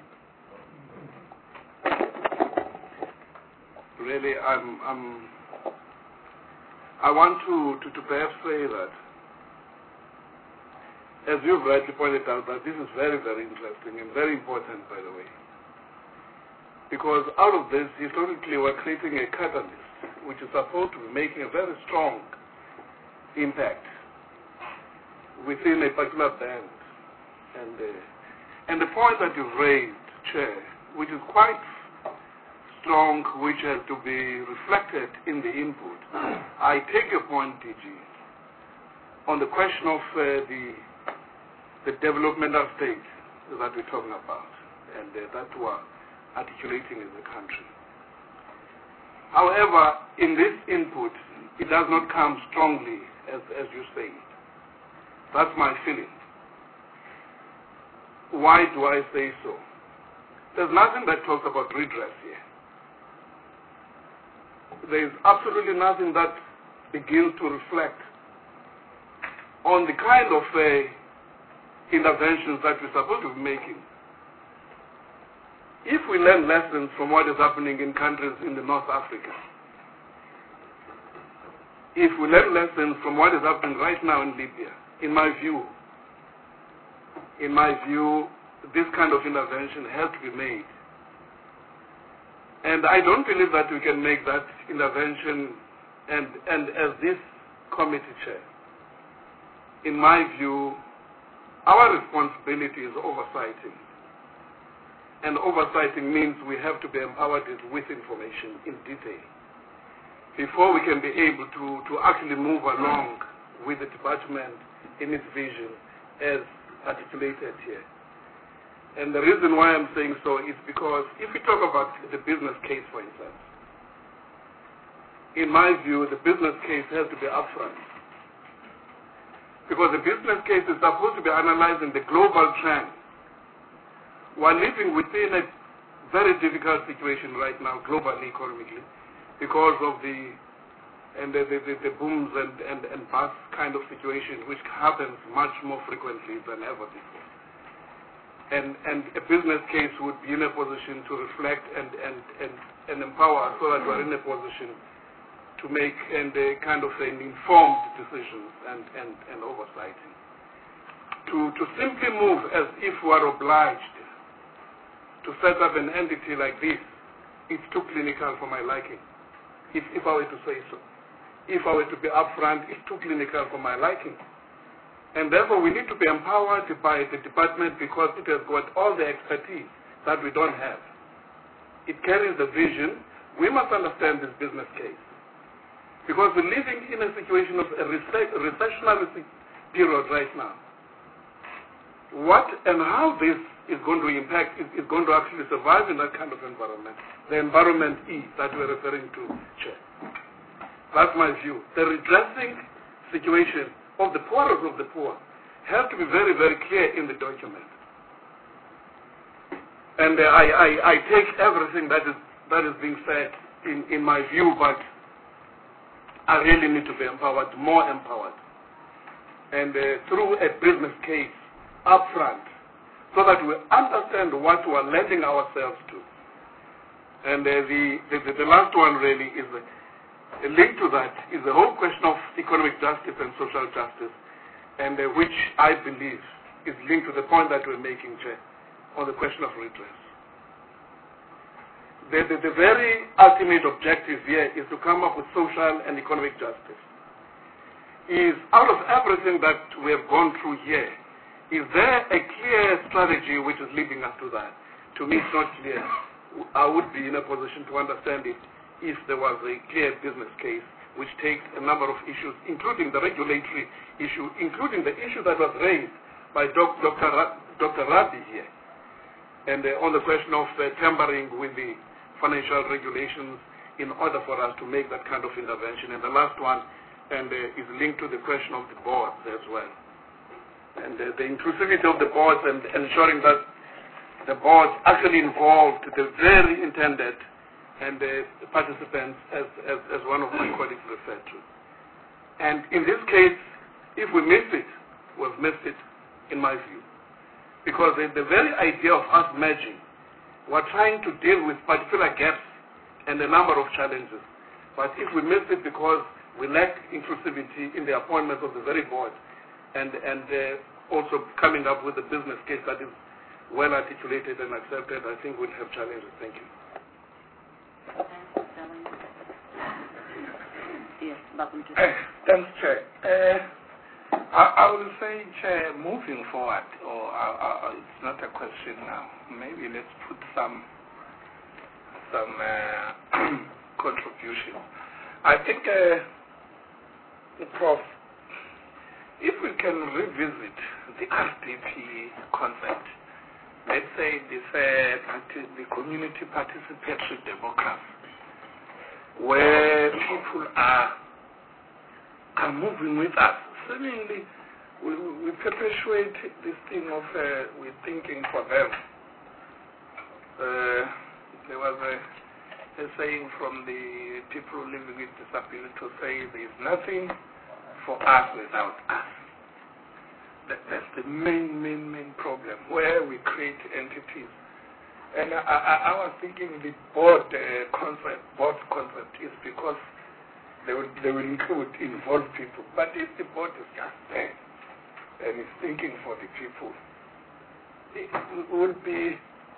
Really, I'm, I'm, I want to, to, to perhaps say that, as you've rightly pointed out, that this is very, very interesting and very important, by the way. Because out of this, historically, we're creating a catalyst which is supposed to be making a very strong impact within a particular band. And, uh, and the point that you've raised, Chair, which is quite strong, which has to be reflected in the input. I take your point, D G, on the question of uh, the, the developmental state that we're talking about, and uh, that we're articulating in the country. However, in this input, it does not come strongly, as, as you say. That's my feeling. Why do I say so? There's nothing that talks about redress here. There is absolutely nothing that begins to reflect on the kind of uh, interventions that we're supposed to be making. If we learn lessons from what is happening in countries in the North Africa, if we learn lessons from what is happening right now in Libya, in my view, in my view, this kind of intervention has to be made. And I don't believe that we can make that intervention, and, and as this committee chair, in my view, our responsibility is oversighting. And oversighting means we have to be empowered with information in detail before we can be able to, to actually move along with the department in its vision as articulated here. And the reason why I'm saying so is because if we talk about the business case, for instance, in my view, the business case has to be upfront. Because the business case is supposed to be analyzing the global trend. We're living within a very difficult situation right now, globally, economically, because of the and the, the, the booms and, and, and bust kind of situation, which happens much more frequently than ever before. And, and a business case would be in a position to reflect and, and, and, and empower so that we're in a position to make and uh, kind of an informed decisions and, and, and oversighting. To, to simply move as if we are obliged to set up an entity like this, it's too clinical for my liking, if, if I were to say so. If I were to be upfront, it's too clinical for my liking. And therefore, we need to be empowered by the department because it has got all the expertise that we don't have. It carries the vision. We must understand this business case. Because we're living in a situation of a recessionary period right now. What and how this is going to impact, is, is going to actually survive in that kind of environment. The environment E that we're referring to, Chair. That's my view. The redressing situation of the poorest of the poor has to be very, very clear in the document. And uh, I, I, I take everything that is, that is being said in, in my view, but I really need to be empowered, more empowered. And uh, through a business case up front, so that we understand what we are lending ourselves to. And uh, the, the, the last one really is the A link to that is the whole question of economic justice and social justice, and uh, which I believe is linked to the point that we're making, Chair, on the question of redress. the, the, the very ultimate objective here is to come up with social and economic justice. Is out of everything that we have gone through here, is there a clear strategy which is leading us to that? To me, it's not clear. I would be in a position to understand it if there was a clear business case which takes a number of issues, including the regulatory issue, including the issue that was raised by Doctor Ra- Doctor Rabi here, and uh, on the question of uh, tampering with the financial regulations in order for us to make that kind of intervention. And the last one, and uh, is linked to the question of the boards as well. And uh, the inclusivity of the boards and ensuring that the boards actually involved the very intended and uh, participants as, as, as one of my colleagues referred to. And in this case, if we miss it, we've missed it, in my view. Because the, the very idea of us merging, we're trying to deal with particular gaps and a number of challenges. But if we miss it because we lack inclusivity in the appointment of the very board, and, and uh, also coming up with a business case that is well articulated and accepted, I think we'll have challenges. Thank you. Yes, Babuntu. Uh, thanks, Chair. Uh, I, I will say, Chair, moving forward, or uh, uh, it's not a question now. Maybe let's put some some uh, contribution. I think, uh, Prof, if we can revisit the R D P concept, let's say this uh, the community participatory democracy, where people are are moving with us. Seemingly, we, we perpetuate this thing of uh, we're thinking for them. Uh, there was a, a saying from the people living with disability to say there is nothing for us without us. That, that's the main, main, main problem, where we create entities. And I, I, I was thinking the board uh, concept, board concept is because they will, they will include, involve people. But if the board is just there and is thinking for the people, it will be,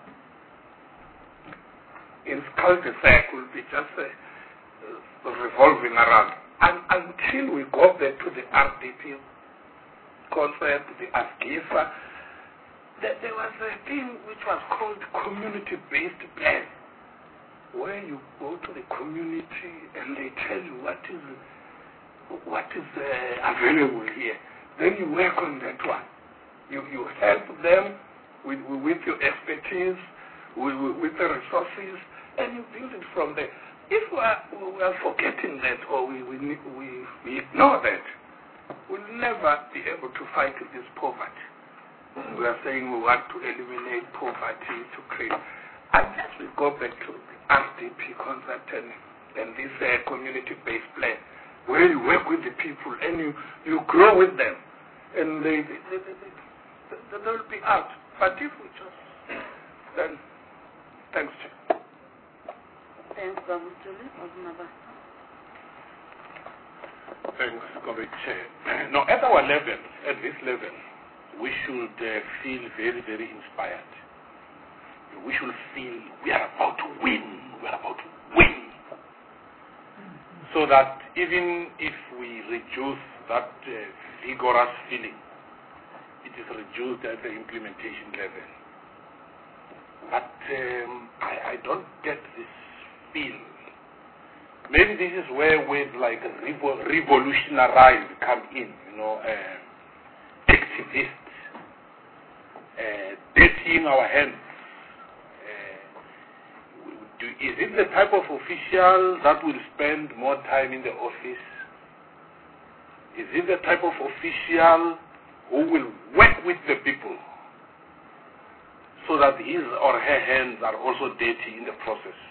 in cul-de-sac, will be just uh, uh, revolving around. And until we go back to the R D P concept, the ASGIFA, there, there was a thing which was called community-based plan, where you go to the community and they tell you what is what is uh, available here. Then you work on that one. You you help them with with your expertise, with, with the resources, and you build it from there. If we are, we are forgetting that, or we we, we we ignore that, we'll never be able to fight this poverty. We are saying we want to eliminate poverty to create. Unless we go back to the R D P concept and, and this uh, community-based plan, where you work with the people and you, you grow with them, and they, they, they, they, they, they will be out. But if we just, then, thanks, Chair. Thanks, Babu Tuli. Thanks, Comrade Chair. Now, at our level, at this level, we should uh, feel very, very inspired. We should feel we are about to win. We are about to win. So that even if we reduce that uh, vigorous feeling, it is reduced at the implementation level. But um, I, I don't get this feel. Maybe this is where words like revo- revolutionarize come in, you know, uh, activists, uh, dirtying our hands. Do, is it the type of official that will spend more time in the office? Is it the type of official who will work with the people so that his or her hands are also dirty in the process?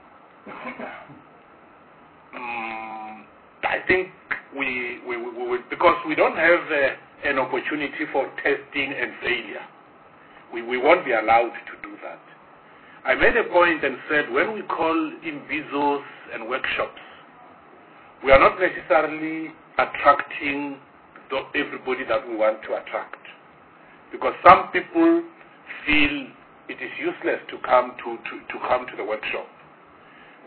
um, I think we, we, we, we, because we don't have uh, an opportunity for testing and failure, we, we won't be allowed to do that. I made a point and said when we call Imbizos and workshops, we are not necessarily attracting everybody that we want to attract. Because some people feel it is useless to come to, to, to come to the workshop.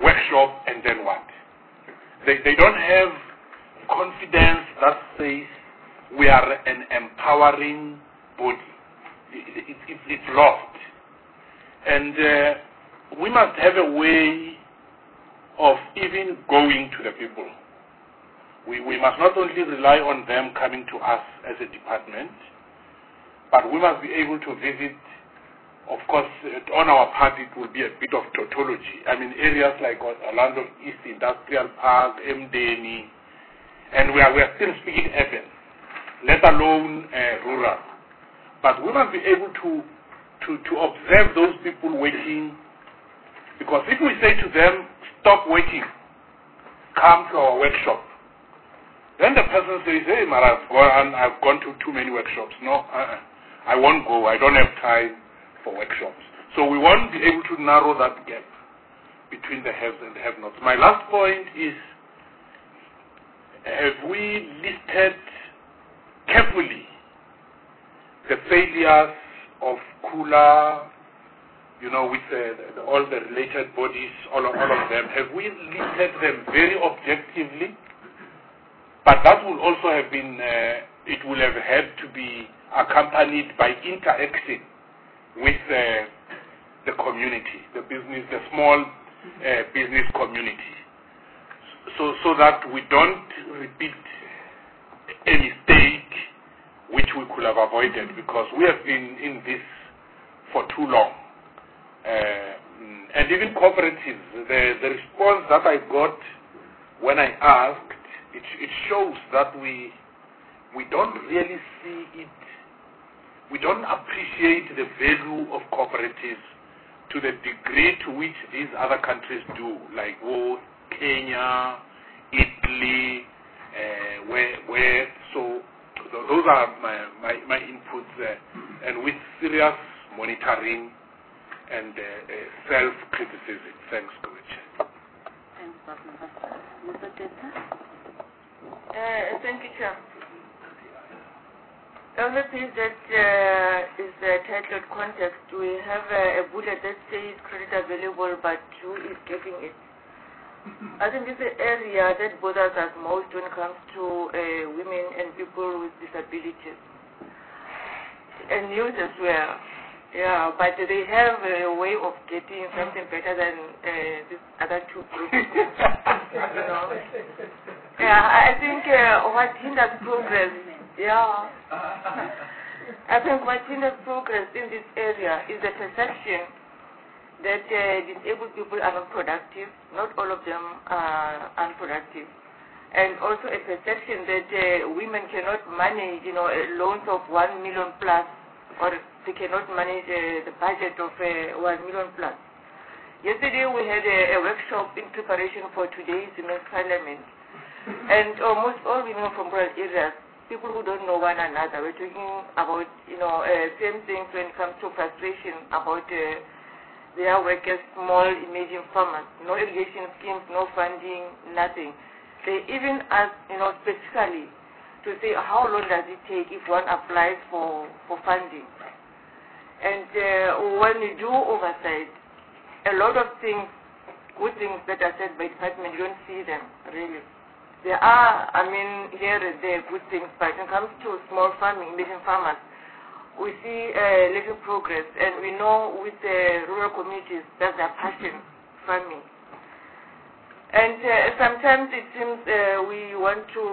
workshop, and then what? They, they don't have confidence that says we are an empowering body. It, it, it, it's lost. And uh, we must have a way of even going to the people. We, we must not only rely on them coming to us as a department, but we must be able to visit. Of course, uh, on our part, it will be a bit of tautology. I mean, areas like Orlando East Industrial Park, Mdeni, and we are, we are still speaking urban, let alone uh, rural. But we must be able to, to, to observe those people working, because if we say to them, stop working, come to our workshop, then the person says, hey, Mara, I've gone, I've gone to too many workshops. No, uh-uh. I won't go. I don't have time for workshops. So we won't be able to narrow that gap between the haves and the have-nots. My last point is, have we listed carefully the failures of Kula, you know, with the, the, all the related bodies, all of, all of them? Have we listed them very objectively? But that will also have been, uh, it will have had to be accompanied by interaction with uh, the community, the business, the small uh, business community, so so that we don't repeat a mistake which we could have avoided, because we have been in this for too long. Uh, and even cooperatives, the, the response that I got when I asked, it, it shows that we we don't really see it. We don't appreciate the value of cooperatives to the degree to which these other countries do, like oh, Kenya, Italy, uh, where, where, so th those are my, my, my inputs there. And with serious monitoring and uh, uh, self-criticism. Thanks, Commissioner. Thanks, Doctor Mister Teta? Uh, thank you, Chair. The other piece that uh, is uh, titled context, we have uh, a bullet that says credit available, but who is getting it? I think this is an area that bothers us most when it comes to uh, women and people with disabilities. And youth as well. Yeah, but they have a way of getting something better than uh, these other two groups. You know? Yeah, I think uh, what hinders progress, yeah. I think what hinders progress in this area is the perception that uh, disabled people are not productive. Not all of them are unproductive. And also a perception that uh, women cannot manage, you know, loans of one million plus, or they cannot manage uh, the budget of uh, one million plus. Yesterday we had a, a workshop in preparation for today's Women's Parliament. And almost all women from rural areas, people who don't know one another, we're talking about, you know, uh, same things when it comes to frustration about uh, their work as small emerging farmers. No irrigation schemes, no funding, nothing. They even ask, you know, specifically to say how long does it take if one applies for, for funding. And uh, when you do oversight, a lot of things, good things that are said by the department, you don't see them, really. There are, I mean, here and there, good things, but when it comes to small farming, emerging farmers, we see uh, little progress, and we know with the rural communities that's their passion, farming. And uh, sometimes it seems uh, we want to,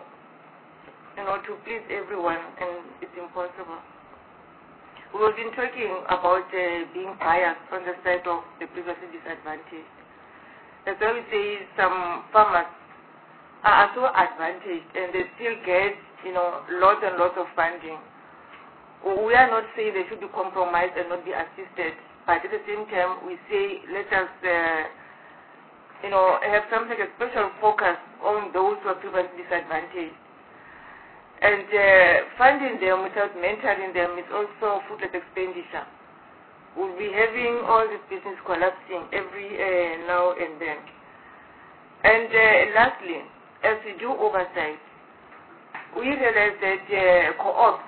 you know, to please everyone, and it's impossible. We've been talking about uh, being biased on the side of the previously disadvantaged. That's why we say some farmers are so advantaged, and they still get, you know, lots and lots of funding. We are not saying they should be compromised and not be assisted, but at the same time, we say let us, uh, you know, have something, a special focus on those who are previously disadvantaged. And uh, funding them without mentoring them is also fruitless expenditure. We'll be having all this business collapsing every uh, now and then. And uh, lastly, as we do oversight, we realize that uh, co-ops,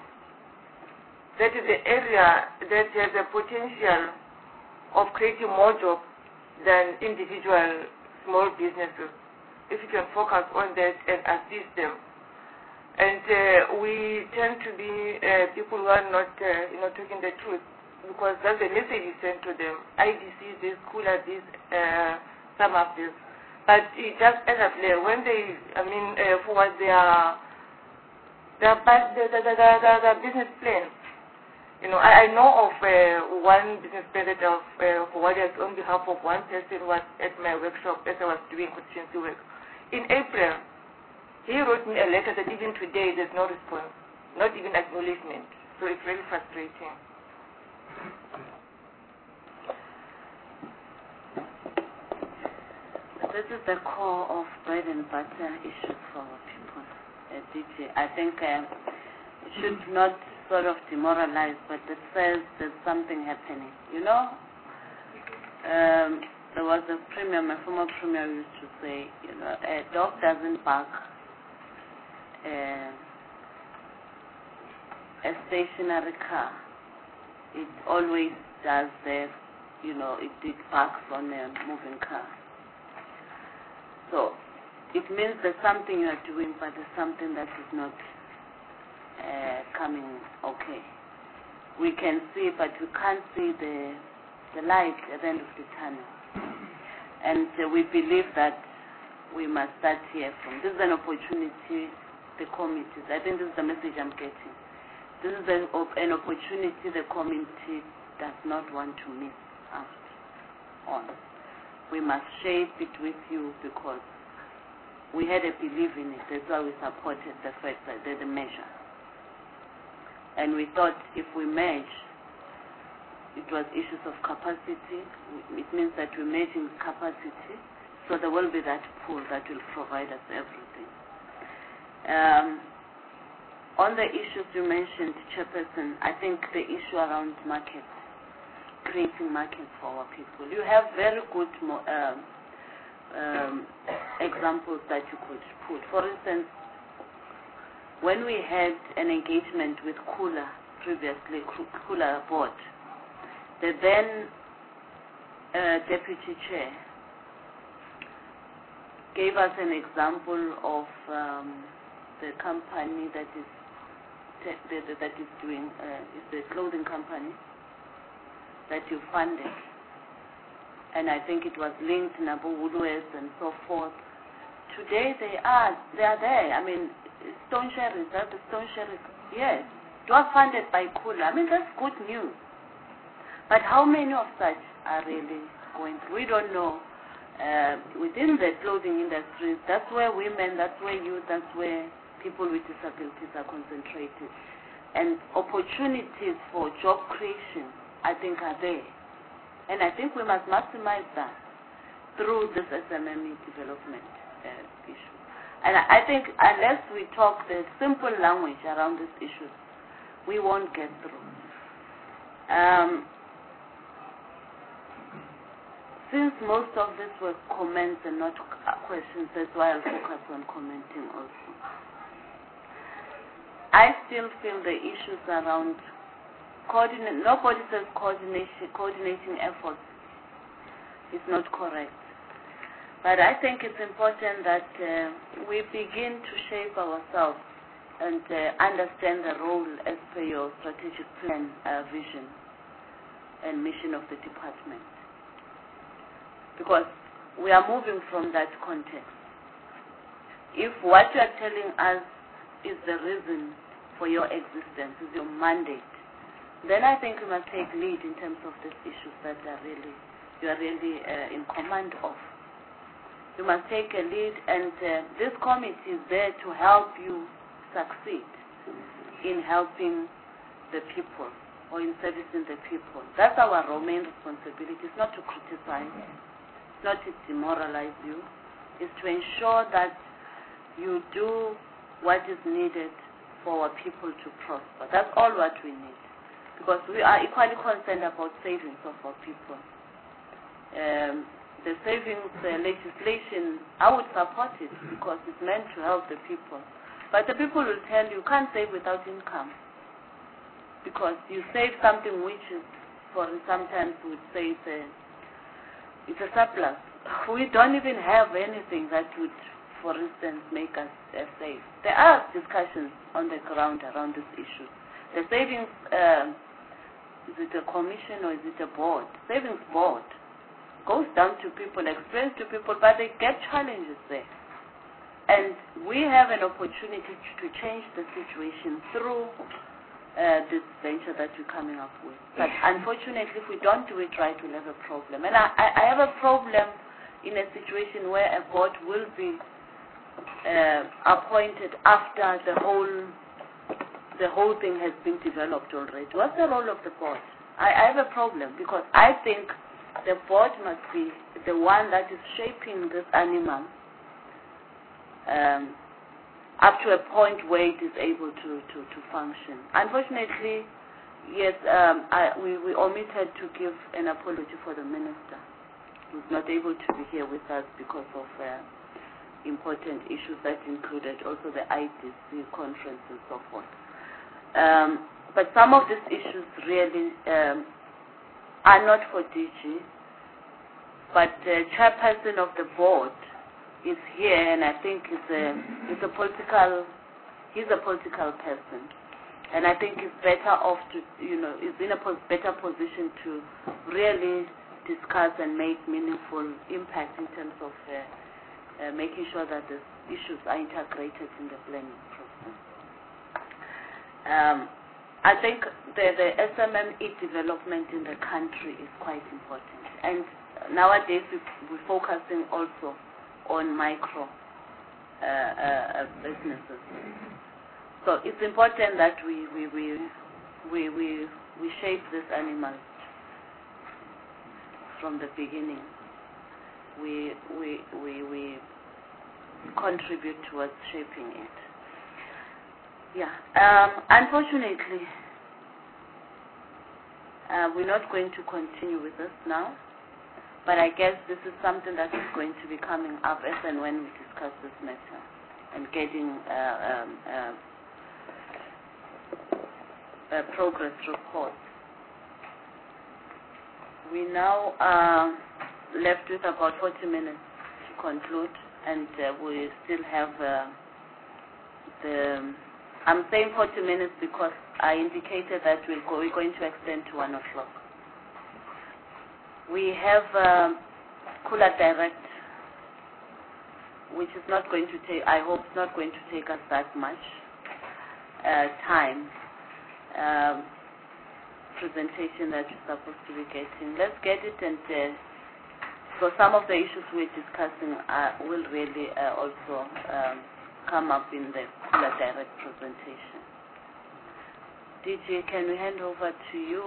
that is the area that has the potential of creating more jobs than individual small businesses. If you can focus on that and assist them. And uh, we tend to be uh, people who are not, uh, you know, talking the truth, because that's the message you send to them. I D C this, Kula this, uh, some of this. But it just ends up there. When they, I mean, uh, forward their, their, their, their, their, their, their business plan. You know, I, I know of uh, one business plan that I've uh, forwarded on behalf of one person who was at my workshop as I was doing constituency work. In April, he wrote me a letter that even today there's no response, not even acknowledgement. So it's really frustrating. This is the core of bread and butter issues for our people. Uh, D J, I think uh, it should not sort of demoralize, but it says there's something happening. You know, um, there was a premier, my former premier used to say, you know, a dog doesn't bark. Uh, a stationary car, it always does the, you know, it, it parks on a moving car. So it means there's something you are doing, but there's something that is not uh, coming okay. We can see, but we can't see the the light at the end of the tunnel. And uh, we believe that we must start here from. This is an opportunity. The committees. I think this is the message I'm getting. This is an, an opportunity the committee does not want to miss out on. We must shape it with you because we had a belief in it. That's why we supported the fact that there's a measure. And we thought if we merge, it was issues of capacity. It means that we're merging capacity, so there will be that pool that will provide us everything. Um, on the issues you mentioned, Chairperson, I think the issue around market, creating markets for our people. You have very good mo um, um, examples that you could put. For instance, when we had an engagement with Kula previously, Kula board, the then uh, deputy chair gave us an example of um, the company that is that is doing uh, is the clothing company that you funded, and I think it was linked to Nabu Woolworths and so forth. Today they are they are there. I mean, Stone Sherry, is that the Stone Sherry? Yes, it was funded by Kula. I mean, that's good news. But how many of such are really going through? We don't know. Uh, within the clothing industry, that's where women, that's where youth, that's where people with disabilities are concentrated. And opportunities for job creation, I think, are there. And I think we must maximize that through this S M M E development uh, issue. And I think unless we talk the simple language around these issues, we won't get through. Um, Since most of this were comments and not questions, that's why I'll focus on commenting also. I still feel the issues around coordinate. Nobody says coordination, coordinating efforts is not correct. But I think it's important that uh, we begin to shape ourselves and uh, understand the role as per your strategic plan, uh, vision, and mission of the department. Because we are moving from that context. If what you are telling us is the reason for your existence, is your mandate, then I think we must take lead in terms of these issues that are really, you are really uh, in command of. You must take a lead, and uh, this committee is there to help you succeed in helping the people or in servicing the people. That's our main responsibility. It's not to criticize, it's not to demoralize you. It's to ensure that you do what is needed for our people to prosper. That's all what we need. Because we are equally concerned about savings of our people. Um, the savings uh, legislation, I would support it because it's meant to help the people. But the people will tell you, you can't save without income. Because you save something which is, for sometimes we would say, it's a, it's a surplus. We don't even have anything that would, for instance, make us uh, safe. There are discussions on the ground around this issue. The savings, um, is it a commission or is it a board? Savings board goes down to people, explains to people, but they get challenges there. And we have an opportunity to change the situation through uh, this venture that we're coming up with. But unfortunately, if we don't do it right, we'll have a problem. And I, I have a problem in a situation where a board will be uh, appointed after the whole the whole thing has been developed already. What's the role of the board? I, I have a problem because I think the board must be the one that is shaping this animal um, up to a point where it is able to, to, to function. Unfortunately, yes, um, I, we, we omitted to give an apology for the minister, who's not able to be here with us because of uh, important issues that included also the I D C conference and so forth. Um, but some of these issues really um, are not for D G, but the chairperson of the board is here, and I think it's a, it's a political, he's a political person, and I think he's better off to, you know, is in a pos better position to really discuss and make meaningful impact in terms of uh, uh, making sure that the issues are integrated in the planning process. Um, I think the, the S M M E development in the country is quite important, and nowadays we, we're focusing also on micro uh, uh, businesses. So it's important that we we we we we, we shape this animal from the beginning. We we we we contribute towards shaping it. Yeah. Um, unfortunately, uh, we're not going to continue with this now. But I guess this is something that is going to be coming up as and when we discuss this matter and getting uh, um, uh, a progress report. We now are left with about forty minutes to conclude, and uh, we still have uh, the, I'm saying forty minutes because I indicated that we'll go, we're going to extend to one o'clock. We have um, Kula Direct, which is not going to take, I hope it's not going to take us that much uh, time. Um, presentation that we're supposed to be getting. Let's get it, and uh, so some of the issues we're discussing uh, will really uh, also um, come up in the Kula Direct presentation. D J, can we hand over to you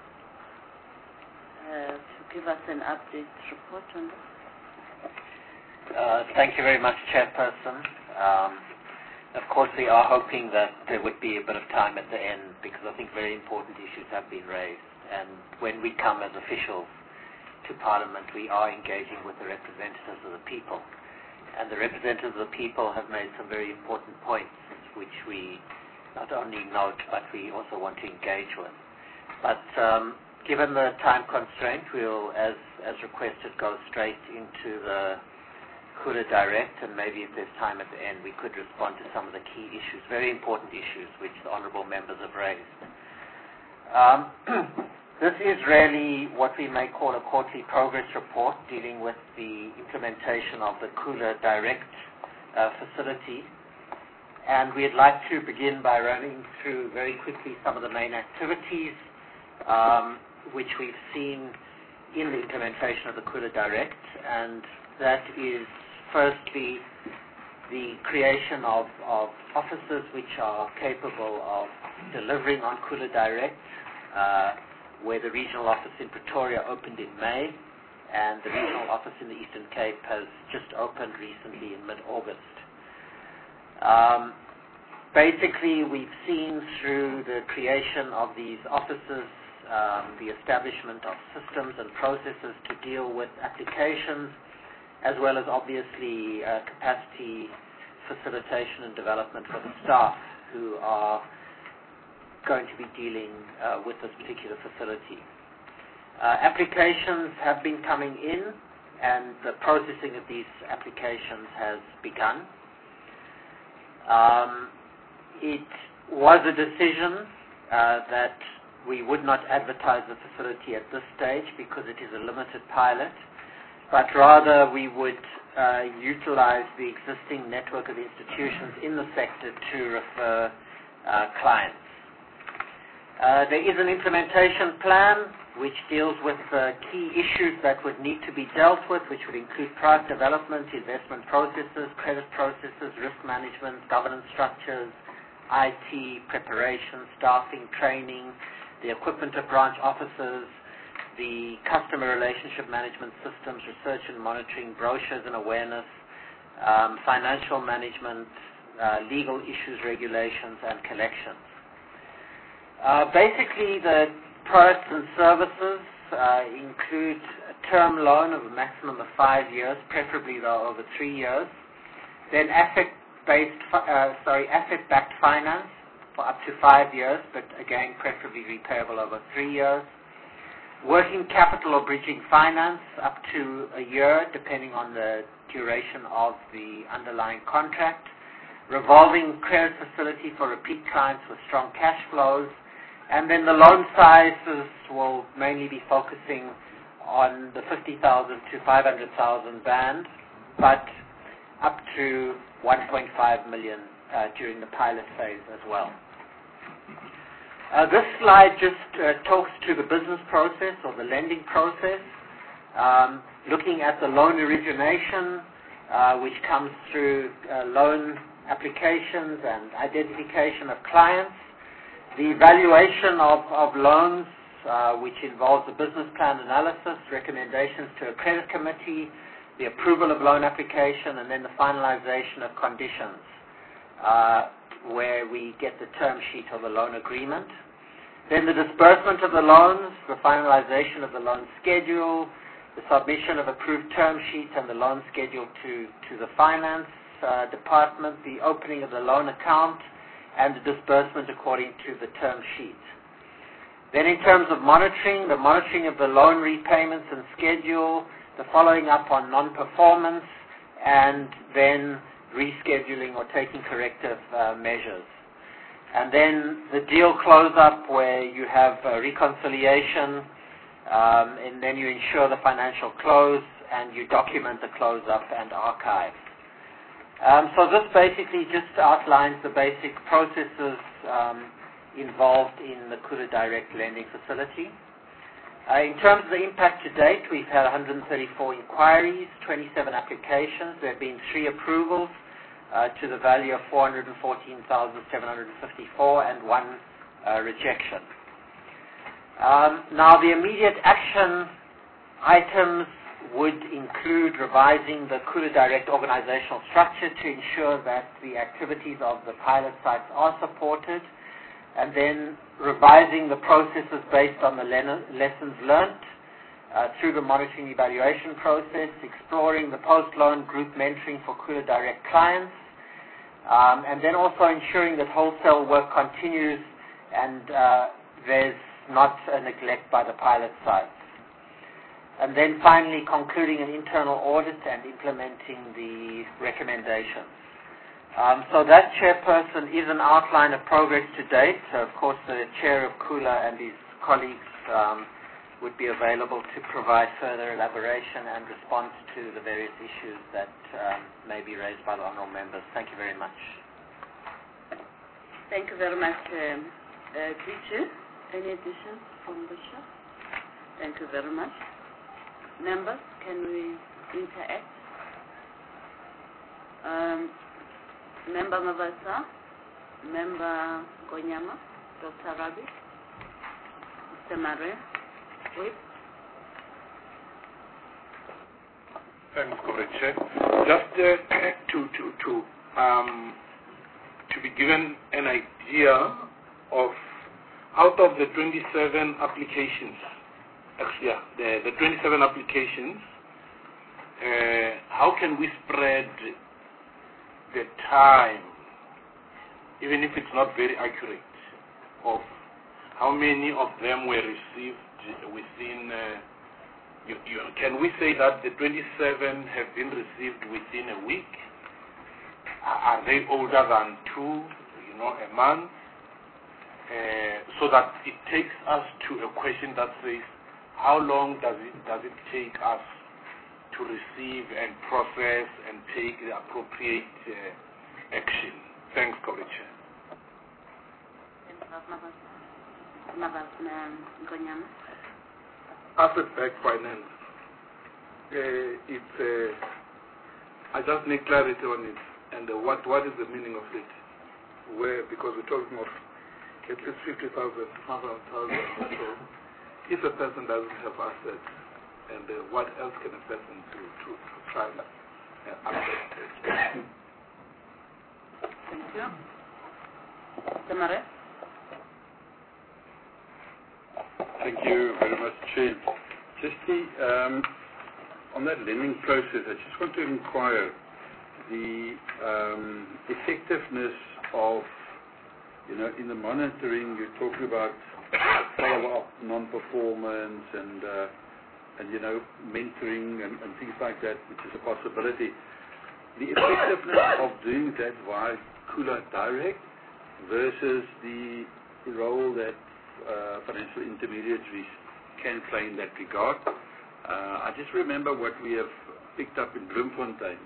uh, to give us an update report on this? Uh, thank you very much, Chairperson. Um, of course, we are hoping that there would be a bit of time at the end because I think very important issues have been raised. And when we come as officials to Parliament, we are engaging with the representatives of the people. And the representatives of the people have made some very important points, which we not only note, but we also want to engage with. But um, given the time constraint, we'll, as, as requested, go straight into the Kula Direct, and maybe if there's time at the end, we could respond to some of the key issues, very important issues, which the honourable members have raised. Um, this is really what we may call a quarterly progress report dealing with the implementation of the Kula Direct uh, facility. And we'd like to begin by running through very quickly some of the main activities um, which we've seen in the implementation of the Kula Direct, and that is firstly the creation of, of offices which are capable of delivering on Kula Direct, uh, where the regional office in Pretoria opened in May, and the regional office in the Eastern Cape has just opened recently in mid-August. Um, basically, we've seen through the creation of these offices um, the establishment of systems and processes to deal with applications, as well as obviously uh, capacity facilitation and development for the staff who are going to be dealing uh, with this particular facility. Uh, applications have been coming in and the processing of these applications has begun. Um, it was a decision uh, that we would not advertise the facility at this stage because it is a limited pilot, but rather we would uh, utilize the existing network of institutions in the sector to refer uh, clients. Uh, there is an implementation plan which deals with uh, key issues that would need to be dealt with, which would include product development, investment processes, credit processes, risk management, governance structures, I T, preparation, staffing, training, the equipment of branch officers, the customer relationship management systems, research and monitoring, brochures and awareness, um, financial management, uh, legal issues, regulations, and collections. Uh, basically, the products and services uh, include a term loan of a maximum of five years, preferably though over three years. Then asset-based, uh, sorry, asset-backed finance for up to five years, but again, preferably repayable over three years. Working capital or bridging finance up to a year, depending on the duration of the underlying contract. Revolving credit facility for repeat clients with strong cash flows. And then the loan sizes will mainly be focusing on the fifty thousand to five hundred thousand band, but up to one point five million uh, during the pilot phase as well. Uh, this slide just uh, talks to the business process or the lending process, um, looking at the loan origination, uh, which comes through uh, loan applications and identification of clients. The evaluation of, of loans, uh, which involves a business plan analysis, recommendations to a credit committee, the approval of loan application, and then the finalization of conditions, uh, where we get the term sheet of the loan agreement. Then the disbursement of the loans, the finalization of the loan schedule, the submission of approved term sheet and the loan schedule to, to the finance uh, department, the opening of the loan account, and the disbursement according to the term sheet. Then in terms of monitoring, the monitoring of the loan repayments and schedule, the following up on non-performance, and then rescheduling or taking corrective uh, measures. And then the deal close-up where you have uh, reconciliation, um, and then you ensure the financial close, and you document the close-up and archive. Um, so this basically just outlines the basic processes um, involved in the Kula Direct Lending Facility. Uh, in terms of the impact to date, we've had one hundred thirty-four inquiries, twenty-seven applications. There have been three approvals uh, to the value of four hundred fourteen thousand seven hundred fifty-four and one uh, rejection. Um, now, the immediate action items would include revising the Kula Direct organizational structure to ensure that the activities of the pilot sites are supported, and then revising the processes based on the lessons learned uh, through the monitoring evaluation process, exploring the post-loan group mentoring for Kula Direct clients, um, and then also ensuring that wholesale work continues and uh, there's not a neglect by the pilot sites. And then finally concluding an internal audit and implementing the recommendations. Um, so that chairperson is an outline of progress to date. So of course the chair of Kula and his colleagues um, would be available to provide further elaboration and response to the various issues that um, may be raised by the honourable members. Thank you very much. Thank you very much, um, uh, Gigi. Any additions from the chair? Thank you very much. Members, can we interact? Um, Member Mavasa, Member Gonyama, Doctor Rabi, Mister Mare, Whip. Thanks, Chair. Just uh, to to to um to be given an idea of out of the twenty-seven applications. Actually, yeah, the, the twenty-seven applications, uh, how can we spread the time, even if it's not very accurate, of how many of them were received within uh, you, you, can we say that the twenty-seven have been received within a week? Are they older than two, you know, a month? Uh, so that it takes us to a question that says, how long does it does it take us to receive and process and take the appropriate uh, action? Thanks, College. Asset-backed finance. Uh, it's. Uh, I just need clarity on it, and uh, what what is the meaning of it? Where, because we're talking of at least fifty thousand, one hundred thousand or so. If a person doesn't have assets, and uh, what else can a person do to, to try and uh, access? Thank you. Tamara? Thank you very much, Chair. Just the, um, on that lending process, I just want to inquire the um, effectiveness of, you know, in the monitoring, you're talking about follow-up, non-performance, and uh, and you know, mentoring and, and things like that, which is a possibility. The effectiveness of doing that via Kula Direct versus the role that uh, financial intermediaries can play in that regard. Uh, I just remember what we have picked up in Bloemfontein,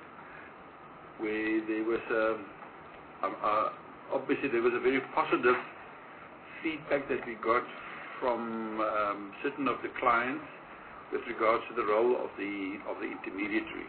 where there was um, um, uh, obviously there was a very positive feedback that we got from um, certain of the clients with regards to the role of the of the intermediary,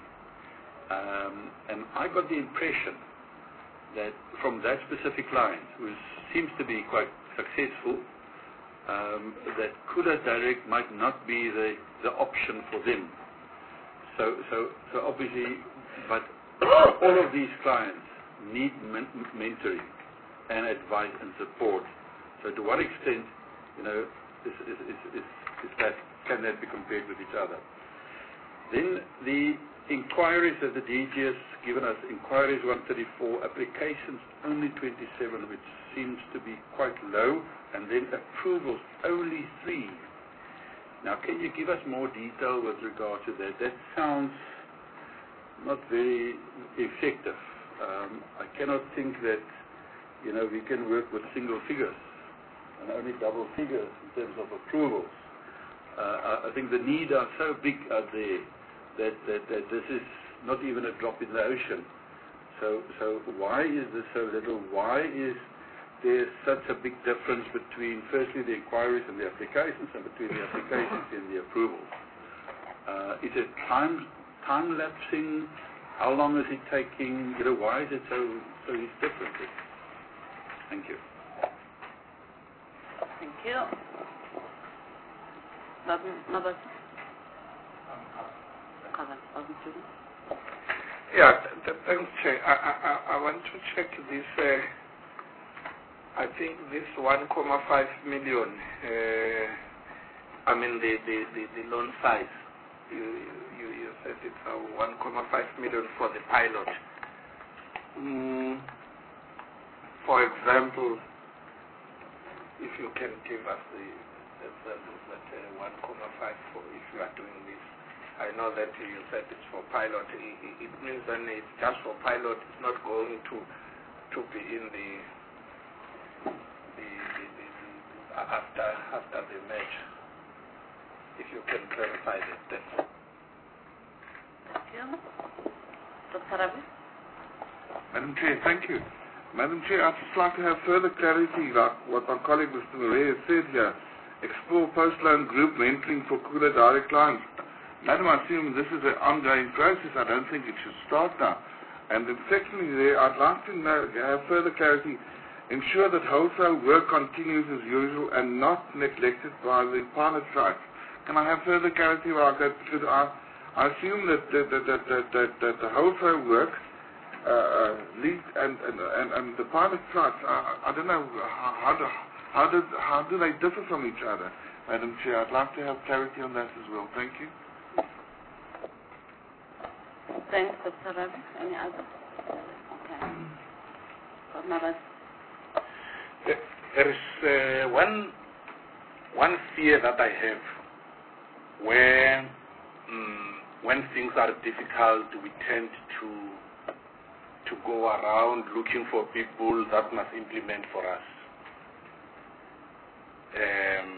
um, and I got the impression that from that specific client, who seems to be quite successful, um, that Kula Direct might not be the the option for them. So so so obviously, but all of these clients need men mentoring and advice and support. So to what extent, you know, is, is, is, is, is that, can that be compared with each other? Then the inquiries that the D G has given us, inquiries one thirty-four, applications only twenty-seven, which seems to be quite low, and then approvals only three. Now, can you give us more detail with regard to that? That sounds not very effective. Um, I cannot think that, you know, we can work with single figures and only double figures in terms of approvals. Uh, I think the needs are so big out there that, that, that this is not even a drop in the ocean. So, so why is this so little? Why is there such a big difference between, firstly, the inquiries and the applications, and between the applications and the approvals? Uh, is it time time lapsing? How long is it taking? You know, why is it so so different? Thank you. Thank you. Yeah, thanks, Chair. I, I, I want to check this. Uh, I think this one point five million, uh, I mean the, the, the, the loan size, you, you, you said it's uh, one point five million for the pilot. Mm, for example, if you can give us the examples that uh, one point five for if you are doing this. I know that you said it's for pilot. It, it means that it's just for pilot. It's not going to to be in the the, the, the, the after after the match. If you can clarify that. Thank you. Doctor Ravi? Madam Chair, thank you. Madam Chair, I'd just like to have further clarity, like what my colleague Mister Murray said here. Explore post-loan group mentoring for Kula Direct clients. Madam, I assume this is an ongoing process. I don't think it should start now. And then secondly, there, I'd like to know, have further clarity. Ensure that wholesale work continues as usual and not neglected by the pilot sites. Can I have further clarity about that? Because I, I assume that, that, that, that, that, that, that the wholesale work uh, lead and, and, and, and the pilot sites, I, I don't know, how, how, do, how, do, how do they differ from each other? Madam Chair, I'd like to have clarity on that as well. Thank you. Thanks, Doctor Ravi. Any other? Okay. There is uh, one one fear that I have, where when things are difficult, we tend to to go around looking for people that must implement for us. Um,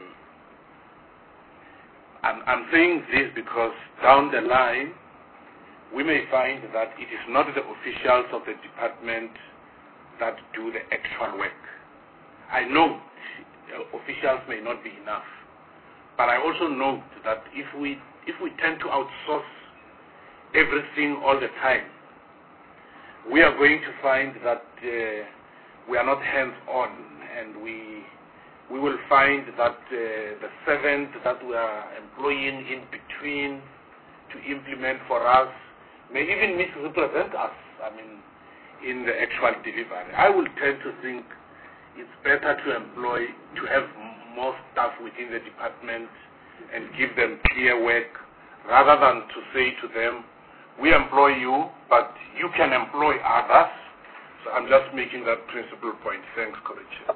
I'm, I'm saying this because down the line, we may find that it is not the officials of the department that do the actual work. I know officials may not be enough, but I also know that if we if we tend to outsource everything all the time, we are going to find that uh, we are not hands-on, and we we will find that uh, the servant that we are employing in between to implement for us may even misrepresent us, I mean, in the actual delivery. I will tend to think it's better to employ, to have more staff within the department and give them clear work, rather than to say to them, we employ you, but you can employ others. So I'm just making that principal point. Thanks, Korechi.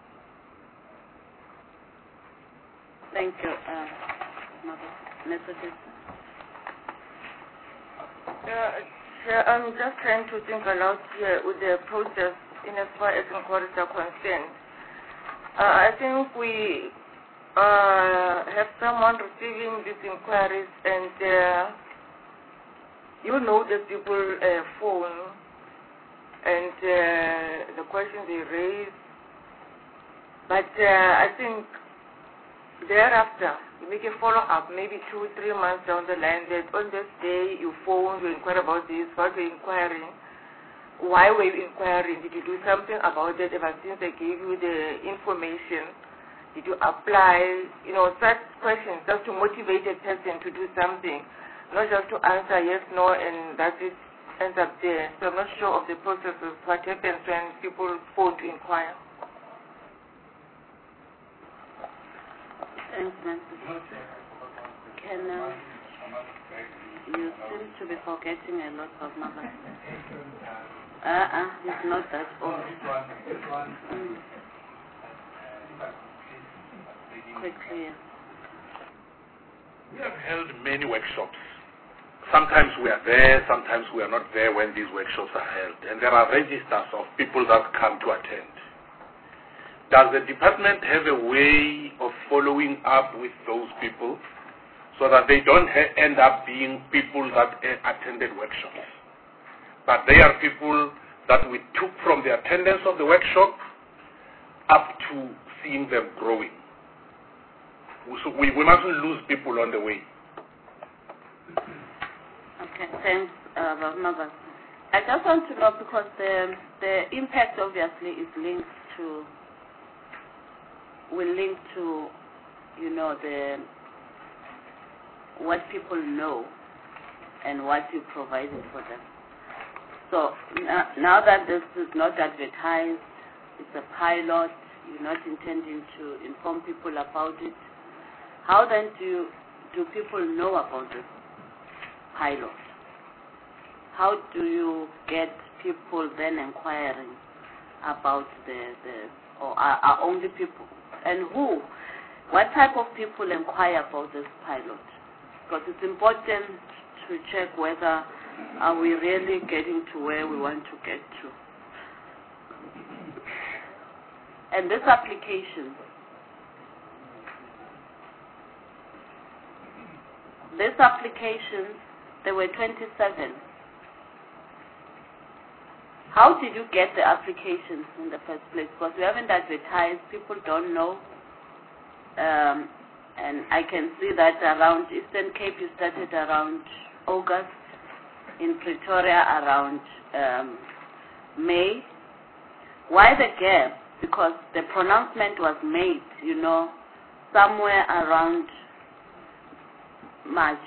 Thank you, uh, Mister Uh, I'm just trying to think aloud here with the process in as far as inquiries are concerned. Uh, I think we uh, have someone receiving these inquiries, and uh, you know the people uh, phone and uh, the questions they raise, but uh, I think thereafter you make a follow-up, maybe two, three months down the line, that on this day you phone, you inquire about this, what were you inquiring, why were you inquiring, did you do something about it ever since I gave you the information, did you apply, you know, such questions just to motivate a person to do something, not just to answer yes, no, and that it ends up there. So I'm not sure of the processes, what happens when people phone to inquire. Thanks, Mister Can uh, you seem to be forgetting a lot of numbers? Uh-uh, it's not that old. Mm. Quickly. We have held many workshops. Sometimes we are there, sometimes we are not there when these workshops are held. And there are registers of people that come to attend. Does the department have a way of following up with those people so that they don't ha- end up being people that uh, attended workshops, but they are people that we took from the attendance of the workshop up to seeing them growing? So we, we mustn't lose people on the way. Okay, thanks, uh, Bhavnava. I just want to know, because the the impact obviously is linked to will link to, you know, the what people know and what you provided for them. So now, now that this is not advertised, it's a pilot, you're not intending to inform people about it, how then do you, do people know about this pilot? How do you get people then inquiring about the, the or are, are only people? And who? What type of people inquire about this pilot? Because it's important to check whether are we really getting to where we want to get to. And this application, this application, there were twenty-seven. How did you get the applications in the first place? Because we haven't advertised, people don't know. Um, and I can see that around Eastern Cape you started around August, in Pretoria around um, May. Why the gap? Because the pronouncement was made, you know, somewhere around March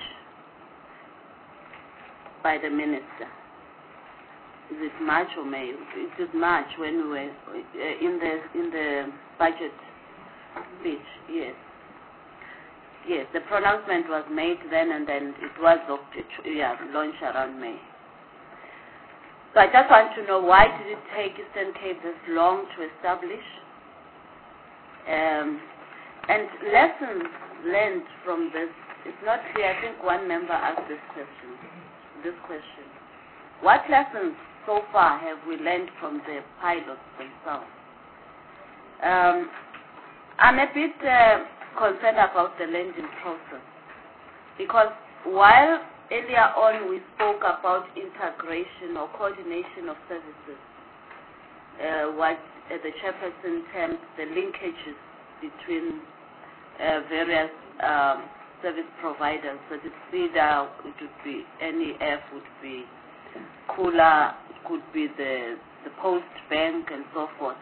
by the minister. Is it March or May? It is March when we were in the in the budget speech. Yes, yes. The pronouncement was made then, and then it was yeah launched around May. So I just want to know, why did it take Eastern Cape this long to establish? Um, and lessons learned from this it's not clear. I think one member asked this question. This question. What lessons so far have we learned from the pilots themselves? Um, I'm a bit uh, concerned about the lending process because while earlier on we spoke about integration or coordination of services, uh, what uh, the chairperson termed the linkages between uh, various um, service providers, so the SEDA, it would be N E F, would be Kula, could be the, the Post Bank and so forth.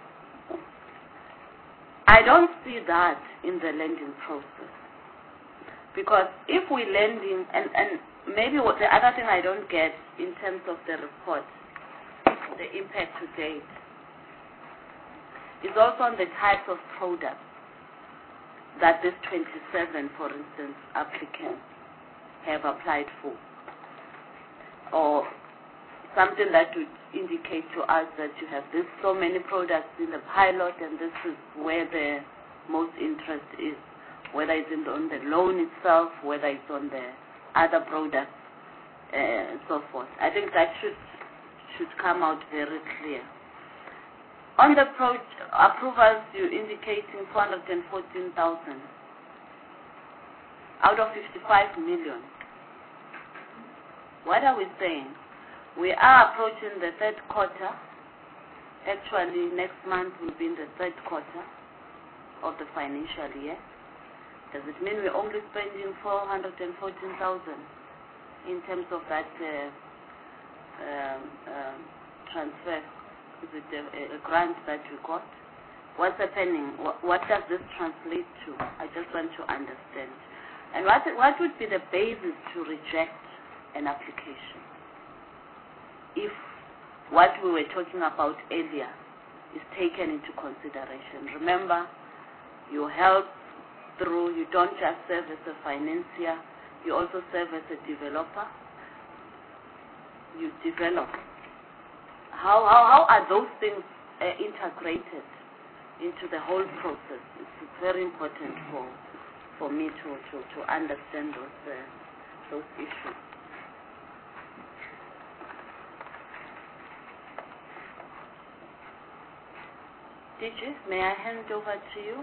I don't see that in the lending process. Because if we lending, and, and maybe what the other thing I don't get in terms of the report, the impact to date, is also on the types of products that this twenty-seven, for instance, applicants have applied for. Or something that would indicate to us that you have this so many products in the pilot and this is where the most interest is, whether it's in the, on the loan itself, whether it's on the other products, uh, and so forth. I think that should should come out very clear. On the pro approvals, you're indicating four hundred fourteen thousand out of fifty-five million. What are we saying? We are approaching the third quarter. Actually, next month will be in the third quarter of the financial year. Does it mean we're only spending four hundred fourteen thousand in terms of that uh, um, um, transfer? Is it a, a grant that we got? What's happening? What, what does this translate to? I just want to understand. And what, what would be the basis to reject an application if what we were talking about earlier is taken into consideration? Remember, you help through, you don't just serve as a financier, you also serve as a developer. You develop. How, how, how are those things uh, integrated into the whole process? It's, it's very important for, for me to, to, to understand those, uh, those issues. D J, may I hand over to you?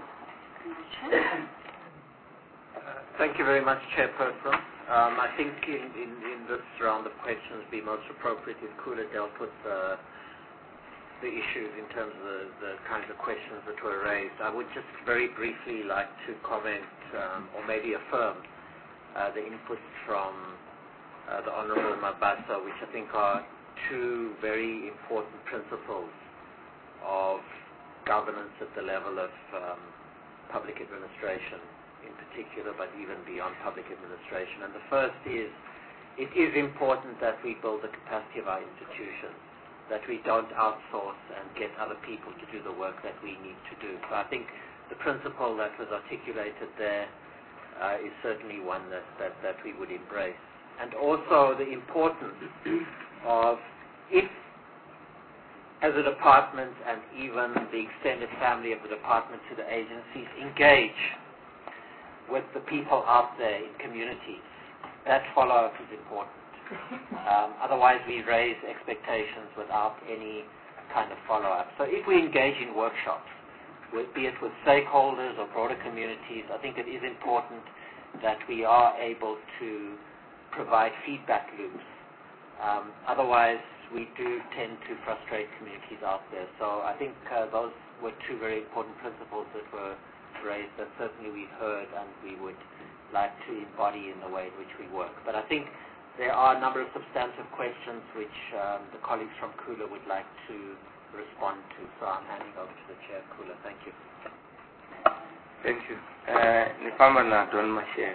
Uh, thank you very much, Chairperson. Um, I think in, in, in this round of questions, it would be most appropriate if Kula dealt with uh, the issues in terms of the, the kinds of questions that were raised. I would just very briefly like to comment um, or maybe affirm uh, the inputs from uh, the Honourable Mabasa, which I think are two very important principles of governance at the level of um, public administration in particular, but even beyond public administration. And the first is, it is important that we build the capacity of our institutions, that we don't outsource and get other people to do the work that we need to do. So I think the principle that was articulated there uh, is certainly one that, that, that we would embrace. And also the importance of, if as a department and even the extended family of the department to the agencies engage with the people out there in communities, that follow-up is important. Um, otherwise we raise expectations without any kind of follow-up. So if we engage in workshops, with, be it with stakeholders or broader communities, I think it is important that we are able to provide feedback loops. Um, otherwise we do tend to frustrate communities out there. So I think uh, those were two very important principles that were raised that certainly we've heard and we would like to embody in the way in which we work. But I think there are a number of substantive questions which um, the colleagues from Kula would like to respond to. So I'm handing over to the Chair, Kula. Thank you. Thank you. Nifamana Don Mashe,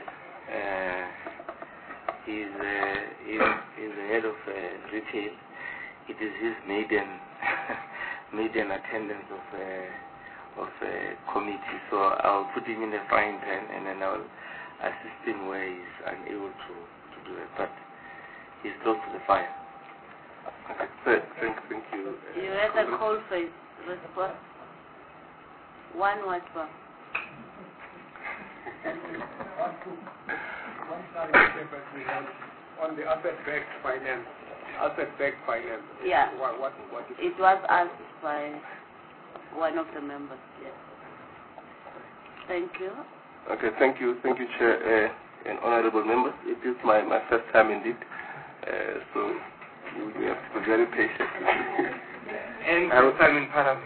he's he's the head of uh, retail. It is his maiden maiden attendance of uh, of a committee, so I'll put him in the frying pan and then I'll assist him where he's unable to, to do it, but he's close to the fire. Okay, thank, thank you. Uh, you had a call for response. One word, One slide that we have on the asset-backed finance. Asset-backed finance. Yeah. What, what, what is it was asked by one of the members. Yes. Thank you. Okay. Thank you. Thank you, Chair uh, and honourable members. It is my, my first time indeed, uh, so we have to be very patient. And first time in Parliament.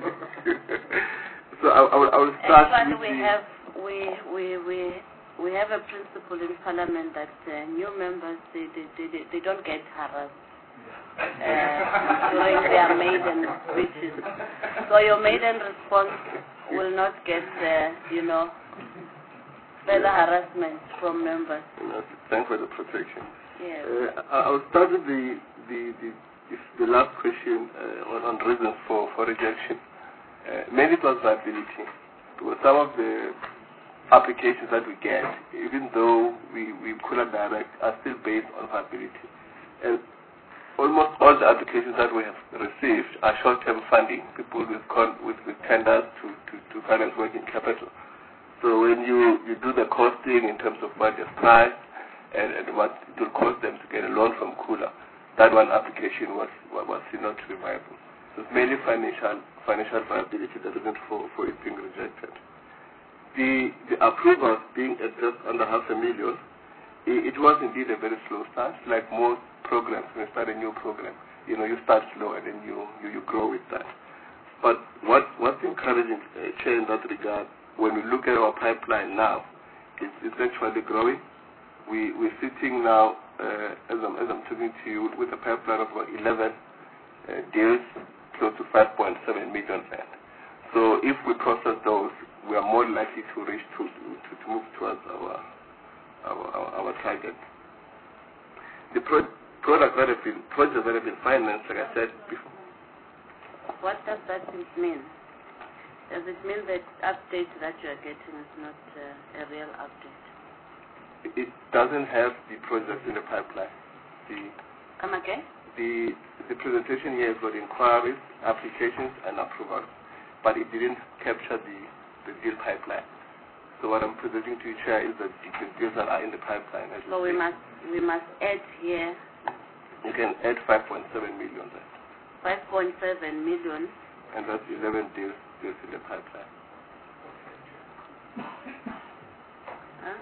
So I, I, will, I will start. Actually, with we the have we we we we have a principle in Parliament that uh, new members they they, they they don't get harassed uh, during their maiden speeches. So your maiden response will not get uh, you know further harassment from members. Thanks for the protection. Yes. Uh, I will start with the the the, the last question uh, on, on reasons for for rejection. Uh, mainly it was viability. Because some of the applications that we get, even though we, we Kula Direct, are still based on viability. And almost all the applications that we have received are short-term funding, people with, con with, with tenders to, to, to finance working capital. So when you, you do the costing in terms of budget price and, and what it will cost them to get a loan from Kula, that one application was, was seen not to be viable. So it's mainly financial financial viability that isn't for, for it being rejected. The the approvals being at just under half a million, it, it was indeed a very slow start. Like most programs, when you start a new program, you know, you start slow and then you, you, you grow with that. But what what's encouraging, uh, Chair, in that regard, when we look at our pipeline now, it's, it's actually growing. We, we're sitting now, uh, as, I'm, as I'm talking to you, with a pipeline of about eleven uh, deals, close to five point seven million rand. So if we process those, we are more likely to reach to to, to move towards our our, our, our target. The pro products that have been projects that have been financed, like I said before. What does that mean? Does it mean that update that you are getting is not uh, a real update? It doesn't have the projects in the pipeline. The Come again? The the presentation here has got inquiries, applications, and approvals, but it didn't capture the, the deal pipeline. So what I'm presenting to you, Chair, is that the deals that are in the pipeline. So we must we must add here. You can add five point seven million there. five point seven million. And that's eleven deals deals in the pipeline. Huh?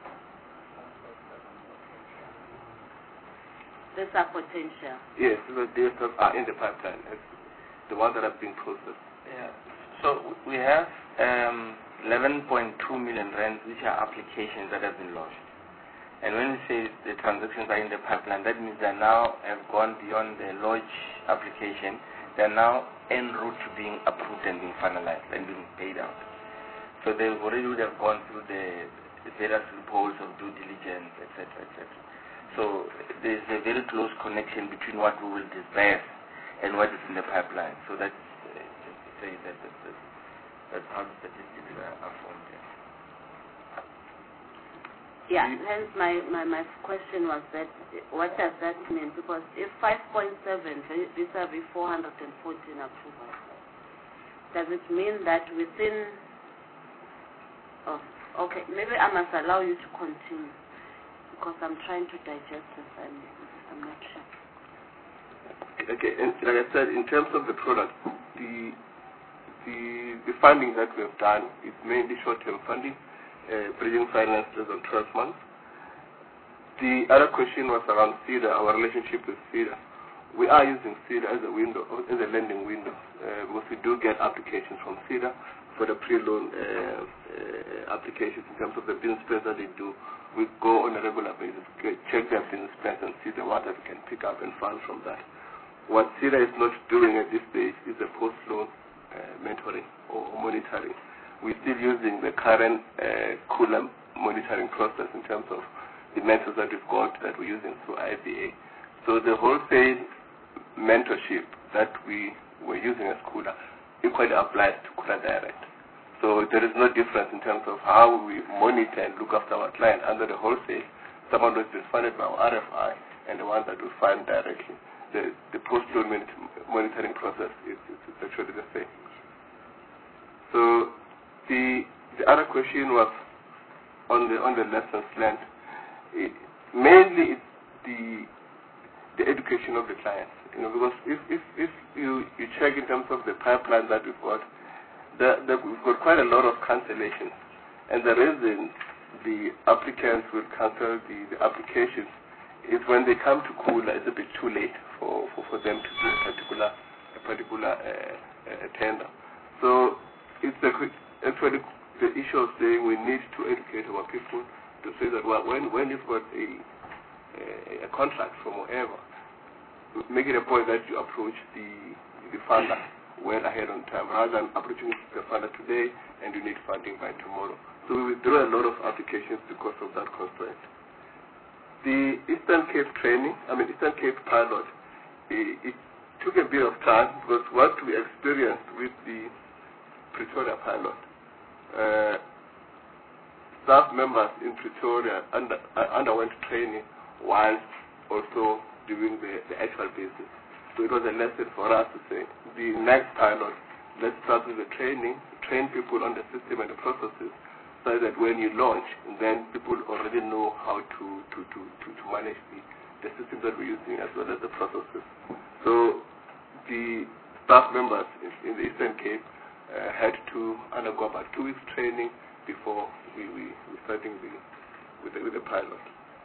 These are potential. Yes, the deals that are in the pipeline. It's the ones that have been processed. Yeah. So we have um, eleven point two million rand, which are applications that have been launched. And when we say the transactions are in the pipeline, that means they now have gone beyond the lodge application. They are now en route to being approved and being finalized and being paid out. So they already would have gone through the, the various loopholes of due diligence, et cetera, et cetera. So there's a very close connection between what we will disburse and what is in the pipeline. So that's uh, just to say that that's, that's, that's how the statistics are, are formed. Yeah, hence my, my, my question was that what does that mean? Because if five point seven, these are the four hundred fourteen approvals, does it mean that within, oh, okay, maybe I must allow you to continue because I'm trying to digest this and I'm not sure. Okay, and like I said, in terms of the product, the, the, the funding that we have done is mainly short-term funding. Uh, bridging finance less than twelve months. The other question was around SEDA, our relationship with SEDA. We are using SEDA as a window, as a lending window, uh, because we do get applications from SEDA for the pre-loan uh, uh, applications in terms of the business plans that they do. We go on a regular basis, check their business plans and see the what that we can pick up and fund from that. What SEDA is not doing at this stage is a post-loan uh, mentoring or monitoring. We're still using the current uh, Kula monitoring process in terms of the mentors that we've got that we're using through I B A. So the wholesale mentorship that we were using as Kula equally applies to Kula Direct. So there is no difference in terms of how we monitor and look after our client under the wholesale, someone who has been funded by our R F I and the one that we fund directly. The, the post-loan monitoring process is, is actually the same. So The, the other question was on the on the lessons learned. It, mainly it's the the education of the clients. You know, because if if if you you check in terms of the pipeline that we've got, the, the, we've got quite a lot of cancellations, and the reason the applicants will cancel the, the applications is when they come to Kula, it's a bit too late for, for, for them to do a particular a particular uh, uh, tender. So it's a, actually the issue of saying we need to educate our people to say that, well, when when you've got a a, a contract from wherever, make it a point that you approach the the funder well ahead on time, rather than approaching the funder today and you need funding by tomorrow. So we withdraw a lot of applications because of that constraint. The Eastern Cape training, I mean Eastern Cape pilot, it, it took a bit of time because what we experienced with the Pretoria pilot, uh, staff members in Pretoria under, uh, underwent training while also doing the, the actual business. So it was a lesson for us to say, the next pilot, let's start with the training, train people on the system and the processes, so that when you launch, then people already know how to, to, to, to, to manage the, the systems that we're using as well as the processes. So the staff members in, in the Eastern Cape uh, had to undergo about two weeks training before we, we, we starting the, with, the, with the pilot.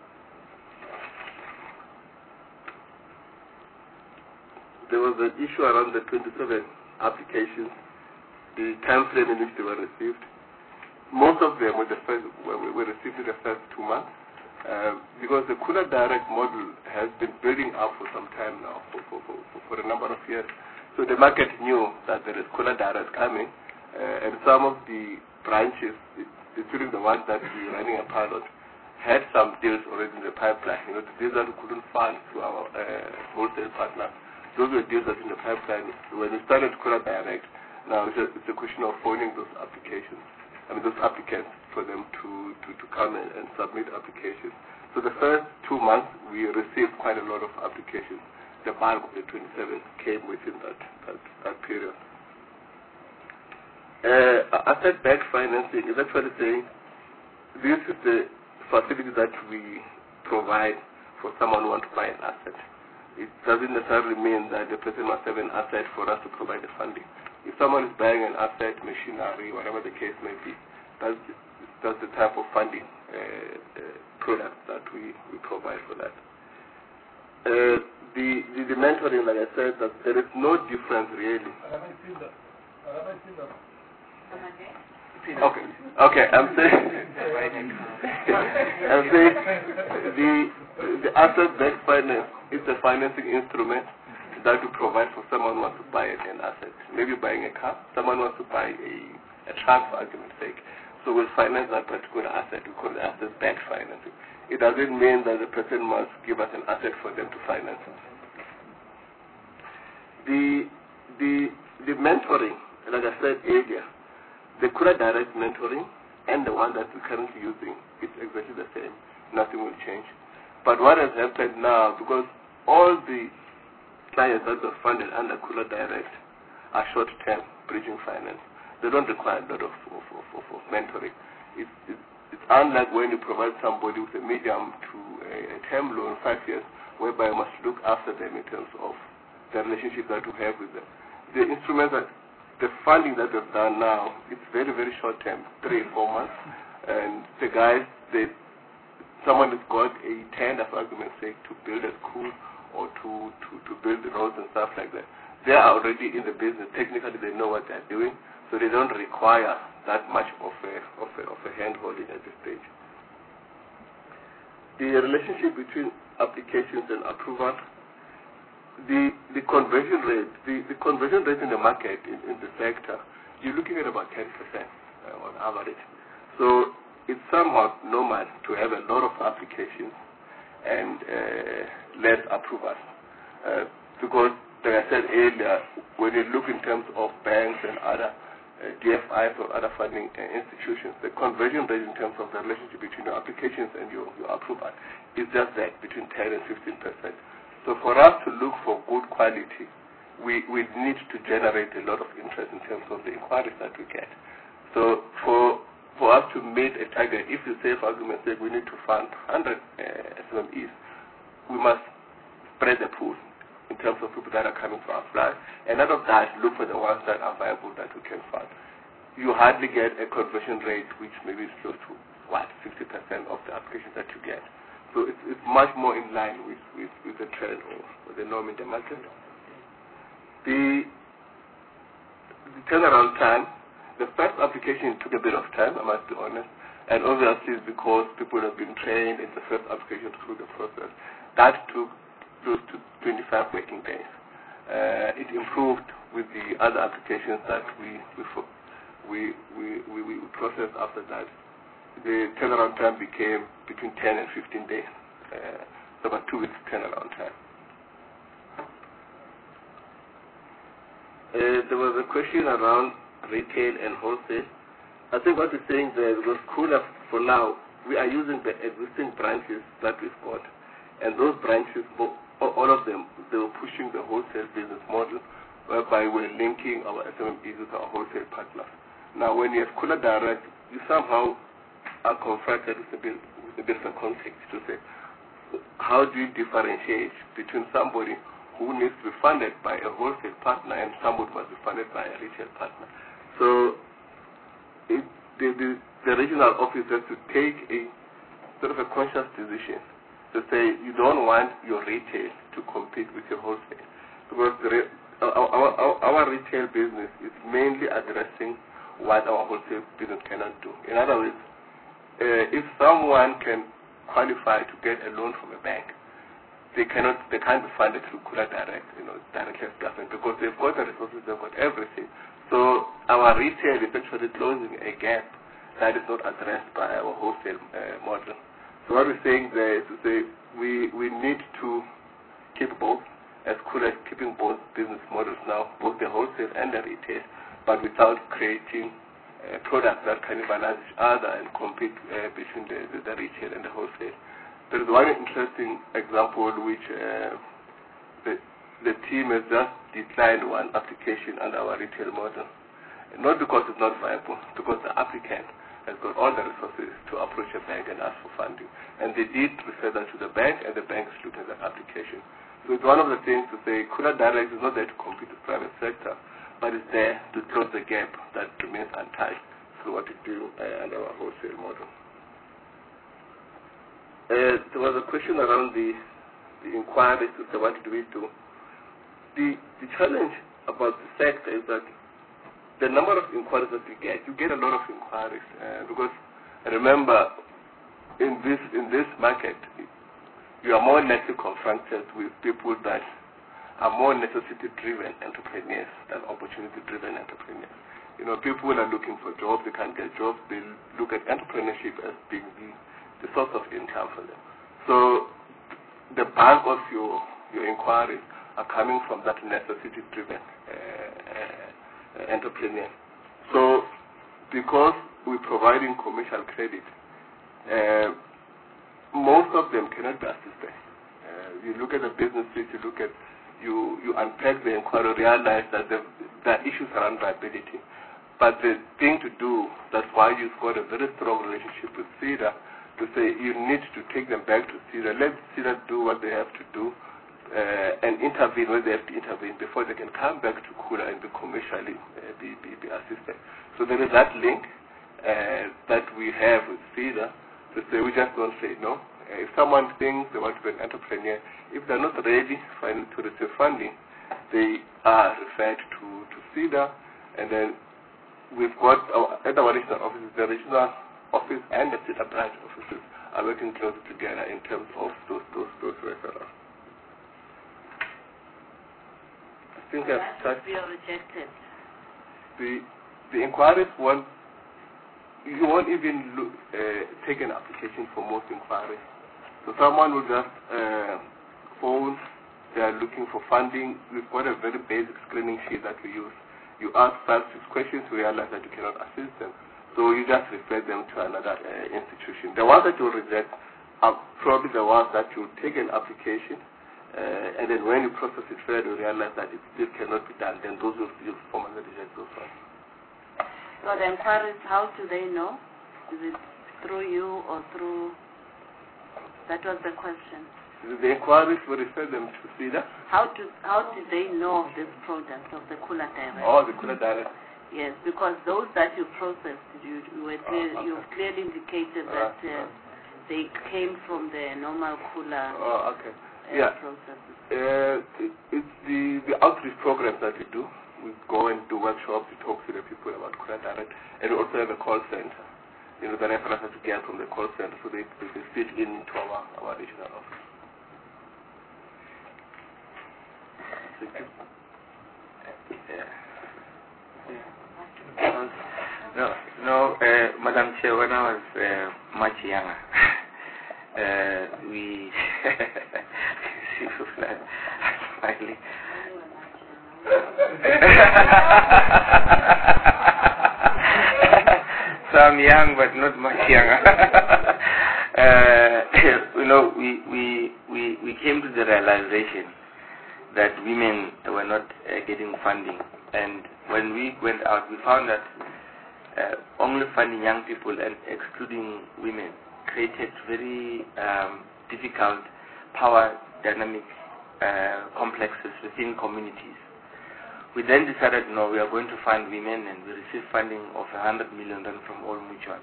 There was an issue around the twenty-seven applications, the time frame in which they were received. Most of them were, the first, were, were received in the first two months uh, because the Kula Direct model has been building up for some time now, for, for, for, for a number of years. So the market knew that there is Kula Direct coming, uh, and some of the branches, including the ones that we were running a pilot, had some deals already in the pipeline. You know, the deals that we couldn't fund through our uh, wholesale partners. Those were deals that in the pipeline. When we started Kula Direct, now it's a, it's a question of phoning those applications, I mean those applicants for them to, to, to come and, and submit applications. So the first two months we received quite a lot of applications. The bulk of the twenty-seven came within that, that, that period. Uh, asset-backed financing is actually saying this is the facility that we provide for someone who wants to buy an asset. It doesn't necessarily mean that the person must have an asset for us to provide the funding. If someone is buying an asset, machinery, whatever the case may be, that's, that's the type of funding uh, uh, product that we, we provide for that. Uh, the, the, the mentoring, like I said, that there is no difference really. Okay, okay, I'm saying, I'm saying the, the asset-backed finance is a financing instrument that we provide for someone who wants to buy an asset. Maybe buying a car, someone wants to buy a, a truck for argument's sake. So we'll finance that particular asset. We call it asset-backed financing. It doesn't mean that the person must give us an asset for them to finance it. The, the, the mentoring, like I said earlier, the Kula Direct mentoring and the one that we're currently using is exactly the same. Nothing will change. But what has happened now, because all the clients that are funded under Kula Direct are short-term bridging finance. They don't require a lot of, of, of, of, of mentoring. It's, it's, it's unlike when you provide somebody with a medium to a, a term loan, five years, whereby you must look after them in terms of the relationship that you have with them. The instruments that the funding that we've done now, it's very, very short term, three, four months. And the guys, they, someone has got a tender, for argument's sake, to build a school or to, to, to build the roads and stuff like that. They are already in the business. Technically, they know what they're doing, so they don't require that much of a, of a, of a hand-holding at this stage. The relationship between applications and approval, The, the conversion rate, the, the conversion rate in the market, in, in the sector, you're looking at about ten percent uh, on average. So it's somewhat normal to have a lot of applications and uh, less approvals. Uh, because, like I said earlier, when you look in terms of banks and other uh, D F Is or other funding uh, institutions, the conversion rate in terms of the relationship between your applications and your, your approval is just that, between ten and fifteen percent. So for us to look for good quality, we, we need to generate a lot of interest in terms of the inquiries that we get. So for for us to meet a target, if you say, for argument's sake, we need to fund one hundred uh, S M Es, we must spread the pool in terms of people that are coming to apply, and out of that, look for the ones that are viable that we can fund. You hardly get a conversion rate which maybe is close to, what, fifty percent of the applications that you get. So it's, it's much more in line with, with, with the trend or, or the norm in the market. The, the turnaround time, the first application took a bit of time, I must be honest, and obviously it's because people have been trained in the first application through the process. That took close to twenty-five working days. Uh, it improved with the other applications that we we we we, we, we processed after that. The turnaround time became between ten and fifteen days, uh, so about two weeks turnaround time. Uh, there was a question around retail and wholesale. I think what we're saying there, because Kula, for now, we are using the existing branches that we've got, and those branches, all of them, they were pushing the wholesale business model, whereby we're linking our S M Es with our wholesale partners. Now, when you have Kula Direct, you somehow are confronted with a bit, with a different context to say, how do you differentiate between somebody who needs to be funded by a wholesale partner and somebody who must be funded by a retail partner? So, it, the, the, the regional office has to take a sort of a conscious decision to say you don't want your retail to compete with your wholesale, because the re our, our, our, our retail business is mainly addressing what our wholesale business cannot do. In other words, uh, if someone can qualify to get a loan from a bank, they cannot, they can't be funded through Kula Direct, you know, directly as government, because they've got the resources, they've got everything. So our retail is actually closing a gap that is not addressed by our wholesale uh, model. So what we're saying there is to say we, we need to keep both, as Kula is keeping both business models now, both the wholesale and the retail, but without creating uh, products that cannibalize each other and compete uh, between the, the, the retail and the wholesale. There is one interesting example which uh, the, the team has just declined one application under our retail model. Not because it's not viable, because the applicant has got all the resources to approach a bank and ask for funding. And they did refer that to the bank, and the bank is looking at that application. So it's one of the things to say, Kula Direct is not there to compete with the private sector, but it's there to close the gap that remains untouched through what we do uh, under our wholesale model. Uh, there was a question around the, the inquiries to say, what do we do? The, the challenge about the sector is that the number of inquiries that we get, you get a lot of inquiries, uh, because remember, in this in this market, you are more necessarily confronted with people that are more necessity-driven entrepreneurs than opportunity-driven entrepreneurs. You know, people are looking for jobs, they can't get jobs, they look at entrepreneurship as being the, the source of income for them. So the bulk of your, your inquiries are coming from that necessity-driven uh, uh, entrepreneur. So, because we're providing commercial credit, uh, most of them cannot be assisted. Uh, you look at the businesses, you look at, you, you unpack the inquiry, realize that the, there are issues around viability. But the thing to do, that's why you've got a very strong relationship with CEDA, to say you need to take them back to CEDA, let CEDA do what they have to do, Uh, and intervene when they have to intervene before they can come back to Kula and be commercially uh, be, be, be assisted. So there is that link uh, that we have with CEDA to say we just don't say no. Uh, if someone thinks they want to be an entrepreneur, if they're not ready for, to receive funding, they are referred to, to CEDA, and then we've got our, at our regional offices, the regional office and the CEDA branch offices are working closely together in terms of those, those, those referrals. I think I've touched rejected. The, the inquiries won't, you won't even look, uh, take an application for most inquiries. So someone will just uh, phone, they are looking for funding. We've got a very basic screening sheet that we use. You ask five, six questions, you realize that you cannot assist them. So you just refer them to another uh, institution. The ones that you reject are probably the ones that you take an application, Uh, and then when you process it further, you realize that it still cannot be done, then those will still formally reject those ones. So the inquiries, how do they know? Is it through you or through? That was the question. The inquiries will refer them to SEDA. How do how did they know of this product of the Kula Direct? Oh, the Kula Direct. Yes, because those that you processed, you, you were clear, oh, okay. you've clearly indicated that uh, they came from the normal Kula oh, okay. uh, yeah. processes. Uh, it, it's the, the outreach programs that we do. We go and do workshops, we talk to the people about Kula Direct, and we also have a call center. You know, the references to get from the call center, so they, they, they fit into our, our regional office. Thank you. Yeah. No, no, uh, Madam Chair, when I was uh, much younger, uh, we, she was like, smiling. So I'm young, but not much younger. uh, you know, we, we, we, we came to the realization that women were not uh, getting funding. And when we went out, we found that uh, only funding young people and excluding women created very um, difficult power dynamic uh, complexes within communities. We then decided, no, we are going to fund women, and we received funding of one hundred million rand from All Mutual.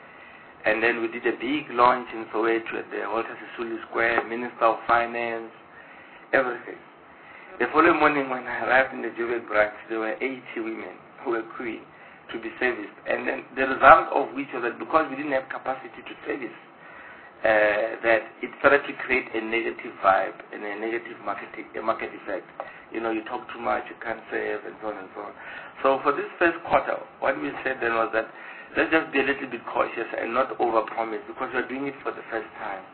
And then we did a big launch in Soweto at the Walter Sisulu Square, Minister of Finance, everything. The following morning when I arrived in the Joburg branch, there were eighty women who were queuing to be serviced. And then the result of which was that because we didn't have capacity to service, uh, that it started to create a negative vibe and a negative market, a market effect. You know, you talk too much, you can't serve, and so on and so on. So for this first quarter, what we said then was that let's just be a little bit cautious and not overpromise, because we're doing it for the first time.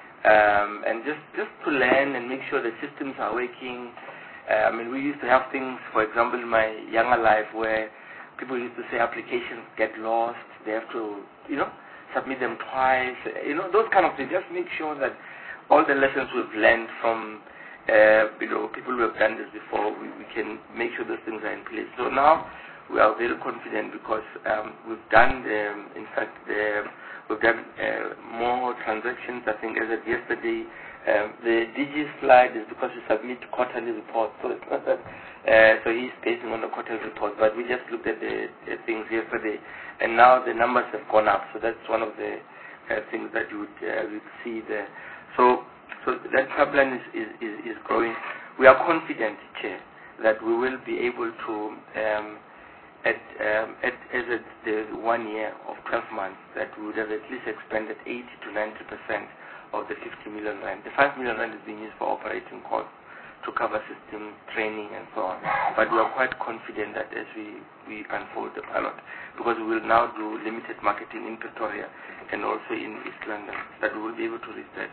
Um, and just, just to learn and make sure the systems are working. Uh, I mean, we used to have things, for example, in my younger life, where people used to say applications get lost, they have to, you know, submit them twice, you know, those kind of things. Just make sure that all the lessons we've learned from, uh, you know, people who have done this before, we, we can make sure those things are in place. So now we are very confident because um, we've done, the, in fact, the, we've done uh, more transactions. I think as of yesterday, um, the D G slide is because we submit quarterly reports. So it's not that, uh, so he's basing on the quarterly report, but we just looked at the, the things yesterday, and now the numbers have gone up. So that's one of the uh, things that you would, uh, would see there. So, so that pipeline is, is, is, is growing. We are confident, Chair, that we will be able to, um, at, um, at as at the one year of twelve months, that we would have at least expended eighty to ninety percent of the fifty million rand. The five million rand is being used for operating costs to cover system training and so on. But we are quite confident that as we, we unfold the pilot, because we will now do limited marketing in Pretoria and also in East London, that we will be able to reach that.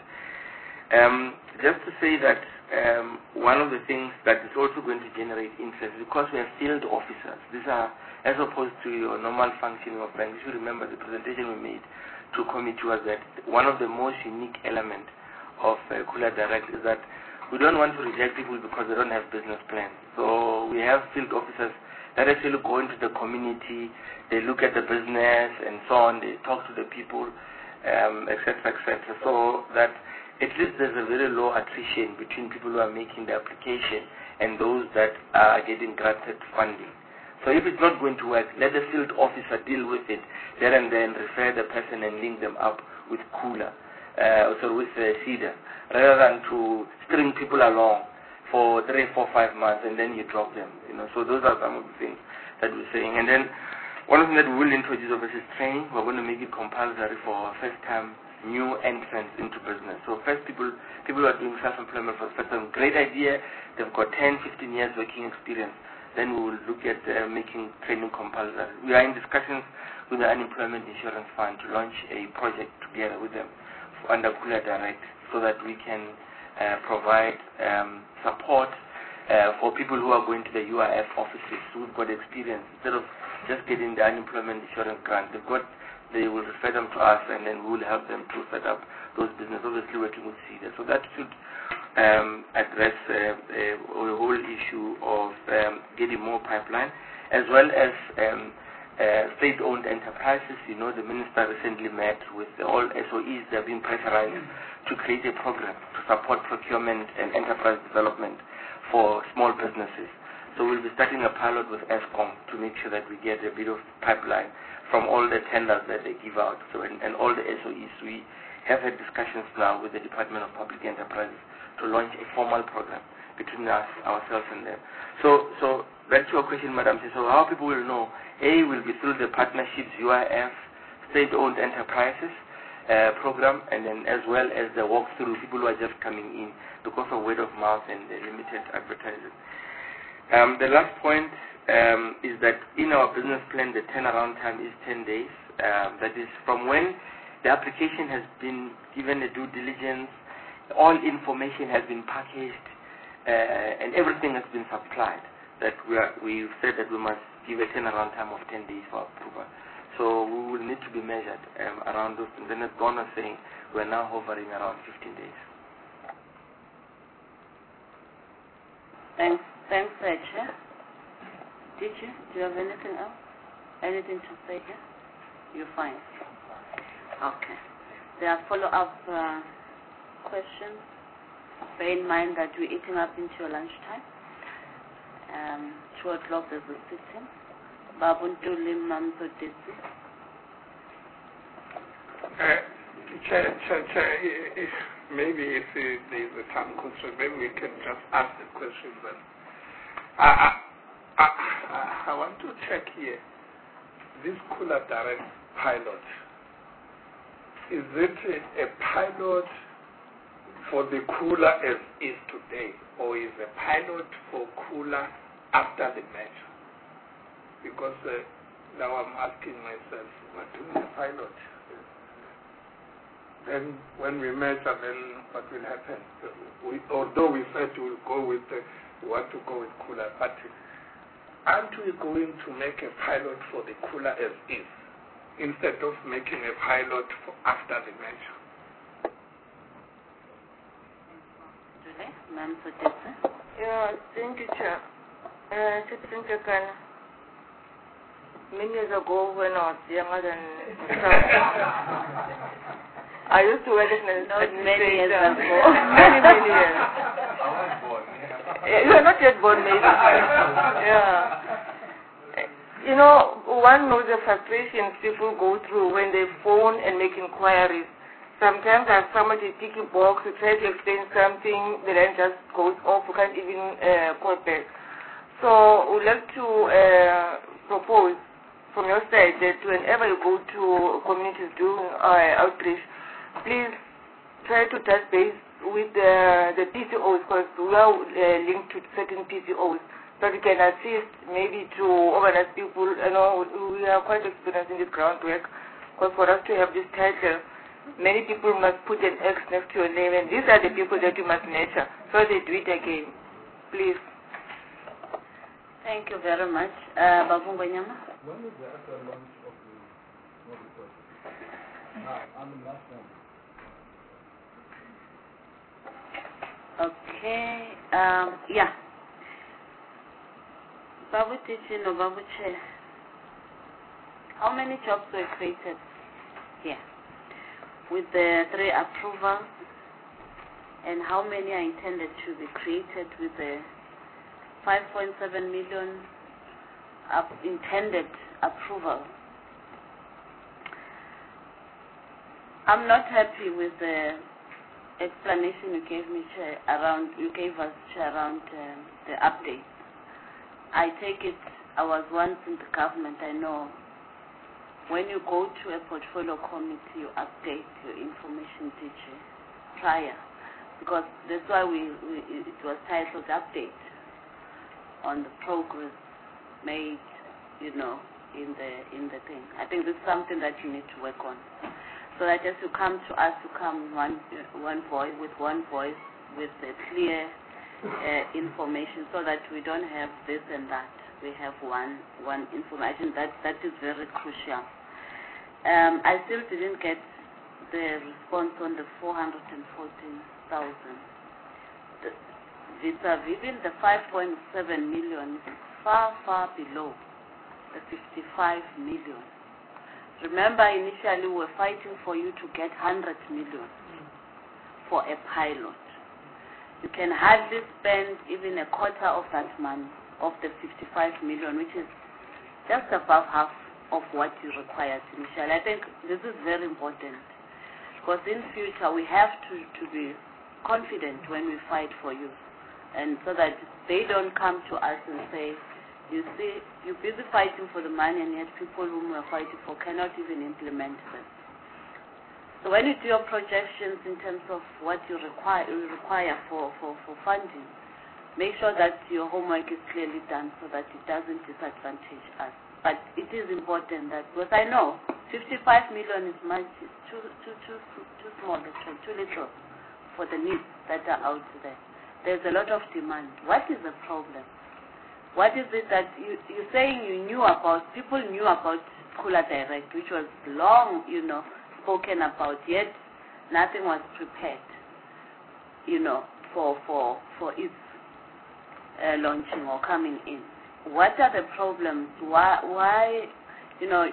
Um, just to say that um, one of the things that is also going to generate interest, because we have field officers, these are, as opposed to your normal functioning of bank. You should remember the presentation we made to committee was that one of the most unique elements of uh, Kula Direct is that we don't want to reject people because they don't have business plans. So we have field officers that actually go into the community, they look at the business and so on, they talk to the people, um, et cetera, et cetera. So that at least there's a very low attrition between people who are making the application and those that are getting granted funding. So if it's not going to work, let the field officer deal with it there and then, refer the person and link them up with Kula, uh, so with uh, SEDA, rather than to string people along for three, four, five months and then you drop them. You know, so those are some of the things that we're saying. And then one of the things that we will introduce obviously is training. We're going to make it compulsory for our first time new entrants into business. So first people people who are doing self-employment for the first time, great idea, they've got ten, fifteen years working experience. Then we will look at uh, making training compulsory. We are in discussions with the Unemployment Insurance Fund to launch a project together with them for, under Kula Direct, so that we can uh, provide um, support uh, for people who are going to the U I F offices who've got experience. Instead of just getting the unemployment insurance grant, they've got they will refer them to us, and then we will help them to set up those businesses, obviously working with SEDA. So that should um, address uh, uh, the whole issue of um, getting more pipeline, as well as um, uh, state-owned enterprises. You know, the minister recently met with all S O Es. They're being pressurized to create a program to support procurement and enterprise development for small businesses. So we'll be starting a pilot with Eskom to make sure that we get a bit of pipeline from all the tenders that they give out. So and, and all the S O Es, we have had discussions now with the Department of Public Enterprises to launch a formal program between us, ourselves and them. So, so back to your question, Madam Chair. So how people will know, A, will be through the partnerships, U I F, state-owned enterprises uh, program, and then as well as the walkthrough, people who are just coming in because of word of mouth and the limited advertising. Um, the last point um, is that in our business plan, the turnaround time is ten days. Um, that is from when the application has been given a due diligence, all information has been packaged, uh, and everything has been supplied. That we are, we've said that we must give a turnaround time of ten days for approval. So we will need to be measured um, around those. And then as Don was saying, we're now hovering around fifteen days. Thanks. Thanks, uh, Chair. Did you? Do you have anything else? Anything to say here? You're fine. Okay. There are follow-up uh, questions. Bear in mind that we're eating up into your lunchtime. Um, two o'clock there's a sitting. Babuntu Limam Sotisi. Chair, Chair, Chair, if, maybe if uh, there's a time constraint, maybe we can just ask the question then. I, I, I, I want to check here, this Kula Direct pilot, is it a, a pilot for the Kula as is today, or is a pilot for Kula after the merger? Because uh, now I'm asking myself, we're doing a pilot. Then when we measure, then what will happen? We, although we said we'll go with, uh, we want to go with Kula, but aren't we going to make a pilot for the Kula as is, instead of making a pilot for after the measure? Yeah, thank you, Chair. Uh, thank you, Ghana. Many years ago, when I was younger than I used to work in an Not many years administrator. ago. Many, many years. You are not yet born, maybe. Yeah. You know, one knows the frustrations people go through when they phone and make inquiries. Sometimes there's somebody ticking box to try to explain something, the line just goes off, you can't even uh, call back. So we'd like to uh, propose from your side that whenever you go to communities doing uh, outreach, please try to touch base with the, the P C Os, because we are uh, linked to certain P C Os, so we can assist maybe to organize people. You know, we are quite experienced in this groundwork, because for us to have this title, many people must put an X next to your name, and these are the people that you must nurture, so they do it again. Please. Thank you very much. Uh, Babungo Nyama? When is the actual launch of the, of the project? Now, I'm in last one. Okay. Um, yeah. Babu Tichi no Babu Chair. How many jobs were created here with the three approvals, and how many are intended to be created with the five point seven million up intended approval? I'm not happy with the explanation you gave me, Chair, around, you gave us, Chair, around um, the update. I take it, I was once in the government, I know when you go to a portfolio committee, you update your information, teacher, prior, because that's why we, we it was titled update on the progress made, you know, in the in the thing. I think this is something that you need to work on, so that as you come to us, you come one one voice with one voice with a clear uh, information, so that we don't have this and that. We have one one information. That that is very crucial. Um, I still didn't get the response on the four hundred fourteen thousand. Vis-a-vis the five point seven million is far, far below the fifty-five million. Remember, initially we were fighting for you to get one hundred million for a pilot. You can hardly spend even a quarter of that money, of the fifty-five million, which is just above half of what you required initially. I think this is very important, because in future we have to, to be confident when we fight for you, and so that they don't come to us and say, you see, you're busy fighting for the money, and yet people whom we're fighting for cannot even implement them. So when you do your projections in terms of what you require, you require for, for, for funding, make sure that your homework is clearly done so that it doesn't disadvantage us. But it is important that, because I know fifty-five million is much, is too, too, too, too small, actually, too little for the needs that are out there. There's a lot of demand. What is the problem? What is it that you, you're saying you knew about, people knew about Kula Direct, which was long, you know, spoken about, yet nothing was prepared, you know, for, for, for its uh, launching or coming in. What are the problems? Why, why, you know,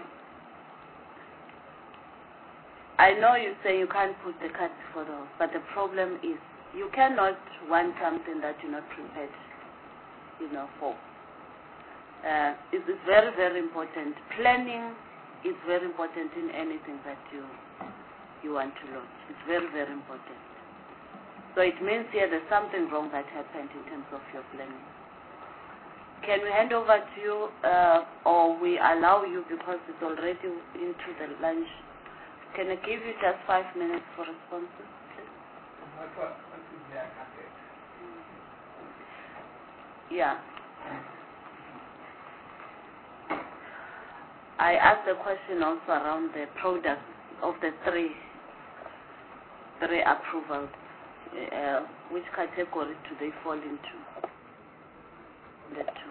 I know you say you can't put the cart before the horse, but the problem is you cannot want something that you're not prepared, you know, for. Uh, it is very, very important. Planning is very important in anything that you you want to launch. It's very, very important. So it means here there's something wrong that happened in terms of your planning. Can we hand over to you, uh, or we allow you, because it's already into the lunch? Can I give you just five minutes for responses, please? Yeah. I asked a question also around the products of the three, three approvals. Uh, which category do they fall into? The two.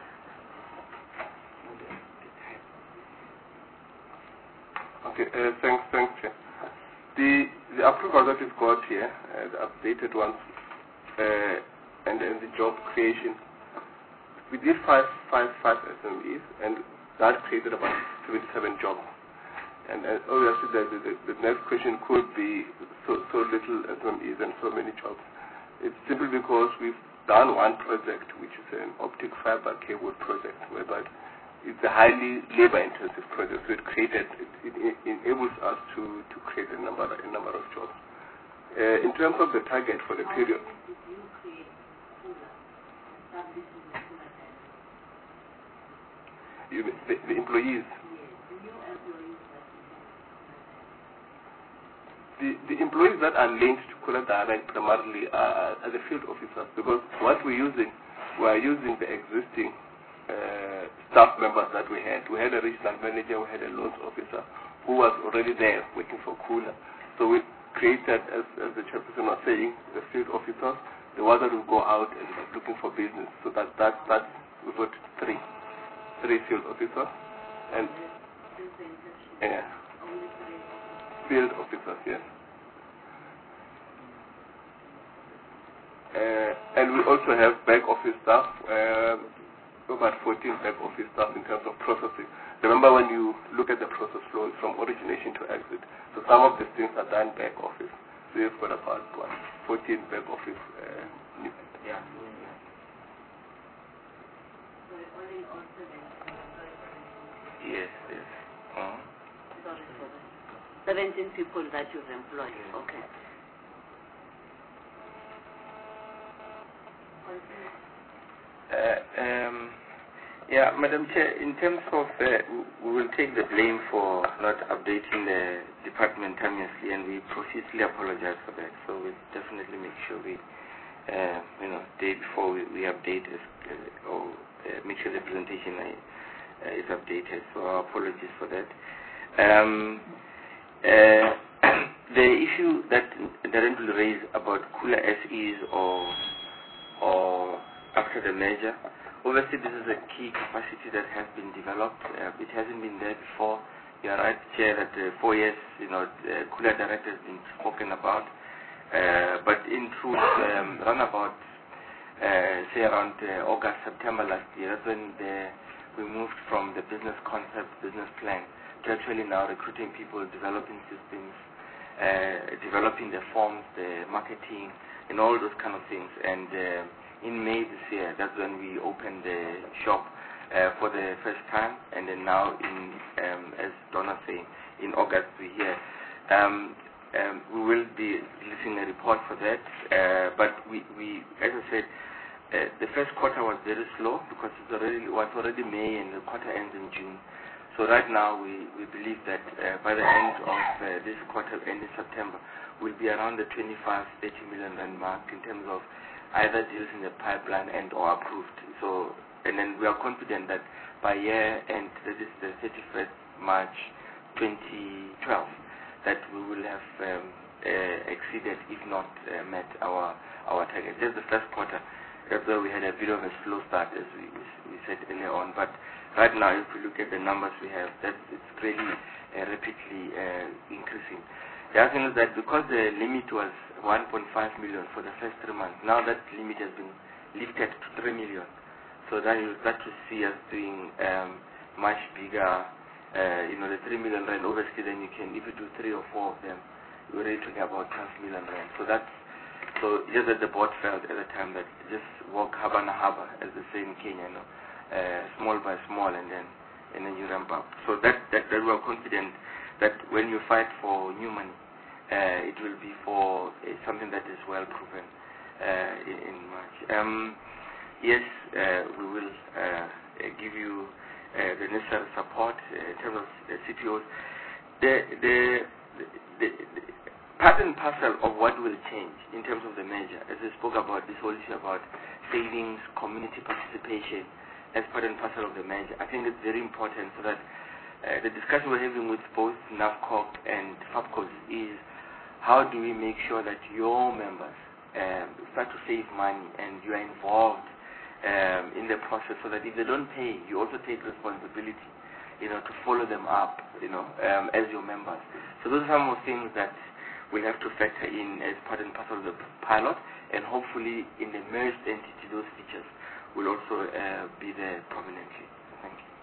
Okay, uh, thanks, thanks, Chair. The, the approval that is got here, uh, the updated ones, uh, and, and the job creation, we did five, five, five S M Es, and that created about seventy-seven jobs. And, and obviously the, the, the next question could be so, so little S M Es and so many jobs. It's simply because we've done one project, which is an optic fiber cable project, whereby it's a highly labor-intensive project. So it created, it, it, it enables us to, to create a number, a number of jobs. Uh, in terms of the target for the period, you mean the, the employees. The, the employees that are linked to Kula Direct primarily are, are the field officers, because what we're using, we're using the existing uh, staff members that we had. We had a regional manager, we had a loans officer who was already there working for Kula. So we created, as, as the chairperson was saying, the field officers, the ones that will go out and looking for business. So that, that, that we've got three, three field officers. And yeah. Field officers, yes. Uh, and we also have back office staff, uh, about fourteen back office staff in terms of processing. Remember, when you look at the process flow from origination to exit, so some of the things are done back office. So we've got about what, fourteen back office. Uh, yeah. Yes, yes. Uh-huh. Sorry for that. seventeen people that you've employed. Okay. Uh, um, yeah, Madam Chair, in terms of, uh, we will take the blame for not updating the department timelessly, and we profusely apologize for that. So we'll definitely make sure we, uh, you know, day before we, we update this, uh, or uh, make sure the presentation uh, is updated. So our apologies for that. Um, Uh, the issue that Darren will raise about Kula S Es or or after the merger, obviously this is a key capacity that has been developed. Uh, it hasn't been there before. You are right, Chair, that uh, four years, you know, uh, Kula Direct has been spoken about, uh, but in truth, um, around about, uh, say around uh, August, September last year, that's when the we moved from the business concept, business plan, to actually now recruiting people, developing systems, uh, developing the forms, the marketing, and all those kind of things. And uh, in May this year, that's when we opened the shop uh, for the first time. And then now, in um, as Donna saying, in August we're here. Um, um, we will be releasing a report for that. Uh, but we, we, as I said, uh, the first quarter was very slow because it's already it was already May and the quarter ends in June. So right now we, we believe that uh, by the end of uh, this quarter, end in September, we'll be around the twenty-five, thirty million rand mark in terms of either deals in the pipeline and or approved. So, and then we are confident that by year end, that is the thirty-first March twenty twelve, that we will have um, uh, exceeded, if not uh, met our our target. This is the first quarter. That's why we had a bit of a slow start, as we, we said earlier on. But right now, if we look at the numbers we have, that it's really uh, rapidly uh, increasing. The other thing is that because the limit was one point five million for the first three months, now that limit has been lifted to three million. So then you start to see us doing um, much bigger, uh, you know, the three million rand. Obviously, then you can, if you do three or four of them, you're already talking about twelve million rand. So that's, so just that the board felt at the time that just walk haba na haba, as they say in Kenya, you know, uh, small by small, and then and then you ramp up. So that that, that we are confident that when you fight for new money, uh, it will be for uh, something that is well proven uh, in, in March. Um, yes, uh, we will uh, give you uh, the necessary support uh, in terms of the C P Os. The the, the, the part and parcel of what will change in terms of the measure, as we spoke about this whole issue about savings, community participation, as part and parcel of the measure. I think it's very important so that uh, the discussion we're having with both NAFCOC and FAPCOS is how do we make sure that your members um, start to save money and you are involved um, in the process, so that if they don't pay, you also take responsibility, you know, to follow them up, you know, um, as your members. So those are some of the things that we'll have to factor in as part and parcel of the pilot, and hopefully in the merged entity, those features will also uh, be there prominently. Thank you.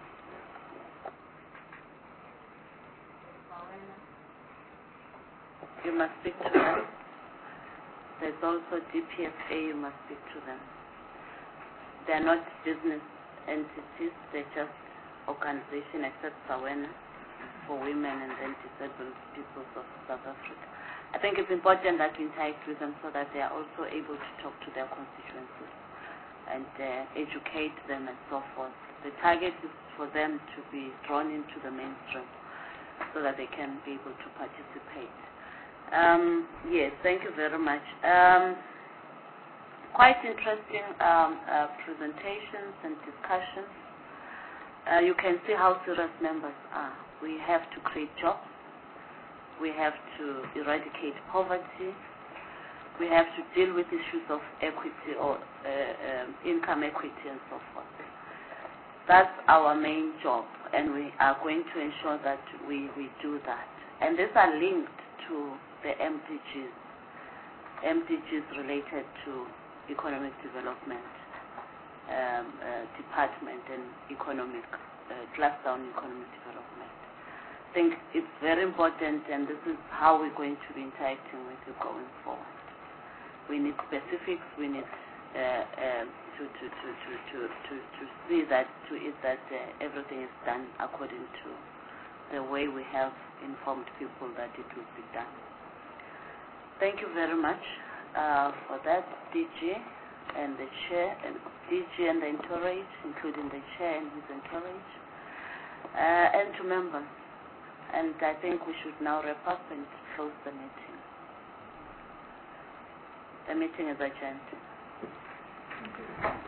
You must speak to them. There's also D P F A, you must speak to them. They're not business entities, they're just organization except SAWENA for women and then disabled people of South Africa. I think it's important that we interact with them so that they are also able to talk to their constituencies and uh, educate them and so forth. The target is for them to be drawn into the mainstream so that they can be able to participate. Um, yes, thank you very much. Um, quite interesting um, uh, presentations and discussions. Uh, you can see how serious members are. We have to create jobs. We have to eradicate poverty. We have to deal with issues of equity or uh, um, income equity and so forth. That's our main job, and we are going to ensure that we, we do that. And these are linked to the M D Gs, M D Gs related to economic development um, uh, department and economic, uh, class down economic development. I think it's very important, and this is how we're going to be interacting with you going forward. We need specifics. We need uh, uh, to, to, to, to, to, to, to see that to it that uh, everything is done according to the way we have informed people that it will be done. Thank you very much uh, for that, D G and the chair, and D G and the entourage, including the chair and his entourage, uh, and to members. And I think we should now wrap up and close the meeting. The meeting is adjourned.